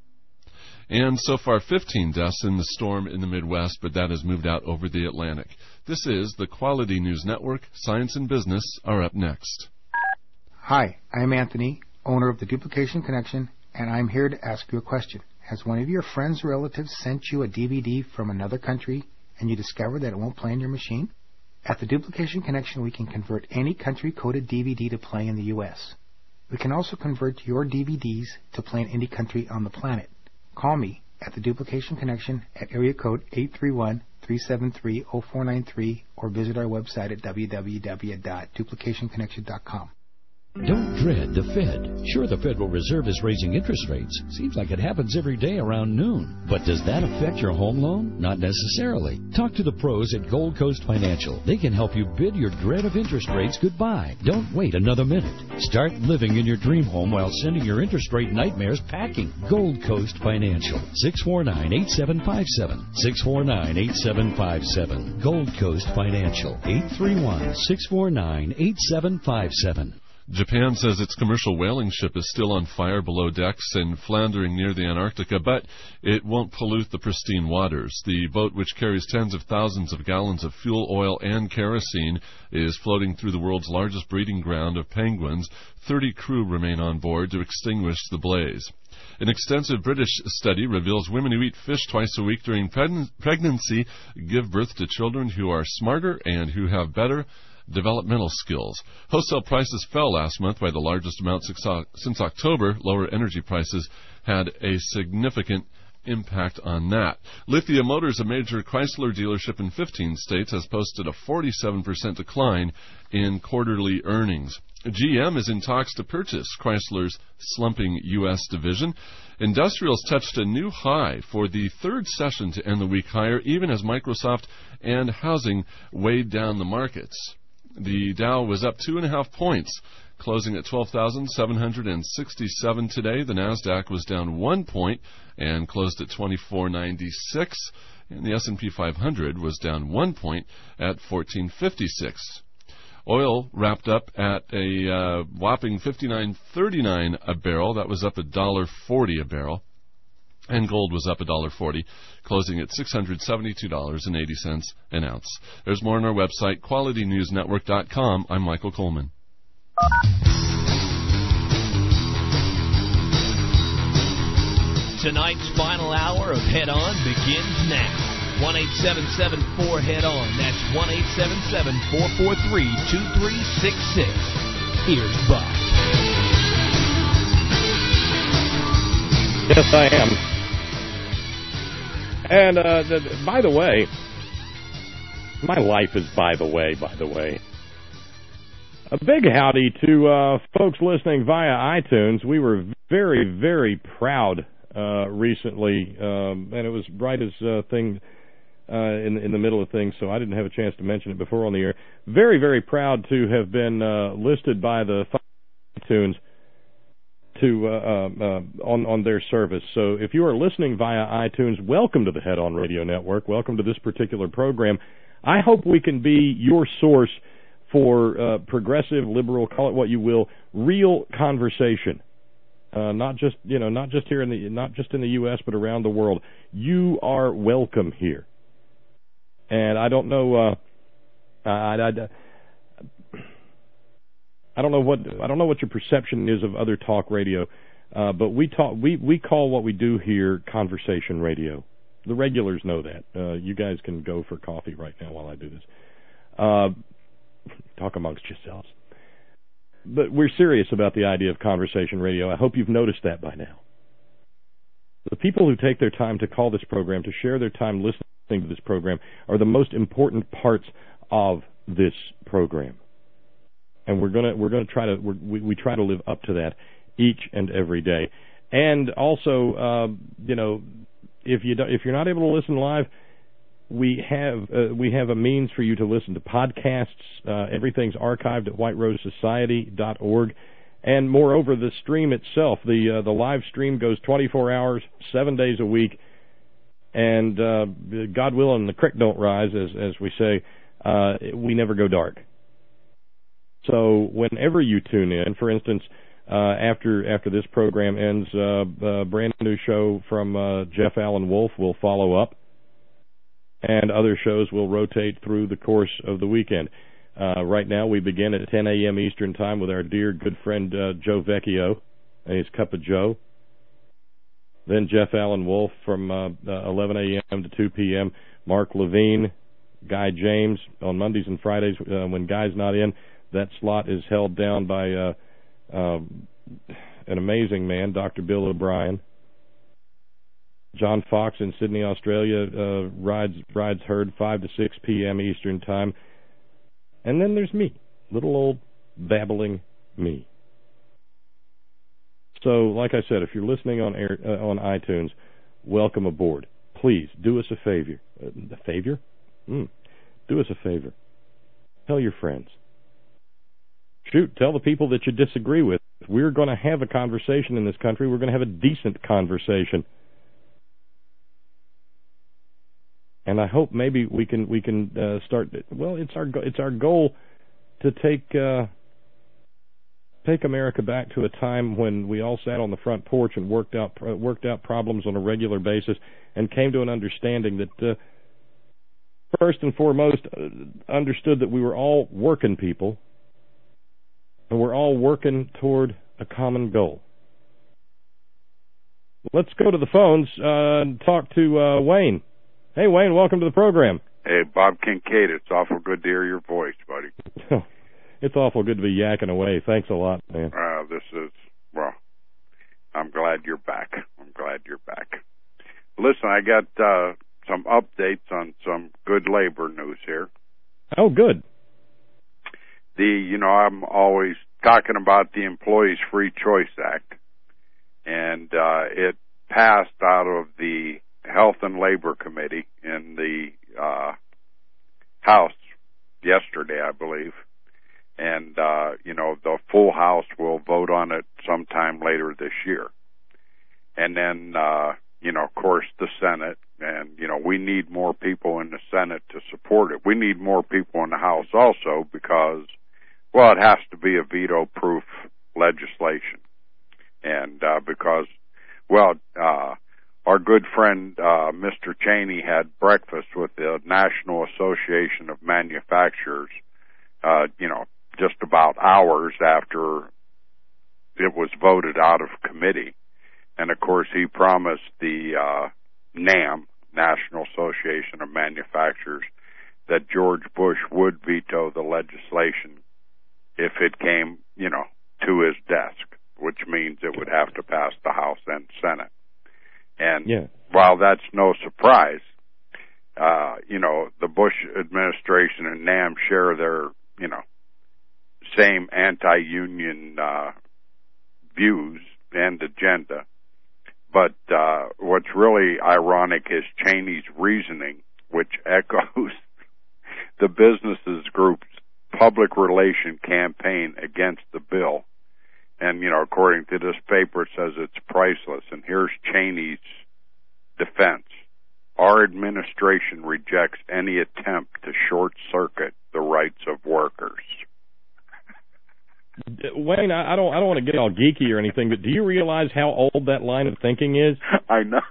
S2: And so far, fifteen deaths in the storm in the Midwest, but that has moved out over the Atlantic. This is the Quality News Network. Science and Business are up next.
S7: Hi, I'm Anthony, owner of the Duplication Connection, and I'm here to ask you a question. Has one of your friends or relatives sent you a D V D from another country and you discover that it won't play on your machine? At the Duplication Connection, we can convert any country-coded D V D to play in the U S. We can also convert your D V Ds to play in any country on the planet. Call me at the Duplication Connection at area code eight three one, three seven three, zero four nine three or visit our website at w w w dot duplication connection dot com.
S9: Don't dread the Fed. Sure, the Federal Reserve is raising interest rates. Seems like it happens every day around noon. But does that affect your home loan? Not necessarily. Talk to the pros at Gold Coast Financial. They can help you bid your dread of interest rates goodbye. Don't wait another minute. Start living in your dream home while sending your interest rate nightmares packing. Gold Coast Financial. six four nine, eight seven five seven. six four nine, eight seven five seven. Gold Coast Financial. eight three one, six four nine, eight seven five seven.
S2: Japan says its commercial whaling ship is still on fire below decks and floundering near the Antarctica, but it won't pollute the pristine waters. The boat, which carries tens of thousands of gallons of fuel oil and kerosene, is floating through the world's largest breeding ground of penguins. Thirty crew remain on board to extinguish the blaze. An extensive British study reveals women who eat fish twice a week during preg- pregnancy give birth to children who are smarter and who have better developmental skills. Wholesale prices fell last month by the largest amount since October. Lower energy prices had a significant impact on that. Lithia Motors, a major Chrysler dealership in fifteen states, has posted a forty-seven percent decline in quarterly earnings. G M is in talks to purchase Chrysler's slumping U S division. Industrials touched a new high for the third session to end the week higher, even as Microsoft and housing weighed down the markets. The Dow was up two and a half points, closing at twelve thousand seven hundred sixty-seven today. The Nasdaq was down one point and closed at twenty-four ninety-six, and the S and P five hundred was down one point at fourteen fifty-six. Oil wrapped up at a uh, whopping fifty-nine thirty-nine a barrel. That was up a dollar forty a barrel. And gold was up a dollar forty, closing at six hundred seventy-two dollars and eighty cents an ounce. There's more on our website, quality news network dot com. I'm Michael Coleman.
S4: Tonight's final hour of Head On begins now. one eight seven seven four head on. That's one eight seven seven four four three two three six six. Here's Buck.
S5: Yes, I am. And, uh, the, by the way, my life is by the way, by the way. A big howdy to uh, folks listening via iTunes. We were very, very proud uh, recently, um, and it was right as uh, thing uh, in, in the middle of things, so I didn't have a chance to mention it before on the air. Very, very proud to have been uh, listed by the iTunes to uh, uh, on on their service. So if you are listening via iTunes, welcome to the Head On Radio Network. Welcome to this particular program. I hope we can be your source for uh, progressive, liberal, call it what you will, real conversation. Uh, not just you know, not just here in the not just in the U S but around the world. You are welcome here. And I don't know. Uh, I, I, I I don't know what I don't know what your perception is of other talk radio, uh, but we talk we, we call what we do here conversation radio. The regulars know that. Uh, you guys can go for coffee right now while I do this. Uh, talk amongst yourselves. But we're serious about the idea of conversation radio. I hope you've noticed that by now. The people who take their time to call this program, to share their time listening to this program, are the most important parts of this program. And we're gonna we're gonna try to we're, we we try to live up to that each and every day. And also, uh, you know, if you don't, if you're not able to listen live, we have uh, we have a means for you to listen to podcasts. Uh, everything's archived at white rose society dot org, and moreover, the stream itself, the uh, the live stream goes twenty-four hours, seven days a week, and uh, God willing, the creek don't rise, as as we say. Uh, we never go dark. So whenever you tune in, for instance, uh, after after this program ends, uh, a brand new show from uh, Jeff Allen Wolf will follow up, and other shows will rotate through the course of the weekend. Uh, right now, we begin at ten a.m. Eastern Time with our dear good friend uh, Joe Vecchio and his Cup of Joe. Then Jeff Allen Wolf from uh, uh, eleven a.m. to two p.m. Mark Levine, Guy James on Mondays and Fridays uh, when Guy's not in. That slot is held down by uh, uh, an amazing man, Doctor Bill O'Brien. John Fox in Sydney, Australia, uh, rides rides herd five to six p.m. Eastern Time. And then there's me, little old babbling me. So, like I said, if you're listening on air, uh, on iTunes, welcome aboard. Please do us a favor. Uh, a favor? Mm. Do us a favor. Tell your friends. Shoot, tell the people that you disagree with. We're going to have a conversation in this country. We're going to have a decent conversation. And I hope maybe we can we can uh, start. Well, it's our it's our goal to take uh, take America back to a time when we all sat on the front porch and worked out uh, worked out problems on a regular basis and came to an understanding that, uh, first and foremost, uh, understood that we were all working people and we're all working toward a common goal. Let's go to the phones uh, and talk to uh, Wayne. Hey, Wayne, welcome to the program.
S10: Hey, Bob Kincaid, it's awful good to hear your voice, buddy.
S5: It's awful good to be yakking away. Thanks a lot, man.
S10: Uh, this is, well, I'm glad you're back. I'm glad you're back. Listen, I got uh, some updates on some good labor news here.
S5: Oh, good.
S10: The, you know, I'm always talking about the Employees Free Choice Act, and uh, it passed out of the Health and Labor Committee in the uh, House yesterday, I believe. And, uh, you know, the full House will vote on it sometime later this year. And then, uh, you know, of course, the Senate. And, you know, we need more people in the Senate to support it. We need more people in the House also because, well, it has to be a veto-proof legislation. And uh, because, well, uh, our good friend uh, Mister Cheney had breakfast with the National Association of Manufacturers, uh, you know, just about hours after it was voted out of committee. And, of course, he promised the uh, NAM, National Association of Manufacturers, that George Bush would veto the legislation if it came, you know, to his desk, which means it would have to pass the House and Senate. And
S5: yeah.
S10: while that's no surprise, uh, you know, the Bush administration and NAM share their, you know, same anti-union uh, views and agenda. But uh, what's really ironic is Cheney's reasoning, which echoes the businesses group's public relation campaign against the bill. And, you know, according to this paper, it says it's priceless. And here's Cheney's defense. Our administration rejects any attempt to short-circuit the rights of workers.
S5: Wayne, I don't, I don't want to get all geeky or anything, but do you realize how old that line of thinking is?
S10: I know.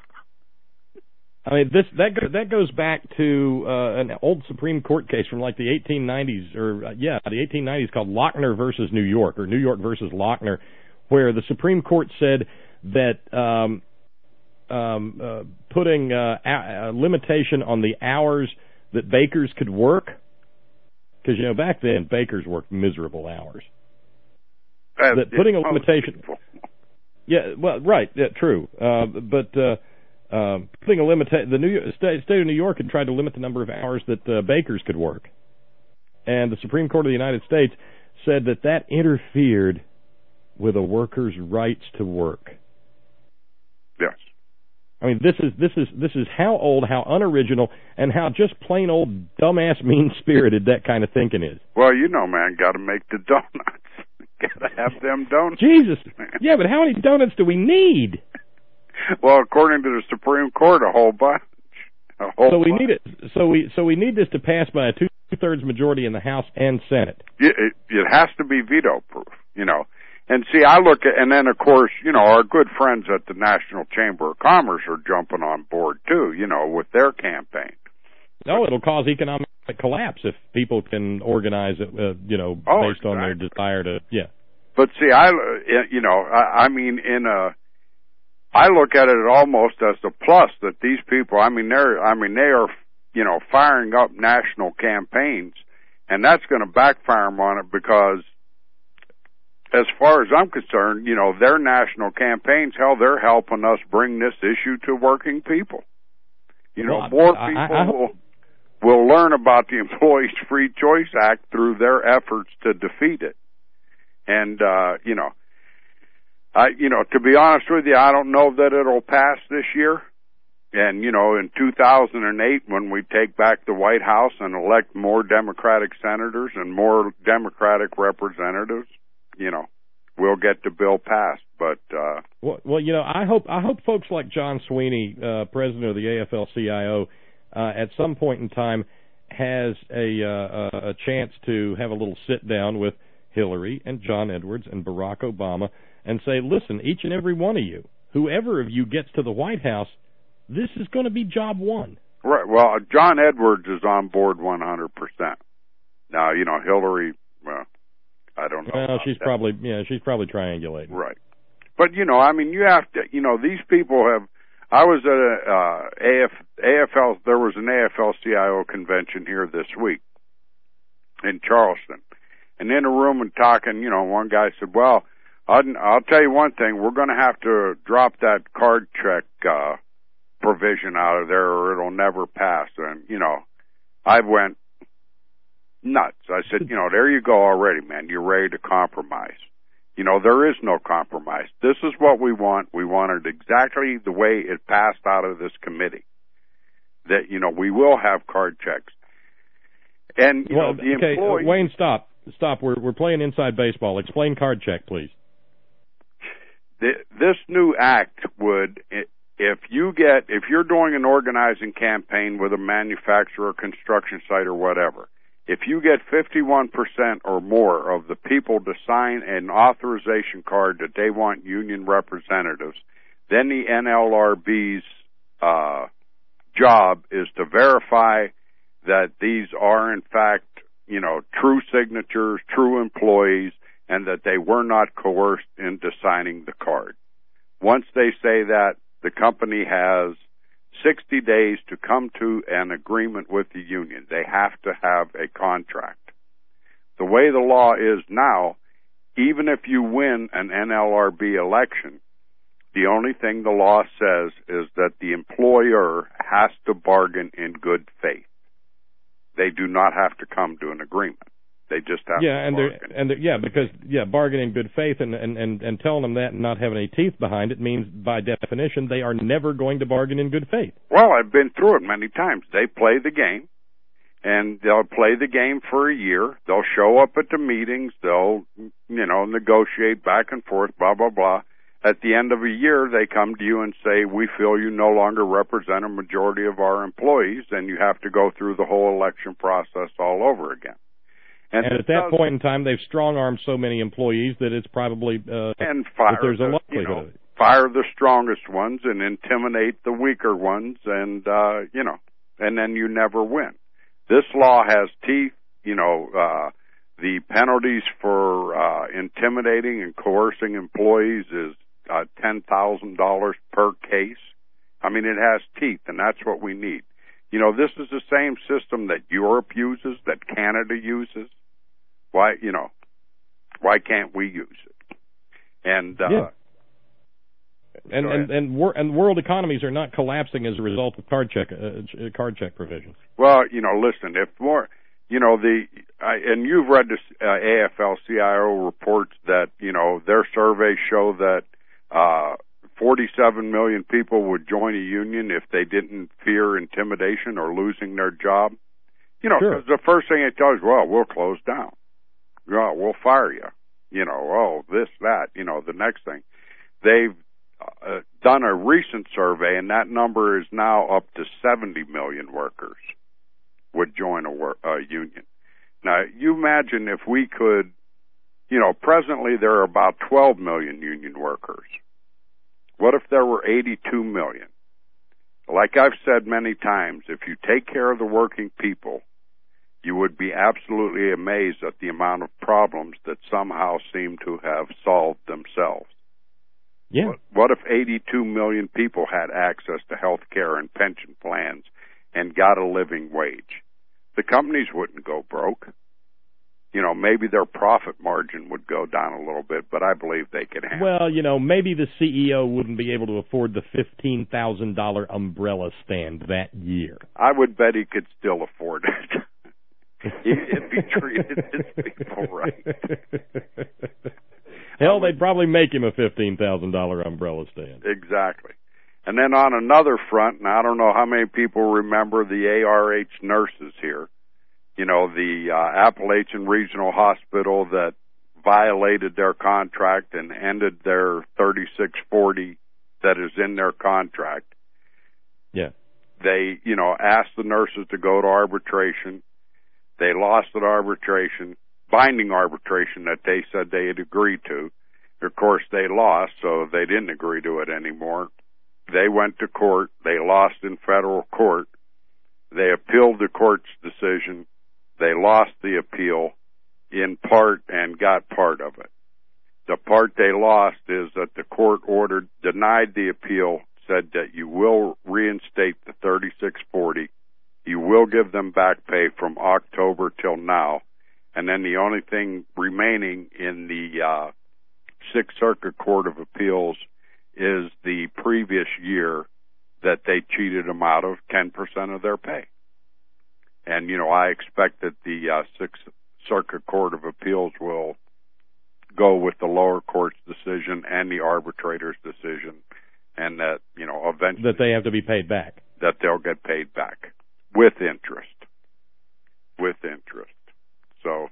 S5: I mean, this that go, that goes back to uh, an old Supreme Court case from like the eighteen nineties, or uh, yeah, the eighteen nineties, called Lochner versus New York, or New York versus Lochner, where the Supreme Court said that um, um, uh, putting uh, a, a limitation on the hours that bakers could work, because you know back then bakers worked miserable hours.
S10: Uh,
S5: that putting a limitation, yeah, well, right, yeah, true, uh, but uh, uh, putting a limita- the New state, state of New York had tried to limit the number of hours that uh, bakers could work, and the Supreme Court of the United States said that that interfered with a worker's rights to work.
S10: Yes.
S5: I mean, this is this is this is how old, how unoriginal, and how just plain old dumbass, mean-spirited that kind of thinking is.
S10: Well, you know, man, got to make the donuts. Got to have them donuts.
S5: Jesus. Yeah, but how many donuts do we need?
S10: Well, according to the Supreme Court, a whole bunch. A whole
S5: so we
S10: bunch.
S5: need it. So we so we need this to pass by a two-thirds majority in the House and Senate.
S10: It, it, it has to be veto-proof, you know. And see, I look at, and then of course, you know, our good friends at the National Chamber of Commerce are jumping on board too, you know, with their campaign.
S5: No, it'll cause economic collapse if people can organize it, uh, you know,
S10: oh,
S5: based
S10: exactly.
S5: on their desire to, yeah.
S10: But see, I, you know, I, I mean, in a, I look at it almost as a plus that these people, I mean, they're, I mean, they are, you know, firing up national campaigns, and that's going to backfire them on it because, as far as I'm concerned, you know, their national campaigns, hell, they're helping us bring this issue to working people. You know,
S5: well,
S10: more
S5: I,
S10: people
S5: I, I hope-
S10: will. We'll learn about the Employees Free Choice Act through their efforts to defeat it. And, uh, you know, I, you know, to be honest with you, I don't know that it'll pass this year. And, you know, in two thousand eight, when we take back the White House and elect more Democratic senators and more Democratic representatives, you know, we'll get the bill passed. But, uh,
S5: well, well, you know, I hope, I hope folks like John Sweeney, uh, president of the A F L C I O, Uh, at some point in time has a, uh, a chance to have a little sit down with Hillary and John Edwards and Barack Obama and say, listen, each and every one of you, whoever of you gets to the White House, this is going to be job one.
S10: Right. Well, John Edwards is on board one hundred percent. Now, you know, Hillary, well, I don't know.
S5: Well, she's that. probably, yeah, she's probably triangulating.
S10: Right. But, you know, I mean, you have to, you know, these people have, I was at a, uh, A F, A F L, there was an A F L C I O convention here this week in Charleston. And in a room and talking, you know, one guy said, well, I'll, I'll tell you one thing, we're going to have to drop that card check, uh, provision out of there or it'll never pass. And, you know, I went nuts. I said, you know, there you go already, man. You're ready to compromise. You know, there is no compromise. This is what we want. We want it exactly the way it passed out of this committee. That, you know, we will have card checks. And, you
S5: well,
S10: know, the
S5: okay,
S10: employee...
S5: uh, Wayne, stop. Stop. We're, we're playing inside baseball. Explain card check, please.
S10: The, this new act would... It, If you get, if you're doing an organizing campaign with a manufacturer, construction site, or whatever, if you get fifty-one percent or more of the people to sign an authorization card that they want union representatives, then the N L R B's uh, job is to verify that these are, in fact, you know, true signatures, true employees, and that they were not coerced into signing the card. Once they say that, the company has sixty days to come to an agreement with the union. They have to have a contract. The way the law is now, even if you win an N L R B election, the only thing the law says is that the employer has to bargain in good faith. They do not have to come to an agreement. They just have
S5: yeah,
S10: to
S5: and
S10: bargain.
S5: they're, and they're, yeah, because yeah, bargain in good faith and, and, and, and telling them that and not having any teeth behind it means, by definition, they are never going to bargain in good faith.
S10: Well, I've been through it many times. They play the game, and they'll play the game for a year. They'll show up at the meetings. They'll, you know, negotiate back and forth, blah blah blah. At the end of a year, they come to you and say, "We feel you no longer represent a majority of our employees, and you have to go through the whole election process all over again."
S5: And, and at that point in time, they've strong-armed so many employees that it's probably uh,
S10: and fire
S5: that there's a
S10: the,
S5: likelihood
S10: you know,
S5: of it.
S10: Fire the strongest ones and intimidate the weaker ones, and uh, you know, and then you never win. This law has teeth. You know, uh, the penalties for uh, intimidating and coercing employees is uh, ten thousand dollars per case. I mean, it has teeth, and that's what we need. You know, this is the same system that Europe uses, that Canada uses. Why, you know, why can't we use it? And, uh,
S5: yeah. and, and, and, wor- and world economies are not collapsing as a result of card check, uh, card check provisions.
S10: Well, you know, listen, if more, you know, the, I, and you've read this, uh, A F L C I O reports that, you know, their surveys show that, uh, forty-seven million people would join a union if they didn't fear intimidation or losing their job. You know,
S5: sure.
S10: The first thing it does, well, we'll close down. Well, we'll fire you. You know, oh, this, that, you know, the next thing. They've uh, done a recent survey, and that number is now up to seventy million workers would join a, wor- a union. Now, you imagine if we could, you know, presently there are about twelve million union workers. What if there were eighty-two million? Like I've said many times, if you take care of the working people, you would be absolutely amazed at the amount of problems that somehow seem to have solved themselves.
S5: Yeah.
S10: What, what if eighty-two million people had access to health care and pension plans and got a living wage? The companies wouldn't go broke. You know, maybe their profit margin would go down a little bit, but I believe they could handle it.
S5: Well, you know, maybe the C E O wouldn't be able to afford the fifteen thousand dollars umbrella stand that year.
S10: I would bet he could still afford it. If he treated his people right.
S5: Hell, they'd probably make him a fifteen thousand dollars umbrella stand.
S10: Exactly. And then on another front, and I don't know how many people remember the A R H nurses here, you know, the uh, Appalachian Regional Hospital that violated their contract and ended their thirty-six forty that is in their contract.
S5: Yeah.
S10: They, you know, asked the nurses to go to arbitration. They lost at arbitration. binding arbitration that they said they had agreed to. Of course, they lost, so they didn't agree to it anymore. They went to court. They lost in federal court. They appealed the court's decision. They lost the appeal in part and got part of it. The part they lost is that the court ordered, denied the appeal, said that you will reinstate the thirty-six forty. You will give them back pay from October till now. And then the only thing remaining in the uh, Sixth Circuit Court of Appeals is the previous year that they cheated them out of ten percent of their pay. And, you know, I expect that the uh, Sixth Circuit Court of Appeals will go with the lower court's decision and the arbitrator's decision, and that, you know, eventually...
S5: That they have to be paid back.
S10: That they'll get paid back with interest. With interest. So,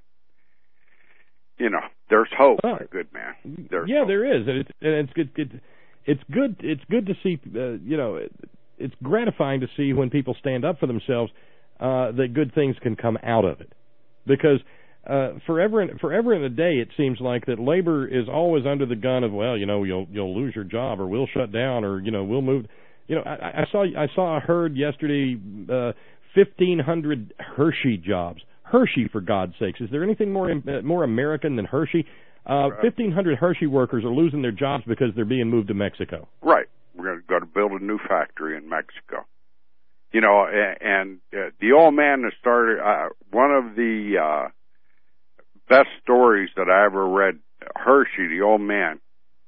S10: you know, there's hope.
S5: Oh.
S10: Good man. There's
S5: yeah,
S10: hope.
S5: there is, and it's and it's good. It's, it's good. It's good to see. Uh, you know, it, it's gratifying to see when people stand up for themselves uh, that good things can come out of it. Because uh, forever and forever and a day, it seems like that labor is always under the gun of, well, you know, you'll you'll lose your job, or we'll shut down, or you know, we'll move. You know, I, I saw I saw I heard yesterday uh, fifteen hundred Hershey jobs. Hershey, for God's sakes, is there anything more uh, more American than Hershey? Uh,
S10: right.
S5: fifteen hundred Hershey workers are losing their jobs because they're being moved to Mexico.
S10: Right. We're going to go to build a new factory in Mexico. You know, and, and uh, the old man that started, uh, one of the uh, best stories that I ever read, Hershey, the old man.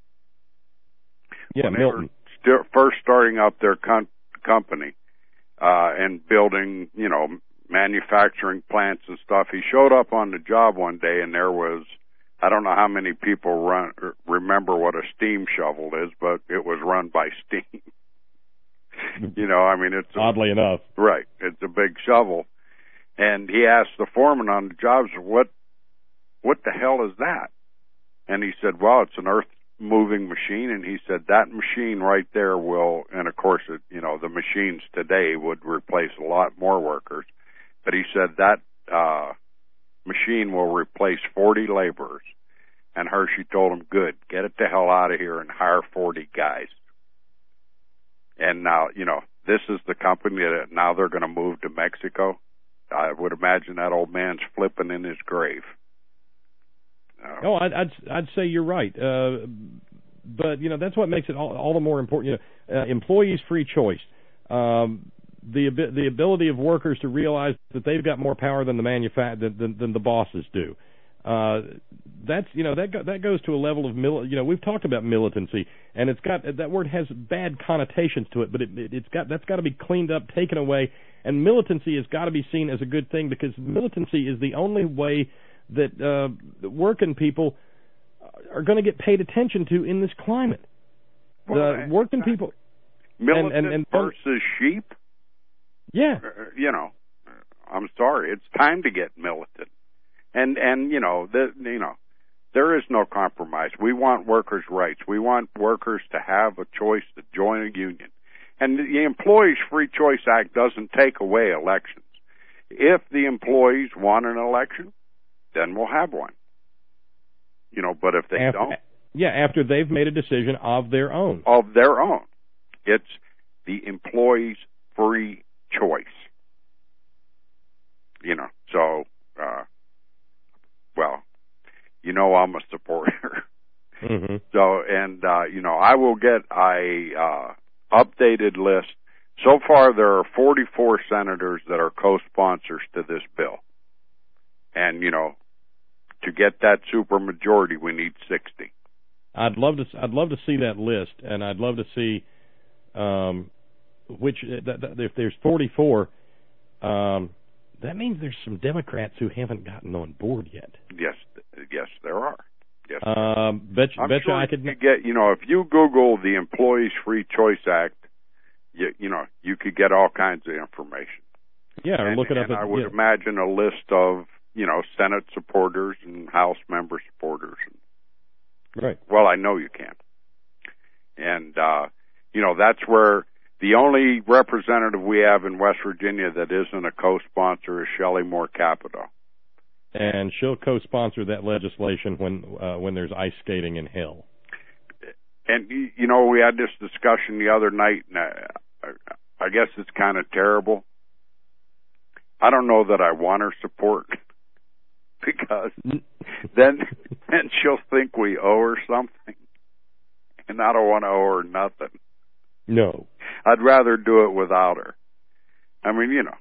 S5: Yeah,
S10: when
S5: Milton.
S10: They were still first starting up their com- company uh, and building, you know, manufacturing plants and stuff. He showed up on the job one day, and there was, I don't know how many people run remember what a steam shovel is, but it was run by steam. You know, I mean, it's a,
S5: oddly enough,
S10: right? It's a big shovel, and he asked the foreman on the job, "What, what the hell is that?" And he said, "Well, it's an earth-moving machine." And he said, "That machine right there will," and of course, it, you know, the machines today would replace a lot more workers. But he said that uh, machine will replace forty laborers. And Hershey told him, good, get it the hell out of here and hire forty guys. And now, you know, this is the company that now they're going to move to Mexico. I would imagine that old man's flipping in his grave. Uh,
S5: oh, I'd, I'd I'd say you're right. Uh, but, you know, that's what makes it all, all the more important. You know, uh, employees' free choice. Um The the ability of workers to realize that they've got more power than the manufa- than, than, than the bosses do. Uh, that's you know that go, that goes to a level of mil- you know we've talked about militancy, and it's got that word has bad connotations to it, but it, it, it's got that's got to be cleaned up, taken away, and militancy has got to be seen as a good thing, because militancy is the only way that uh, working people are going to get paid attention to in this climate.
S10: Well,
S5: the working people,
S10: militant
S5: and, and, and
S10: versus sheep.
S5: Yeah,
S10: uh, you know, I'm sorry, it's time to get militant. And and you know, the, you know, there is no compromise. We want workers' rights. We want workers to have a choice to join a union. And the Employees Free Choice Act doesn't take away elections. If the employees want an election, then we'll have one. You know, but if they
S5: after,
S10: don't,
S5: yeah, after they've made a decision of their own,
S10: of their own, it's the employees' free choice. You know, so. Uh, Well, you know, I'm a supporter.
S5: Mm-hmm.
S10: So, and, uh, you know, I will get a, uh, updated list. So far, there are forty-four senators that are co-sponsors to this bill. And, you know, to get that supermajority, we need sixty.
S5: I'd love to, I'd love to see that list, and I'd love to see, um, which, that, that, if there's forty-four, um, that means there's some Democrats who haven't gotten on board yet.
S10: Yes, yes, there are. Yes.
S5: Um, bet you,
S10: I'm
S5: bet
S10: sure
S5: you I could
S10: you get. You know, if you Google the Employees Free Choice Act, you, you know, you could get all kinds of information.
S5: Yeah, or
S10: and,
S5: look it up.
S10: And
S5: at,
S10: I would
S5: yeah.
S10: imagine a list of, you know, Senate supporters and House member supporters.
S5: Right.
S10: Well, I know you can. And uh, you know, that's where. The only representative we have in West Virginia that isn't a co-sponsor is Shelley Moore Capito.
S5: and she'll co-sponsor that legislation when uh, when there's ice skating in hell.
S10: And, you know, we had this discussion the other night, and I, I guess it's kind of terrible. I don't know that I want her support, because then, then she'll think we owe her something, and I don't want to owe her nothing.
S5: No.
S10: I'd rather do it without her. I mean, you know,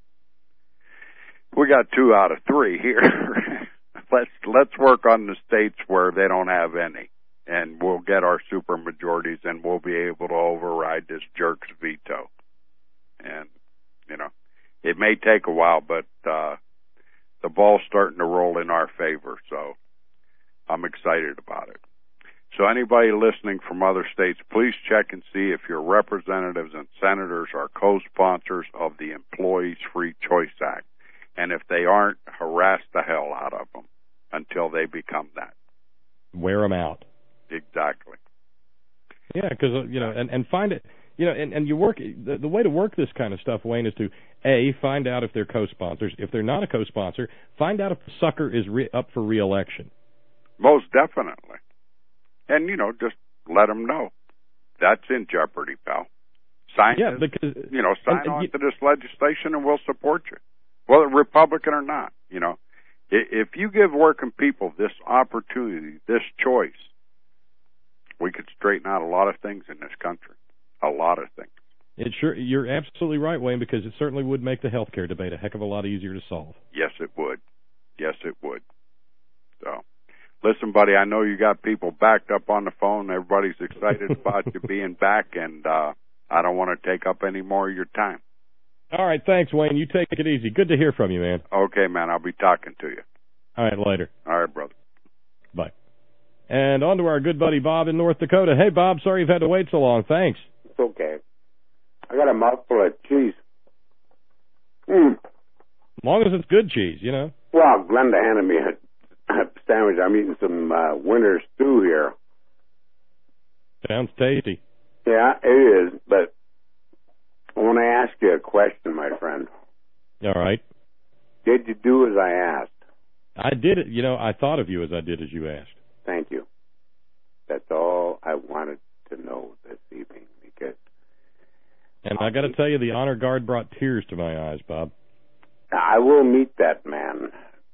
S10: we got two out of three here. let's let's work on the states where they don't have any, and we'll get our super majorities, and we'll be able to override this jerk's veto. And, you know, it may take a while, but uh, the ball's starting to roll in our favor, so I'm excited about it. So anybody listening from other states, please check and see if your representatives and senators are co-sponsors of the Employees Free Choice Act. And if they aren't, harass the hell out of them until they become that.
S5: Wear them out.
S10: Exactly.
S5: Yeah, because, you know, and, and find it, you know, and, and you work, the, the way to work this kind of stuff, Wayne, is to, A, find out if they're co-sponsors. If they're not a co-sponsor, find out if the sucker is re- up for re-election.
S10: Most definitely. And, you know, just let them know. That's in jeopardy, pal. Sign
S5: yeah,
S10: this,
S5: because,
S10: you know, sign
S5: and, and
S10: on
S5: you,
S10: to this legislation and we'll support you. Whether Republican or not, you know. If you give working people this opportunity, this choice, we could straighten out a lot of things in this country. A lot of things.
S5: It sure, you're absolutely right, Wayne, because it certainly would make the health care debate a heck of a lot easier to solve.
S10: Yes, it would. Yes, it would. So, listen, buddy, I know you got people backed up on the phone. Everybody's excited about you being back, and uh, I don't want to take up any more of your time.
S5: All right, thanks, Wayne. You take it easy. Good to hear from you, man.
S10: Okay, man, I'll be talking to you.
S5: All right, later.
S10: All right, brother.
S5: Bye. And on to our good buddy Bob in North Dakota. Hey, Bob, sorry you've had to wait so long. Thanks.
S11: It's okay. I got a mouthful of cheese. Mm.
S5: As long as it's good cheese, you know.
S11: Well, Glenda handed me a, a sandwich. I'm eating some uh, winter stew here.
S5: Sounds tasty.
S11: Yeah, it is, but I want to ask you a question, my friend.
S5: All right.
S11: Did you do as I asked?
S5: I did it. You know, I thought of you as I did as you asked.
S11: Thank you. That's all I wanted to know this evening, because...
S5: And I got to tell you, the honor guard brought tears to my eyes, Bob.
S11: I will meet that man.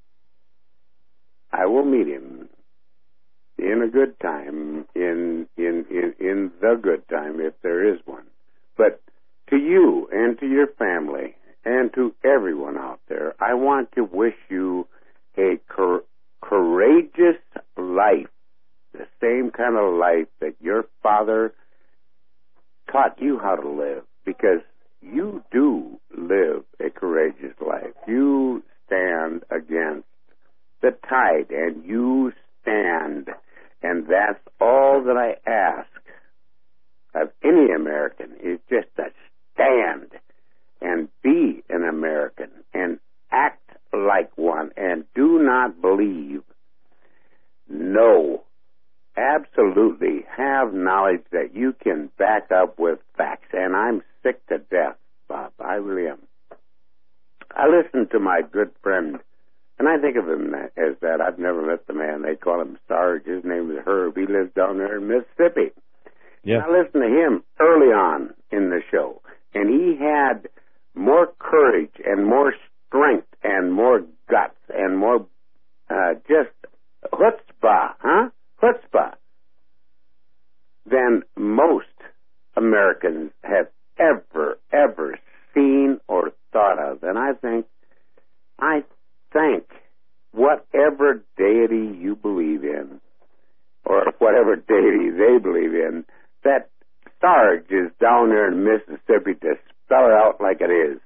S11: I will meet him in a good time, in in in, in the good time, if there is one. But to you and to your family and to everyone out there, I want to wish you a cor- courageous life, the same kind of life that your father taught you how to live, because you do live a courageous life. You stand against the tide, and you stand, and that's all that I ask of any American, is just to stand and be an American and act like one, and do not believe, know, absolutely have knowledge that you can back up with facts. And I'm sick to death, Bob. I really am. I listen to my good friend, and I think of him as that. I've never met the man. They call him Sarge. His name is Herb. He lives down there in Mississippi.
S5: Yeah.
S11: I listened to him early on in the show, and he had more courage and more strength and more guts and more uh, just chutzpah, huh? Chutzpah than most Americans have ever, ever seen or thought of. And I think, I think whatever deity you believe in, or whatever deity they believe in, that Sarge is down there in Mississippi to spell it out like it is.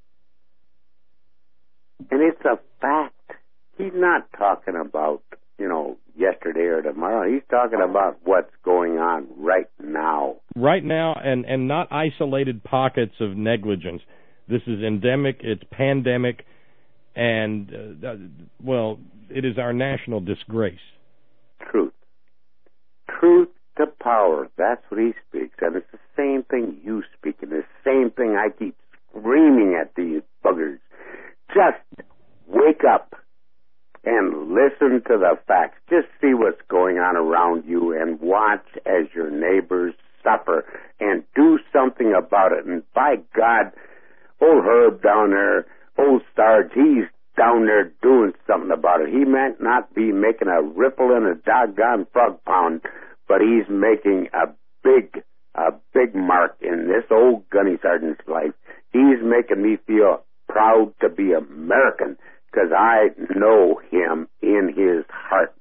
S11: And it's a fact. He's not talking about, you know, yesterday or tomorrow. He's talking about what's going on right now.
S5: Right now, and, and not isolated pockets of negligence. This is endemic, it's pandemic, and, uh, well, it is our national disgrace.
S11: Truth. Truth to power. That's what he speaks. And it's the same thing you speak, and the same thing I keep screaming at these buggers. Just wake up. and listen to the facts. Just see what's going on around you and watch as your neighbors suffer and do something about it. And by God, old Herb down there, old Sarge, he's down there doing something about it. He might not be making a ripple in a doggone frog pond, but he's making a big, a big mark in this old gunny sergeant's life. He's making me feel proud to be American because I know him in his heart.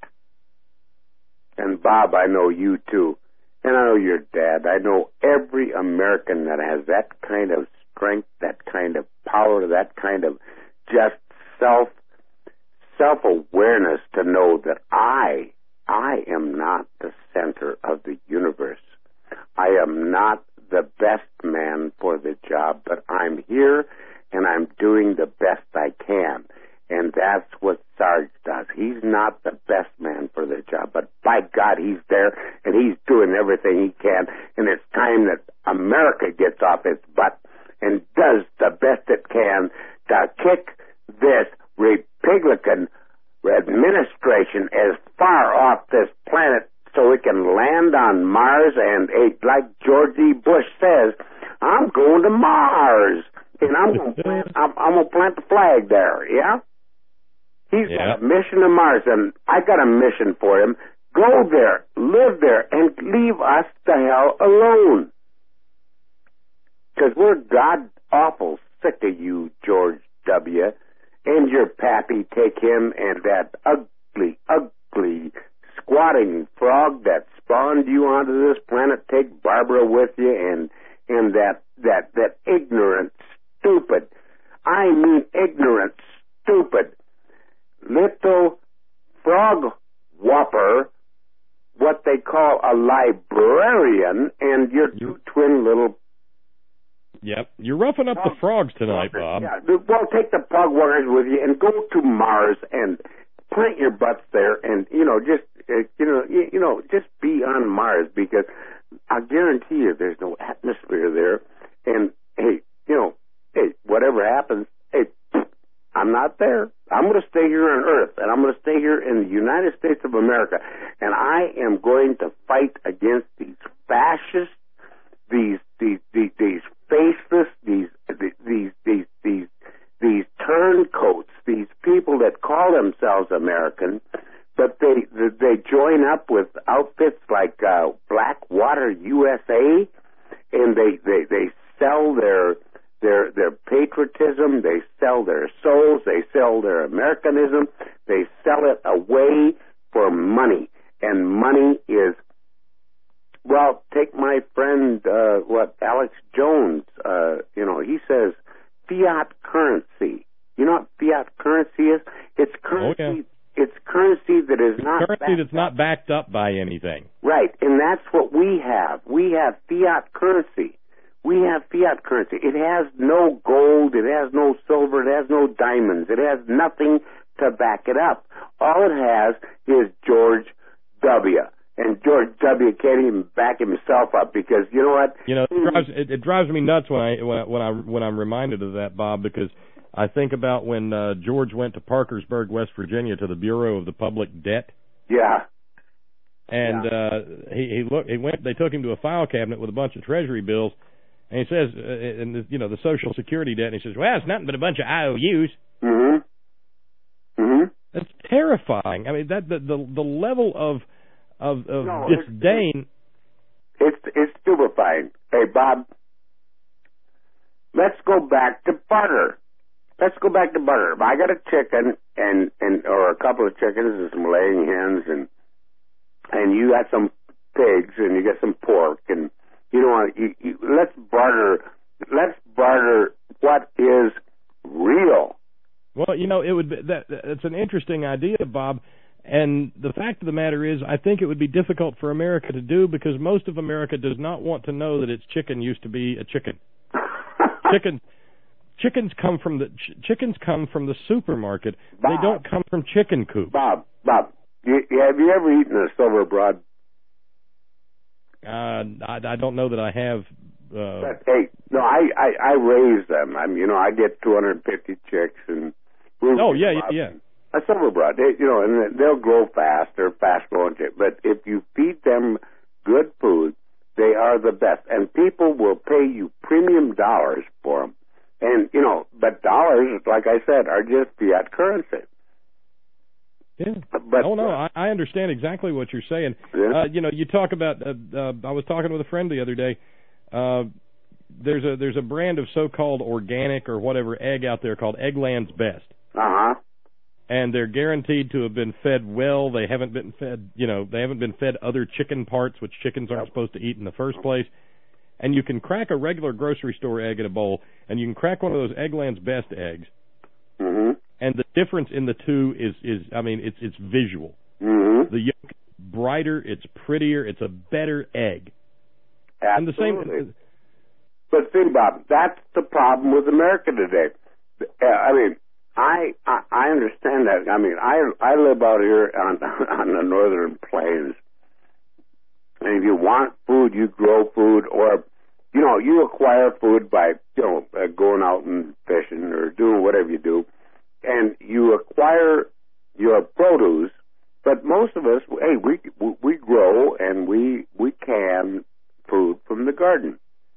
S11: And Bob, I know you too. And I know your dad. I know every American that has that kind of strength, that kind of power, that kind of just self, self-awareness to know that I, I am not the center of the universe. I am not the best man for the job, but I'm here and I'm doing the best I can. And that's what Sarge does. He's not the best man for the job, but by God, he's there, and he's doing everything he can. And it's time that America gets off its butt and does the best it can to kick this Republican administration as far off this planet so it can land on Mars. And uh, like George E. Bush says, I'm going to Mars, and I'm going to plant, I'm, I'm going to plant the flag there, yeah? He's got a mission to Mars, and I got a mission for him. Go there, live there, and leave us the hell alone. Because we're god-awful sick of you, George W., and your pappy. Take him and that ugly, ugly, squatting frog that spawned you onto this planet. Take Barbara with you, and and that, that, that ignorant, stupid, I mean ignorant, stupid, little frog whopper, what they call a librarian, and your two twin little...
S5: Yep, you're roughing up the frogs tonight, Bob.
S11: Yeah, well, take the pug walkers with you and go to Mars and plant your butts there, and you know, just uh, you know, you, you know, just be on Mars, because I guarantee you, there's no atmosphere there. And hey, you know, hey, whatever happens, hey, I'm not there. I'm going to stay here on Earth, and I'm going to stay here in the United States of America, and I am going to fight against these fascists, these these these, these faceless, these these these these these turncoats, these people that call themselves American, but they they join up with outfits like uh, Blackwater U S A, and they they they sell their their their patriotism, they sell their souls, they sell their Americanism, they sell it away for money, and money is, well, take my friend, uh, what, Alex Jones, uh, you know, he says fiat currency. You know what fiat currency is? It's currency,
S5: oh, yeah.
S11: It's currency that is
S5: it's
S11: not
S5: currency that's not backed up by anything.
S11: Right, and that's what we have. We have fiat currency. We have fiat currency. It has no gold, it has no silver, it has no diamonds, it has nothing to back it up. All it has is George W. And George W. can't even back himself up, because you know what?
S5: You know, it drives, it, it drives me nuts when I when I, when I when I'm reminded of that, Bob, because I think about when uh, George went to Parkersburg, West Virginia, to the Bureau of the Public Debt.
S11: Yeah.
S5: And
S11: yeah.
S5: Uh, he he looked. He went. They took him to a file cabinet with a bunch of Treasury bills. And he says, uh, and the, you know, the Social Security debt, and he says, well, it's nothing but a bunch of I O Us.
S11: Mm-hmm. Mm-hmm.
S5: That's terrifying. I mean, that the the, the level of of, of
S11: no,
S5: disdain.
S11: It's, it's it's stupefying. Hey, Bob, let's go back to butter. Let's go back to butter. If I got a chicken and and or a couple of chickens and some laying hens, and and you got some pigs and you got some pork, and you know, you, you, let's barter. Let's barter what is real.
S5: Well, you know, it would be, that. That's an interesting idea, Bob. And the fact of the matter is, I think it would be difficult for America to do, because most of America does not want to know that its chicken used to be a chicken. chicken, chickens come from the ch- chickens come from the supermarket.
S11: Bob,
S5: they don't come from chicken coops.
S11: Bob, Bob, you, have you ever eaten a silver broad?
S5: Uh, I, I don't know that I have. Uh,
S11: but, hey, no, I, I, I raise them. I mean, you know, I get two hundred fifty chicks, and
S5: oh yeah, yeah, yeah.
S11: a silver brood, they, you know, and they'll grow fast. They're fast growing. But if you feed them good food, they are the best. And people will pay you premium dollars for them. And, you know, but dollars, like I said, are just fiat currency.
S5: Yeah.
S11: But,
S5: oh, no, I, I understand exactly what you're saying.
S11: Yeah.
S5: Uh, you know, you talk about, uh, uh, I was talking with a friend the other day. Uh, there's a there's a brand of so-called organic or whatever egg out there called Eggland's Best.
S11: Uh-huh.
S5: And they're guaranteed to have been fed well. They haven't been fed, you know, they haven't been fed other chicken parts, which chickens aren't supposed to eat in the first place. And you can crack a regular grocery store egg in a bowl, and you can crack one of those Eggland's Best eggs.
S11: Mm-hmm.
S5: And the difference in the two is, is I mean, it's it's visual.
S11: Mm-hmm.
S5: The yolk is brighter, it's prettier, it's a better egg.
S11: Absolutely.
S5: And the same.
S11: But see, Bob, that's the problem with America today. Uh, I mean, I, I I understand that. I mean, I I live out here on on the northern plains, and if you want food, you grow food, or you know, you acquire food by you know uh, going out and fishing or doing whatever you do, and you acquire your produce. But most of us, hey, we we grow and we we can food from the garden,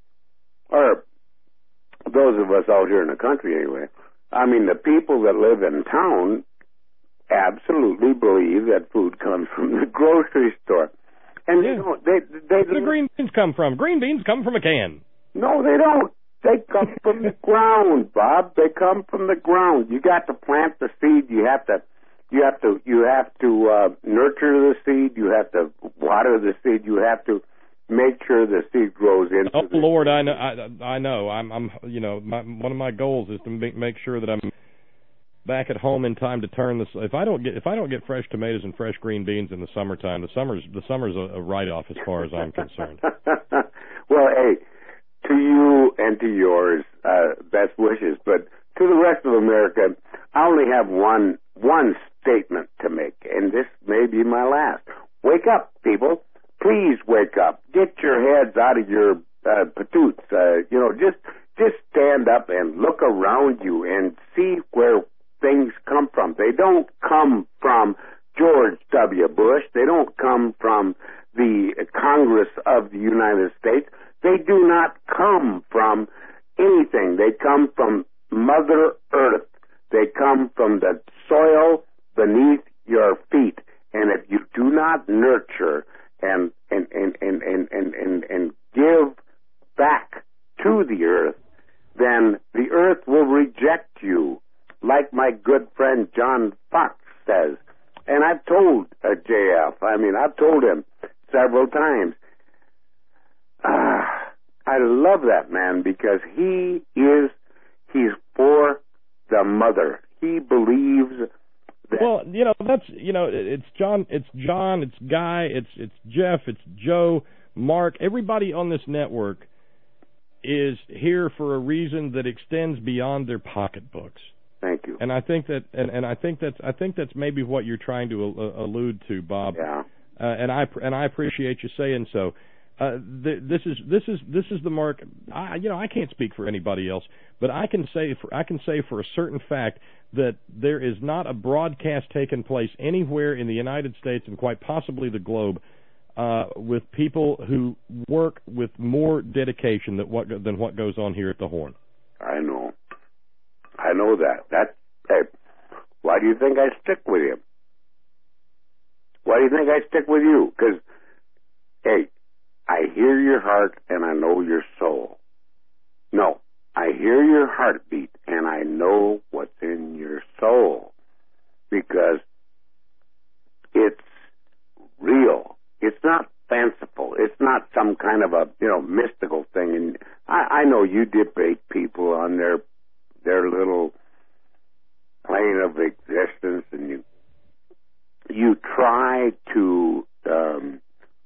S11: or those of us out here in the country anyway. I mean, the people that live in town absolutely believe that food comes from the grocery store, and
S5: Yeah.
S11: they don't. They they
S5: Where do green beans come from? Green beans come from a can.
S11: No, they don't. They come from the ground, Bob. They come from the ground. You got to plant the seed. You have to. You have to. You have to uh, nurture the seed. You have to water the seed. You have to make sure the seed grows into.
S5: Oh
S11: the
S5: Lord, I know. I, I know. I'm. I'm. You know, my, one of my goals is to make, make sure that I'm back at home in time to turn this. If I don't get if I don't get fresh tomatoes and fresh green beans in the summertime, the summer's the summer's a, a write off as far as I'm concerned.
S11: Well, hey, to you and to yours, uh, best wishes. But to the rest of America, I only have one one statement to make, and this may be my last. Wake up, people. Please wake up. Get your heads out of your uh, patoots. Uh, you know, just just stand up and look around you and see where things come from. They don't come from George W. Bush. They don't come from the Congress of the United States. They do not come from anything. They come from Mother Earth. They come from the soil beneath your feet. And if you do not nurture and and, and, and, and, and, and, and give back to the earth, then the earth will reject you, like my good friend John Fox says. And I've told uh, J F, I mean, I've told him several times, uh, I love that man because he is, he's for the mother. He believes that.
S5: Well, you know, that's, you know, it's John, it's John, it's Guy, it's it's Jeff, it's Joe, Mark. Everybody on this network is here for a reason that extends beyond their pocketbooks.
S11: Thank you.
S5: And I think that, and, and I think that's, I think that's maybe what you're trying to uh, allude to, Bob.
S11: Yeah.
S5: Uh, and I and I appreciate you saying so. Uh, th- this is this is this is the mark. I, you know, I can't speak for anybody else, but I can say for I can say for a certain fact that there is not a broadcast taking place anywhere in the United States and quite possibly the globe uh, with people who work with more dedication than what than what goes on here at the Horn.
S11: I know. I know that. That. Hey, why do you think I stick with you? Why do you think I stick with you? Because, hey, I hear your heart and I know your soul. No, I hear your heartbeat and I know what's in your soul. Because it's real. It's not fanciful. It's not some kind of a, you know, mystical thing. And I, I know you debate people on their their little plane of existence, and you you try to um,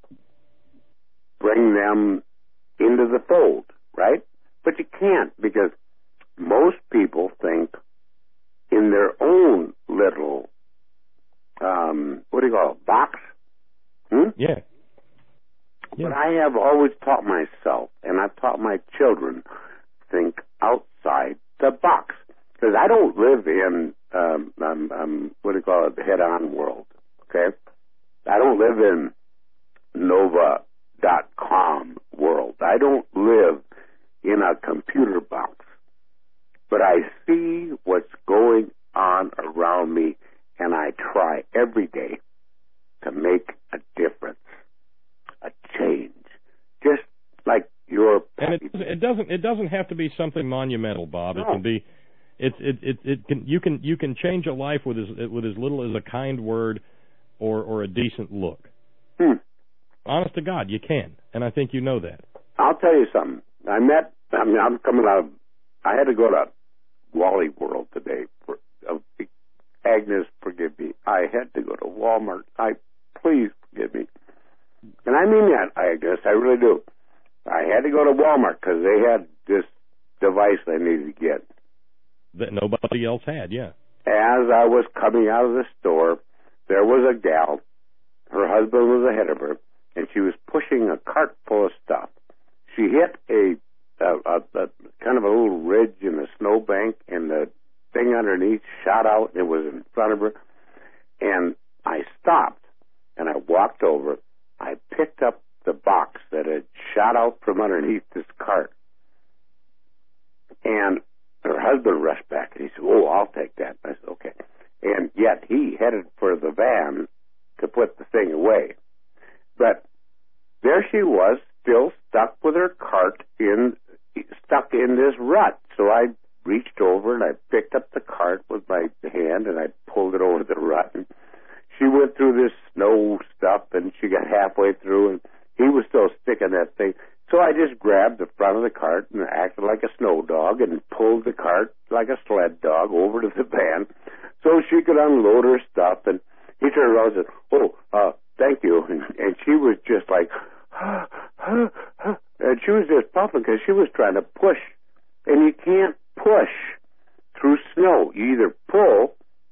S11: bring them into the fold, right? But you can't, because most people think in their own little um, what do you call it, box? Hmm?
S5: Yeah.
S11: But I have always taught myself, and I've taught my children, think outside the box. because I don't live in um, um, um, what do you call it, the head-on world. Okay, I don't live in Nova dot com world. I don't live in a computer box, but I see what's going on around me, and I try every day to make a difference, a change, just like your.
S5: And it, it doesn't it doesn't have to be something monumental, Bob.
S11: No.
S5: It can be, it it it, it can you can you can change a life with as with as little as a kind word, or or a decent look.
S11: Hmm.
S5: Honest to God, you can, and I think you know that.
S11: I'll tell you something. I met. I mean, I'm coming out of. I had to go to Wally World today. For, uh, Agnes, forgive me. I had to go to Walmart. I please forgive me, and I mean that, Agnes. I really do. I had to go to Walmart because they had this device I needed to get
S5: that nobody else had. Yeah.
S11: As I was coming out of the store, there was a gal. Her husband was ahead of her, and she was pushing a cart full of stuff. She hit a, a, a, a kind of a little ridge in the snowbank, and the thing underneath shot out, and it was in front of her. And I stopped, and I walked over. I picked up the box that had shot out from underneath this cart. And her husband rushed back, and he said, "Oh, I'll take that." I said, "Okay." And yet he headed for the van to put the thing away. But there she was, still stuck with her cart in, stuck in this rut. So I reached over and I picked up the cart with my hand and I pulled it over the rut. And she went through this snow stuff and she got halfway through and he was still sticking that thing. So I just grabbed the front of the cart and acted like a snow dog and pulled the cart like a sled dog over to the van so she could unload her stuff. And he turned around and said, "Oh, uh, thank you." And, and she was just like, and she was just puffing because she was trying to push. And you can't push through snow. You either pull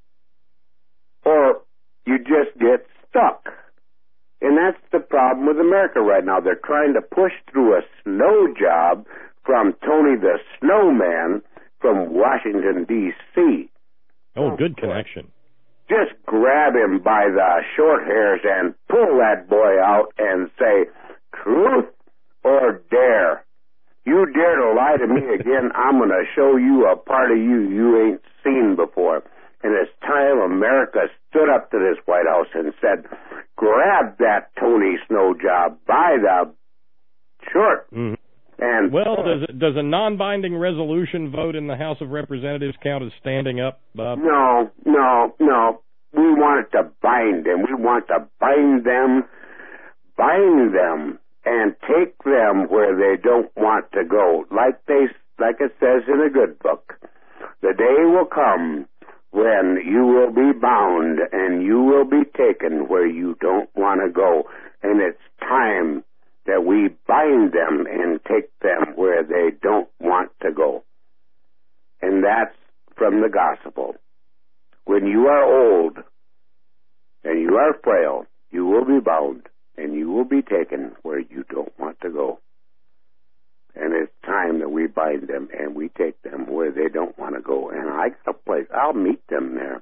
S11: or you just get stuck. And that's the problem with America right now. They're trying to push through a snow job from Tony the Snowman from Washington, D C
S5: Oh, good connection.
S11: Just grab him by the short hairs and pull that boy out and say, "Truth or dare? You dare to lie to me again, I'm going to show you a part of you you ain't seen before." And it's time America stood up to this White House and said, "Grab that Tony Snow job by the short."
S5: Mm-hmm.
S11: And
S5: well, does it, does a non-binding resolution vote in the House of Representatives count as standing up, Bob?
S11: No, no, no. We want it to bind them. We want to bind them, bind them, and take them where they don't want to go. Like they, like it says in a good book, the day will come when you will be bound and you will be taken where you don't want to go. And it's time that we bind them and take them where they don't want to go. And that's from the gospel. When you are old and you are frail, you will be bound and you will be taken where you don't want to go. And it's time that we bind them and we take them where they don't want to go. And I got a place. I'll meet them there.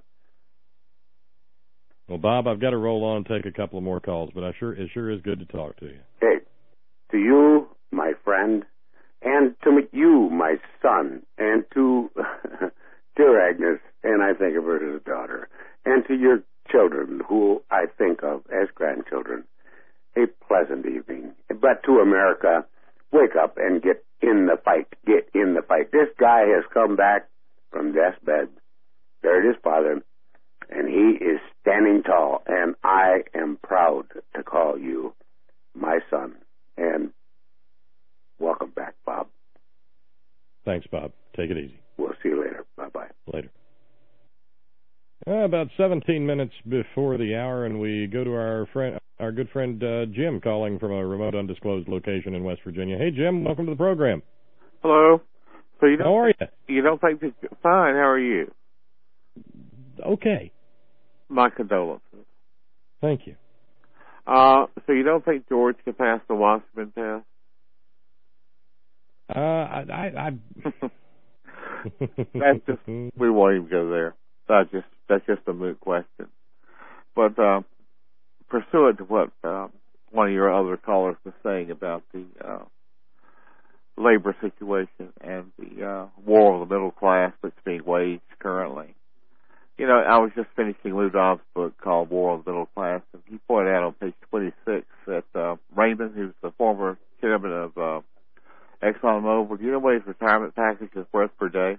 S5: Well, Bob, I've got to roll on and take a couple of more calls, but I sure it sure is good to talk to you.
S11: Hey, to you, my friend, and to you, my son, and to dear Agnes, and I think of her as a daughter, and to your children, who I think of as grandchildren, a pleasant evening. But to America, wake up and get in the fight. Get in the fight. This guy has come back from death's bed, buried his father, and he is standing tall, and I am proud to call you my son. And welcome back, Bob.
S5: Thanks, Bob. Take it easy.
S11: We'll see you later. Bye-bye.
S5: Later. Uh, about seventeen minutes before the hour, and we go to our friend, our good friend uh, Jim, calling from a remote, undisclosed location in West Virginia. Hey, Jim, welcome to the program.
S13: Hello. So you don't
S5: How are you?
S13: You don't think this fine? How are you?
S5: Okay.
S13: My condolences.
S5: Thank you.
S13: Uh, so you don't think George can pass the Wasserman test?
S5: Uh, I, I, I
S13: that's just, we won't even go there. That's just, that's just a moot question. But, uh, pursuant to what, uh, one of your other callers was saying about the, uh, labor situation and the, uh, war of the middle class that's being waged currently. You know, I was just finishing Lou Dobbs' book called War of the Middle Class, and he pointed out on page twenty-six that, uh, Raymond, who's the former chairman of, uh, ExxonMobil, do you know what his retirement package is worth per day?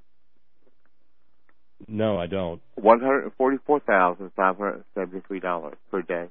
S5: No, I don't.
S13: one hundred forty-four thousand five hundred seventy-three dollars per day.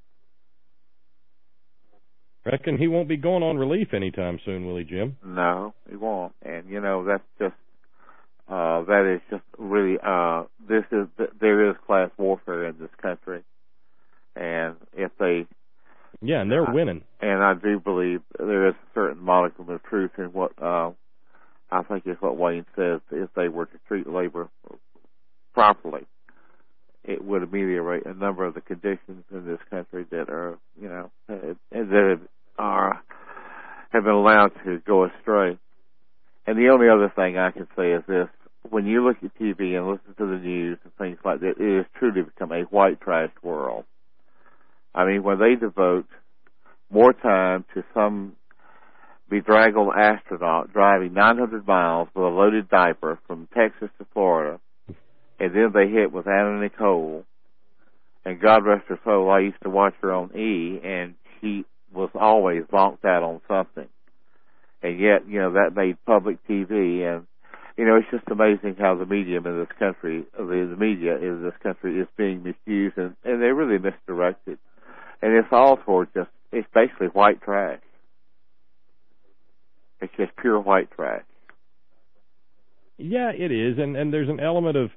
S5: Reckon he won't be going on relief anytime soon, will he, Jim?
S13: No, he won't. And, you know, that's just, uh, that is just really, uh, this is, there is class warfare in this country. And if they...
S5: Yeah, and they're winning.
S13: And I do believe there is a certain modicum of truth in what, uh, I think is what Wayne says, if they were to treat labor properly, it would ameliorate a number of the conditions in this country that are, you know, that are, have been allowed to go astray. And the only other thing I can say is this: when you look at T V and listen to the news and things like that, it has truly become a white trash world. I mean, when they devote more time to some bedraggled astronaut driving nine hundred miles with a loaded diaper from Texas to Florida, and then they hit with Anna Nicole, and God rest her soul, I used to watch her on E, and she was always bonked out on something. And yet, you know, that made public T V, and, you know, it's just amazing how the medium in this country, the, the media in this country is being misused, and, and they're really misdirected. And it's all toward just, it's basically white trash. It's just pure white trash.
S5: Yeah, it is, and, and there's an element of,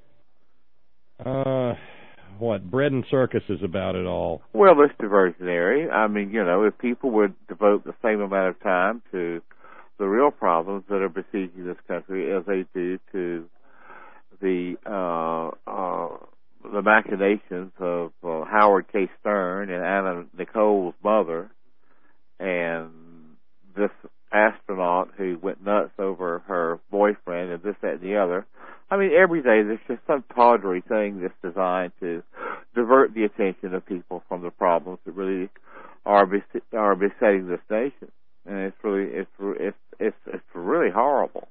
S5: uh, what, bread and circuses about it all.
S13: Well, it's diversionary. I mean, you know, if people would devote the same amount of time to the real problems that are besieging this country as they do to the, uh, uh, the machinations of uh, Howard K. Stern and Anna Nicole's mother, and this astronaut who went nuts over her boyfriend and this, that, and the other. I mean, every day there's just some tawdry thing that's designed to divert the attention of people from the problems that really are bes- are besetting this nation, and it's really it's it's it's it's really horrible.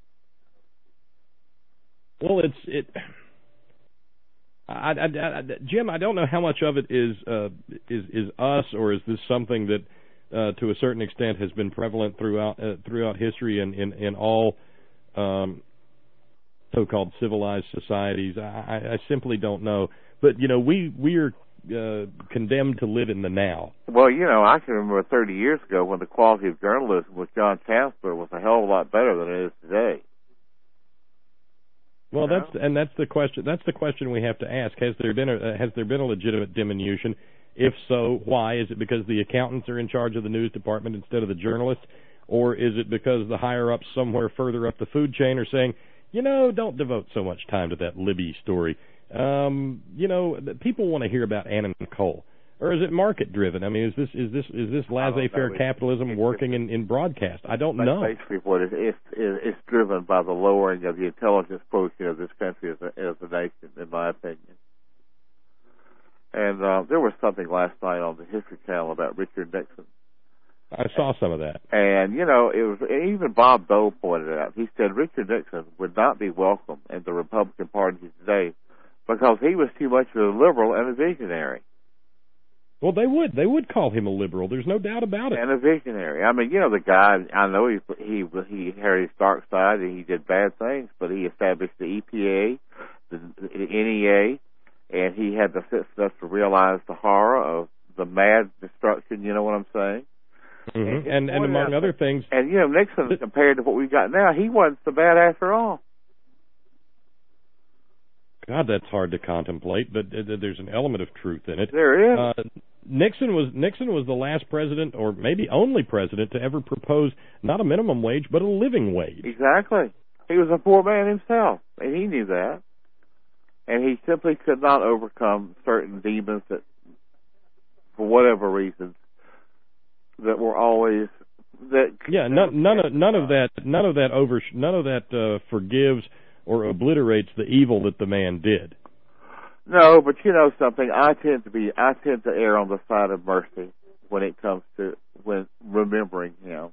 S5: Well, it's it. I, I, I, Jim, I don't know how much of it is uh, is is us, or is this something that, uh, to a certain extent, has been prevalent throughout uh, throughout history and in, in all um, so-called civilized societies. I, I simply don't know. But you know, we we are uh, condemned to live in the now.
S13: Well, you know, I can remember thirty years ago when the quality of journalism with John Chancellor was a hell of a lot better than it is today.
S5: Well, that's and that's the question. That's the question we have to ask. Has there been a has there been a legitimate diminution? If so, why? Is it because the accountants are in charge of the news department instead of the journalists, or is it because the higher ups somewhere further up the food chain are saying, you know, don't devote so much time to that Libby story. Um, you know, people want to hear about Anna Nicole. Or is it market driven? I mean, is this is this is this laissez-faire capitalism working in, in broadcast? I don't
S13: That's
S5: know.
S13: Basically, what it is, is it's driven by the lowering of the intelligence quotient of this country as a, as a nation, in my opinion. And uh, there was something last night on the History Channel about Richard Nixon.
S5: I saw some of that.
S13: And you know, it was even Bob Dole pointed it out. He said Richard Nixon would not be welcome in the Republican Party today because he was too much of a liberal and a visionary.
S5: Well, they would. They would call him a liberal. There's no doubt about it.
S13: And a visionary. I mean, you know, the guy, I know he he he had his dark side and he did bad things, but he established the E P A, the, the N E A, and he had the sense enough to realize the horror of the mad destruction, you know what I'm saying?
S5: Mm-hmm. And, and, and among other things.
S13: And, you know, Nixon, compared to what we've got now, he wasn't so bad after all.
S5: God, that's hard to contemplate, but there's an element of truth in it.
S13: There is.
S5: Uh, Nixon was Nixon was the last president, or maybe only president, to ever propose not a minimum wage, but a living wage.
S13: Exactly. He was a poor man himself, and he knew that. And he simply could not overcome certain demons that, for whatever reasons, that were always that.
S5: Yeah, none, none of none of that none of that over none of that uh, forgives or obliterates the evil that the man did.
S13: No, but you know something, I tend to be, I tend to err on the side of mercy when it comes to when remembering him.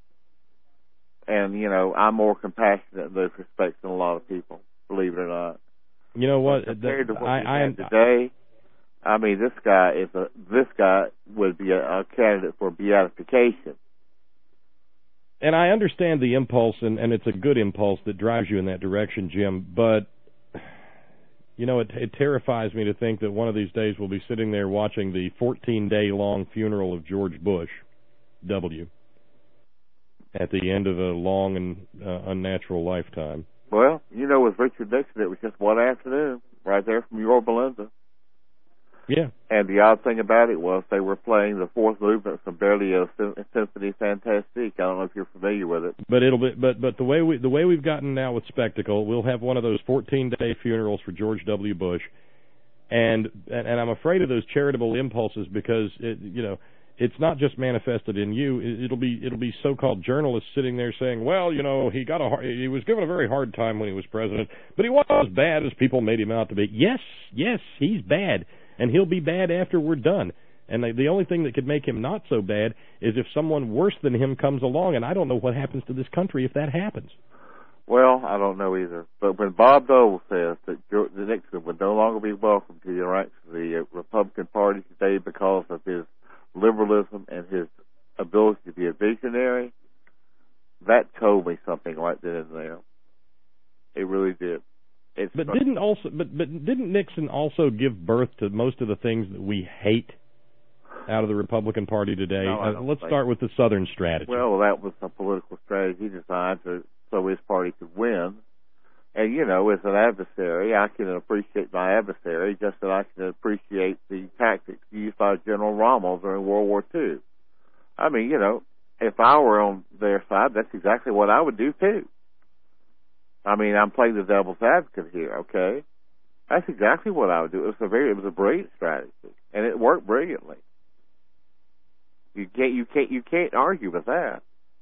S13: And, you know, I'm more compassionate in those respects than a lot of people, believe it or not.
S5: You know what?
S13: Compared
S5: the,
S13: to what
S5: I,
S13: we
S5: I,
S13: have today, I mean, this guy is a, this guy would be a, a candidate for beatification.
S5: And I understand the impulse, and, and it's a good impulse that drives you in that direction, Jim, but, you know, it, it terrifies me to think that one of these days we'll be sitting there watching the fourteen-day-long funeral of George Bush, W, at the end of a long and uh, unnatural lifetime.
S13: Well, you know, with Richard Nixon, it was just one afternoon, right there from Yorba Linda.
S5: Yeah.
S13: And the odd thing about it was they were playing the fourth movement from Berlioz' Symphony Fantastique. I don't know if you're familiar with it.
S5: But it'll be, but but the way we the way we've gotten now with spectacle, we'll have one of those fourteen-day funerals for George W. Bush, and and, and I'm afraid of those charitable impulses because it, you know. It's not just manifested in you. It'll be it'll be so-called journalists sitting there saying, "Well, you know, he got a hard, he was given a very hard time when he was president, but he wasn't as bad as people made him out to be." Yes, yes, he's bad, and he'll be bad after we're done. And the, the only thing that could make him not so bad is if someone worse than him comes along, and I don't know what happens to this country if that happens.
S13: Well, I don't know either. But when Bob Dole says that George Nixon would no longer be welcome to the ranks of the Republican Party today because of his liberalism and his ability to be a visionary, that told me something right then and there. It really did. It's
S5: but didn't also but but didn't Nixon also give birth to most of the things that we hate out of the Republican Party today?
S13: No,
S5: uh, let's start with the Southern strategy.
S13: Well, that was a political strategy designed to so his party could win. And, you know, as an adversary, I can appreciate my adversary just as I can appreciate the tactics used by General Rommel during World War Two. I mean, you know, if I were on their side, that's exactly what I would do, too. I mean, I'm playing the devil's advocate here, okay? That's exactly what I would do. It was a very, it was a brilliant strategy, and it worked brilliantly. You can't, you can't, you can't argue with that.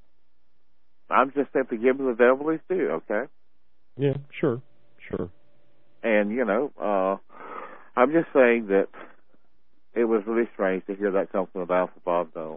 S13: I'm just simply giving the devil his due, okay?
S5: Yeah, sure, sure.
S13: And, you know, uh, I'm just saying that it was really strange to hear that come from the mouth of Bob Dole.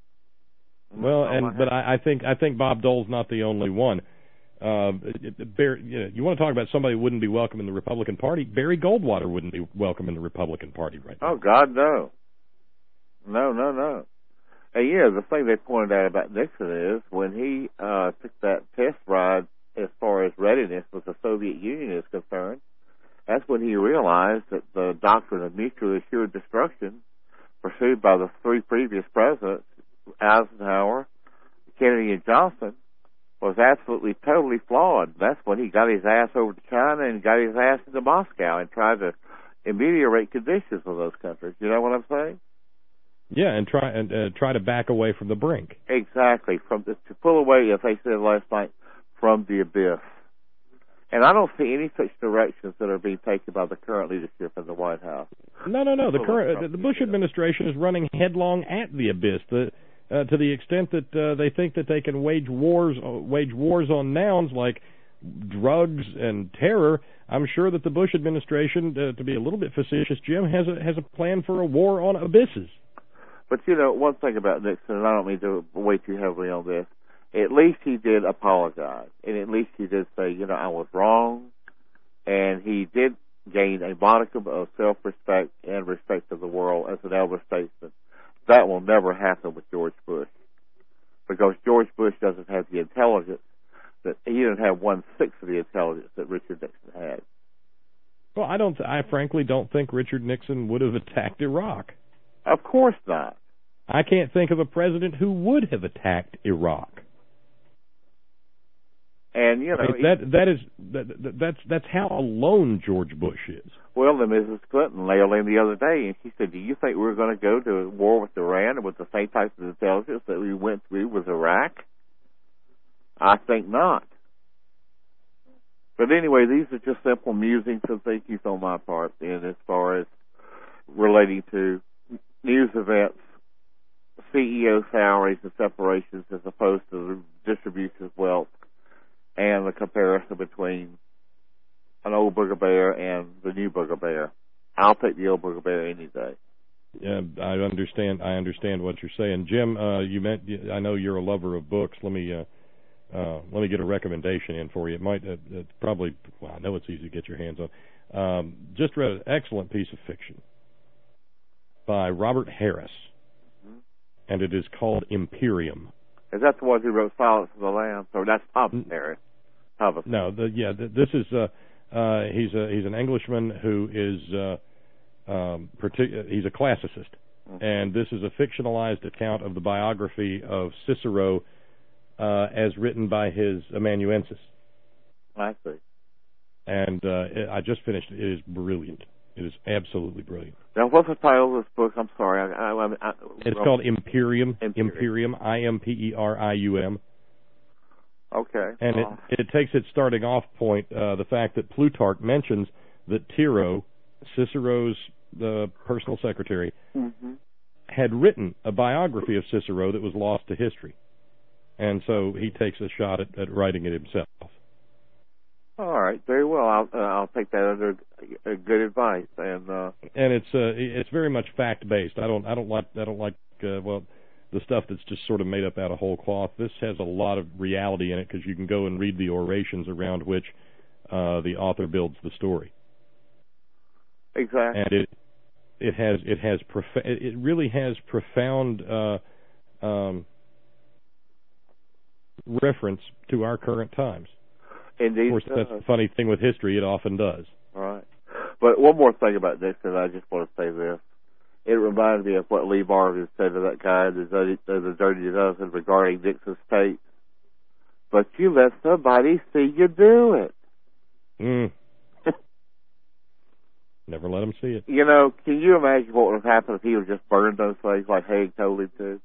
S5: Well, and but I, I think I think Bob Dole's not the only one. Uh, Barry, you know, you want to talk about somebody who wouldn't be welcome in the Republican Party? Barry Goldwater wouldn't be welcome in the Republican Party right now.
S13: Oh, God, no. No, no, no. And, yeah, the thing they pointed out about Nixon is when he uh, took that test ride as far as readiness with the Soviet Union is concerned, that's when he realized that the doctrine of mutually assured destruction pursued by the three previous presidents, Eisenhower, Kennedy, and Johnson, was absolutely totally flawed. That's when he got his ass over to China and got his ass into Moscow and tried to ameliorate conditions of those countries. You know what I'm saying?
S5: Yeah, and try and uh, try to back away from the brink.
S13: Exactly, from the, to pull away, as they said last night, from the abyss. And I don't see any such directions that are being taken by the current leadership in the White House.
S5: No, no, no. The current, uh, the Bush administration is running headlong at the abyss. The, uh, to the extent that uh, they think that they can wage wars, uh, wage wars on nouns like drugs and terror. I'm sure that the Bush administration, uh, to be a little bit facetious, Jim, has a has a plan for a war on abysses.
S13: But you know, one thing about Nixon, and I don't mean to weigh too heavily on this. At least he did apologize, and at least he did say, you know, I was wrong, and he did gain a modicum of self-respect and respect of the world as an elder statesman. That will never happen with George Bush, because George Bush doesn't have the intelligence that he didn't have one-sixth of the intelligence that Richard Nixon had.
S5: Well, I don't. I frankly don't think Richard Nixon would have attacked Iraq.
S13: Of course not.
S5: I can't think of a president who would have attacked Iraq.
S13: And you know
S5: I mean, that that is that, that's that's how alone George Bush is.
S13: Well, then Missus Clinton lailed in the other day, and she said, "Do you think we're going to go to war with Iran with the same type of intelligence that we went through with Iraq?" I think not. But anyway, these are just simple musings and thinking on my part, and as far as relating to news events, C E O salaries and separations, as opposed to the distribution of wealth, and the comparison between an old Booger Bear and the new Booger Bear. I'll take the old Booger Bear any day.
S5: Yeah, I understand. I understand what you're saying, Jim. Uh, you meant. I know you're a lover of books. Let me uh, uh, let me get a recommendation in for you. It might. Uh, it's probably. Well, I know it's easy to get your hands on. Um, just read an excellent piece of fiction by Robert Harris, mm-hmm. and it is called Imperium.
S13: Is that the one who wrote Silence of the Lambs? Or that's Thomas Harris? Thomas.
S5: No, the, yeah, the, this is. Uh, uh, he's a he's an Englishman who is. Uh, Um, partic- he's a classicist, mm-hmm. and this is a fictionalized account of the biography of Cicero uh, as written by his amanuensis.
S13: I see.
S5: And uh, it, I just finished it. It is brilliant. It is absolutely brilliant.
S13: Now, what's the title of this book? I'm sorry. I, I, I, I,
S5: it's called Imperium.
S13: Imperium.
S5: Imperium. I M P E R I U M.
S13: Okay.
S5: And
S13: uh,
S5: it, it takes its starting off point, uh, the fact that Plutarch mentions that Tiro, Cicero's the personal secretary,
S13: mm-hmm.
S5: had written a biography of Cicero that was lost to history. And so he takes a shot at, at writing it himself.
S13: All right, very well. I'll uh, I'll take that under uh, good advice. And uh,
S5: and it's uh, it's very much fact based. I don't I don't like I don't like uh, well the stuff that's just sort of made up out of whole cloth. This has a lot of reality in it because you can go and read the orations around which uh, the author builds the story.
S13: Exactly.
S5: And it it has it has prof- it really has profound uh, um, reference to our current times.
S13: Indeed.
S5: Of course, that's the funny thing with history; it often does.
S13: All right. But one more thing about Dixon, I just want to say this. It reminded me of what Lee Marvin said to that guy, the dirty, the dirty dozen, regarding Dixon's tapes. But you let somebody see you do it.
S5: Mm. Never let him see it.
S13: You know, can you imagine what would have happened if he would have just burned those things like Haig told him to?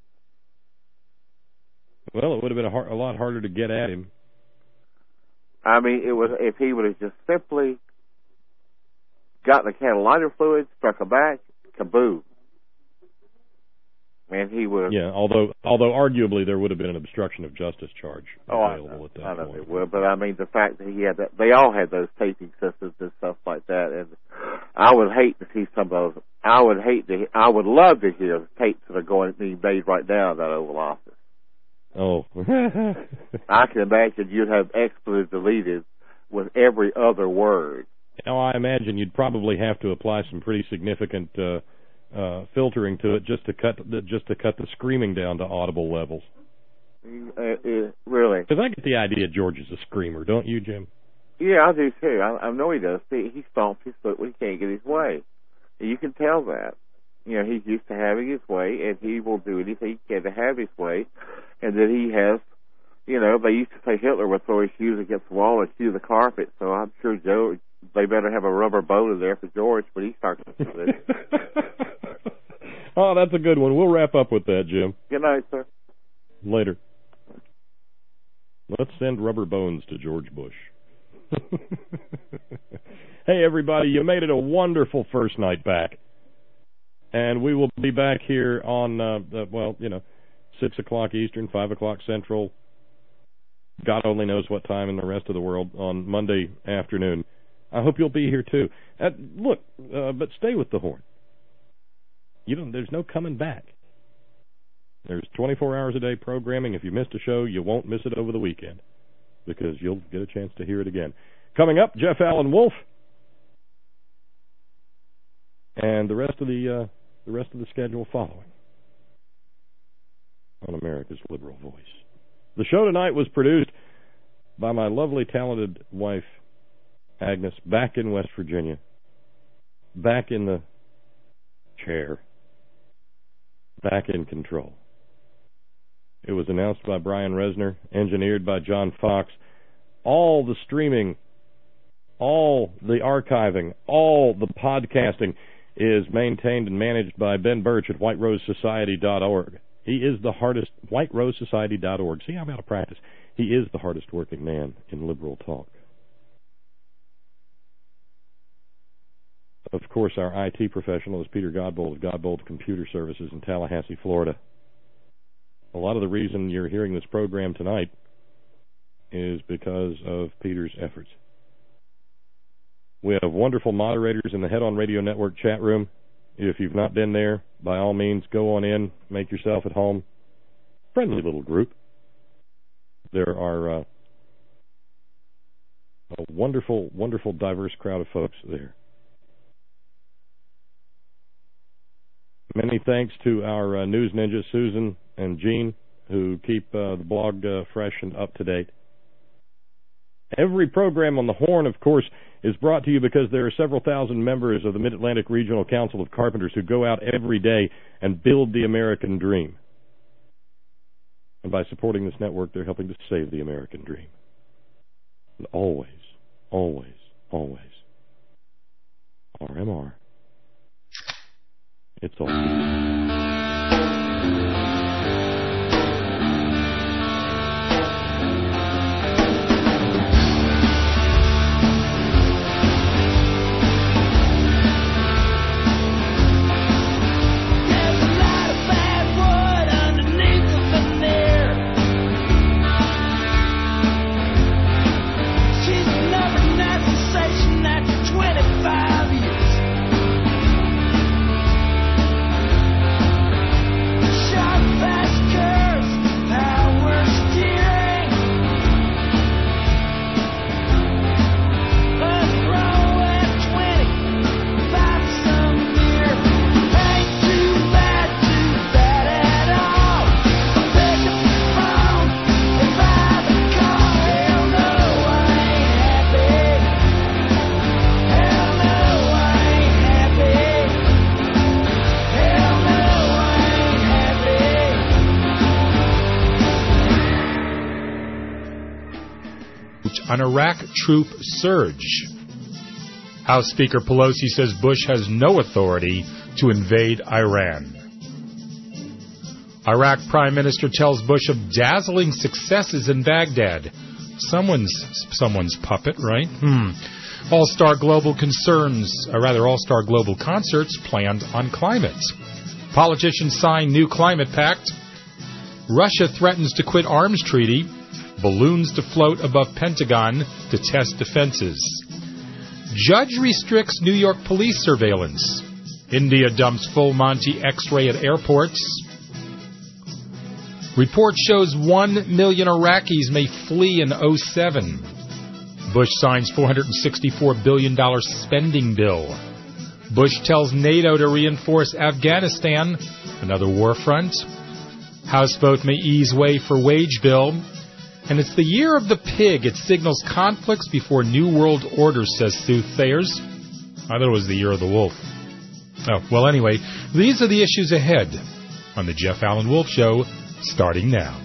S5: Well, it would have been a, hard, a lot harder to get at him.
S13: I mean, it was if he would have just simply gotten a can of lighter fluid, struck a match, kaboom. Man, he would have...
S5: Yeah, although although arguably there would have been an obstruction of justice charge
S13: oh,
S5: available
S13: I know,
S5: at that
S13: I know
S5: point.
S13: it would, but I mean the fact that he had that, they all had those taping systems and stuff like that, and I would hate to see some of those. I would hate to. I would love to hear the tapes that are going being made right now in that Oval Office.
S5: Oh,
S13: I can imagine you'd have expletives deleted with every other word.
S5: Now I imagine you'd probably have to apply some pretty significant uh, uh, filtering to it just to cut the, just to cut the screaming down to audible levels.
S13: Uh, uh, really?
S5: Because I get the idea George is a screamer, don't you, Jim?
S13: Yeah, I do too. I, I know he does. He, he stomps his foot when he can't get his way. You can tell that. You know, he's used to having his way, and he will do anything he can to have his way, and that he has, you know, they used to say Hitler would throw his shoes against the wall and chew the carpet, so I'm sure Joe, they better have a rubber bone in there for George when he starts to do it.
S5: Oh, that's a good one. We'll wrap up with that, Jim.
S13: Good night, sir.
S5: Later. Let's send rubber bones to George Bush. Hey, everybody, you made it a wonderful first night back. And we will be back here on, uh, uh, well, you know, six o'clock Eastern, five o'clock Central. God only knows what time in the rest of the world on Monday afternoon. I hope you'll be here, too. Uh, look, uh, but stay with the Horn. You don't, there's no coming back. There's twenty-four hours a day programming. If you missed a show, you won't miss it over the weekend because you'll get a chance to hear it again. Coming up, Jeff Allen Wolf. And the rest of the uh, the rest of the schedule following on America's Liberal Voice. The show tonight was produced by my lovely, talented wife, Agnes, back in West Virginia, back in the chair, back in control. It was announced by Brian Resner, engineered by John Fox. All the streaming, all the archiving, all the podcasting is maintained and managed by Ben Birch at white rose society dot org. He is the hardest, white rose society dot org. See, I'm out of practice. He is the hardest working man in liberal talk. Of course, our I T professional is Peter Godbold of Godbold Computer Services in Tallahassee, Florida. A lot of the reason you're hearing this program tonight is because of Peter's efforts. We have wonderful moderators in the Head On Radio Network chat room. If you've not been there, by all means, go on in, make yourself at home. Friendly little group. There are uh, a wonderful, wonderful, diverse crowd of folks there. Many thanks to our uh, news ninjas, Susan and Gene, who keep uh, the blog uh, fresh and up to date. Every program on the Horn, of course, is brought to you because there are several thousand members of the Mid-Atlantic Regional Council of Carpenters who go out every day and build the American dream. And by supporting this network, they're helping to save the American dream. And always, always, always, R M R. It's all.
S12: An Iraq troop surge. House Speaker Pelosi says Bush has no authority to invade Iran. Iraq Prime Minister tells Bush of dazzling successes in Baghdad. Someone's someone's puppet, right? Hmm. All-Star Global concerns, or rather All-Star Global concerts planned on climate. Politicians sign new climate pact. Russia threatens to quit arms treaty. Balloons to float above Pentagon to test defenses. Judge restricts New York police surveillance. India dumps full Monty X-ray at airports. Report shows one million Iraqis may flee in oh seven. Bush signs four hundred sixty-four billion dollars spending bill. Bush tells NATO to reinforce Afghanistan, another war front. House vote may ease way for wage bill. And it's the year of the pig. It signals conflicts before New World Order, says soothsayers. I thought it was the year of the wolf. Oh, well, anyway, these are the issues ahead on the Jeff Allen Wolf Show, starting now.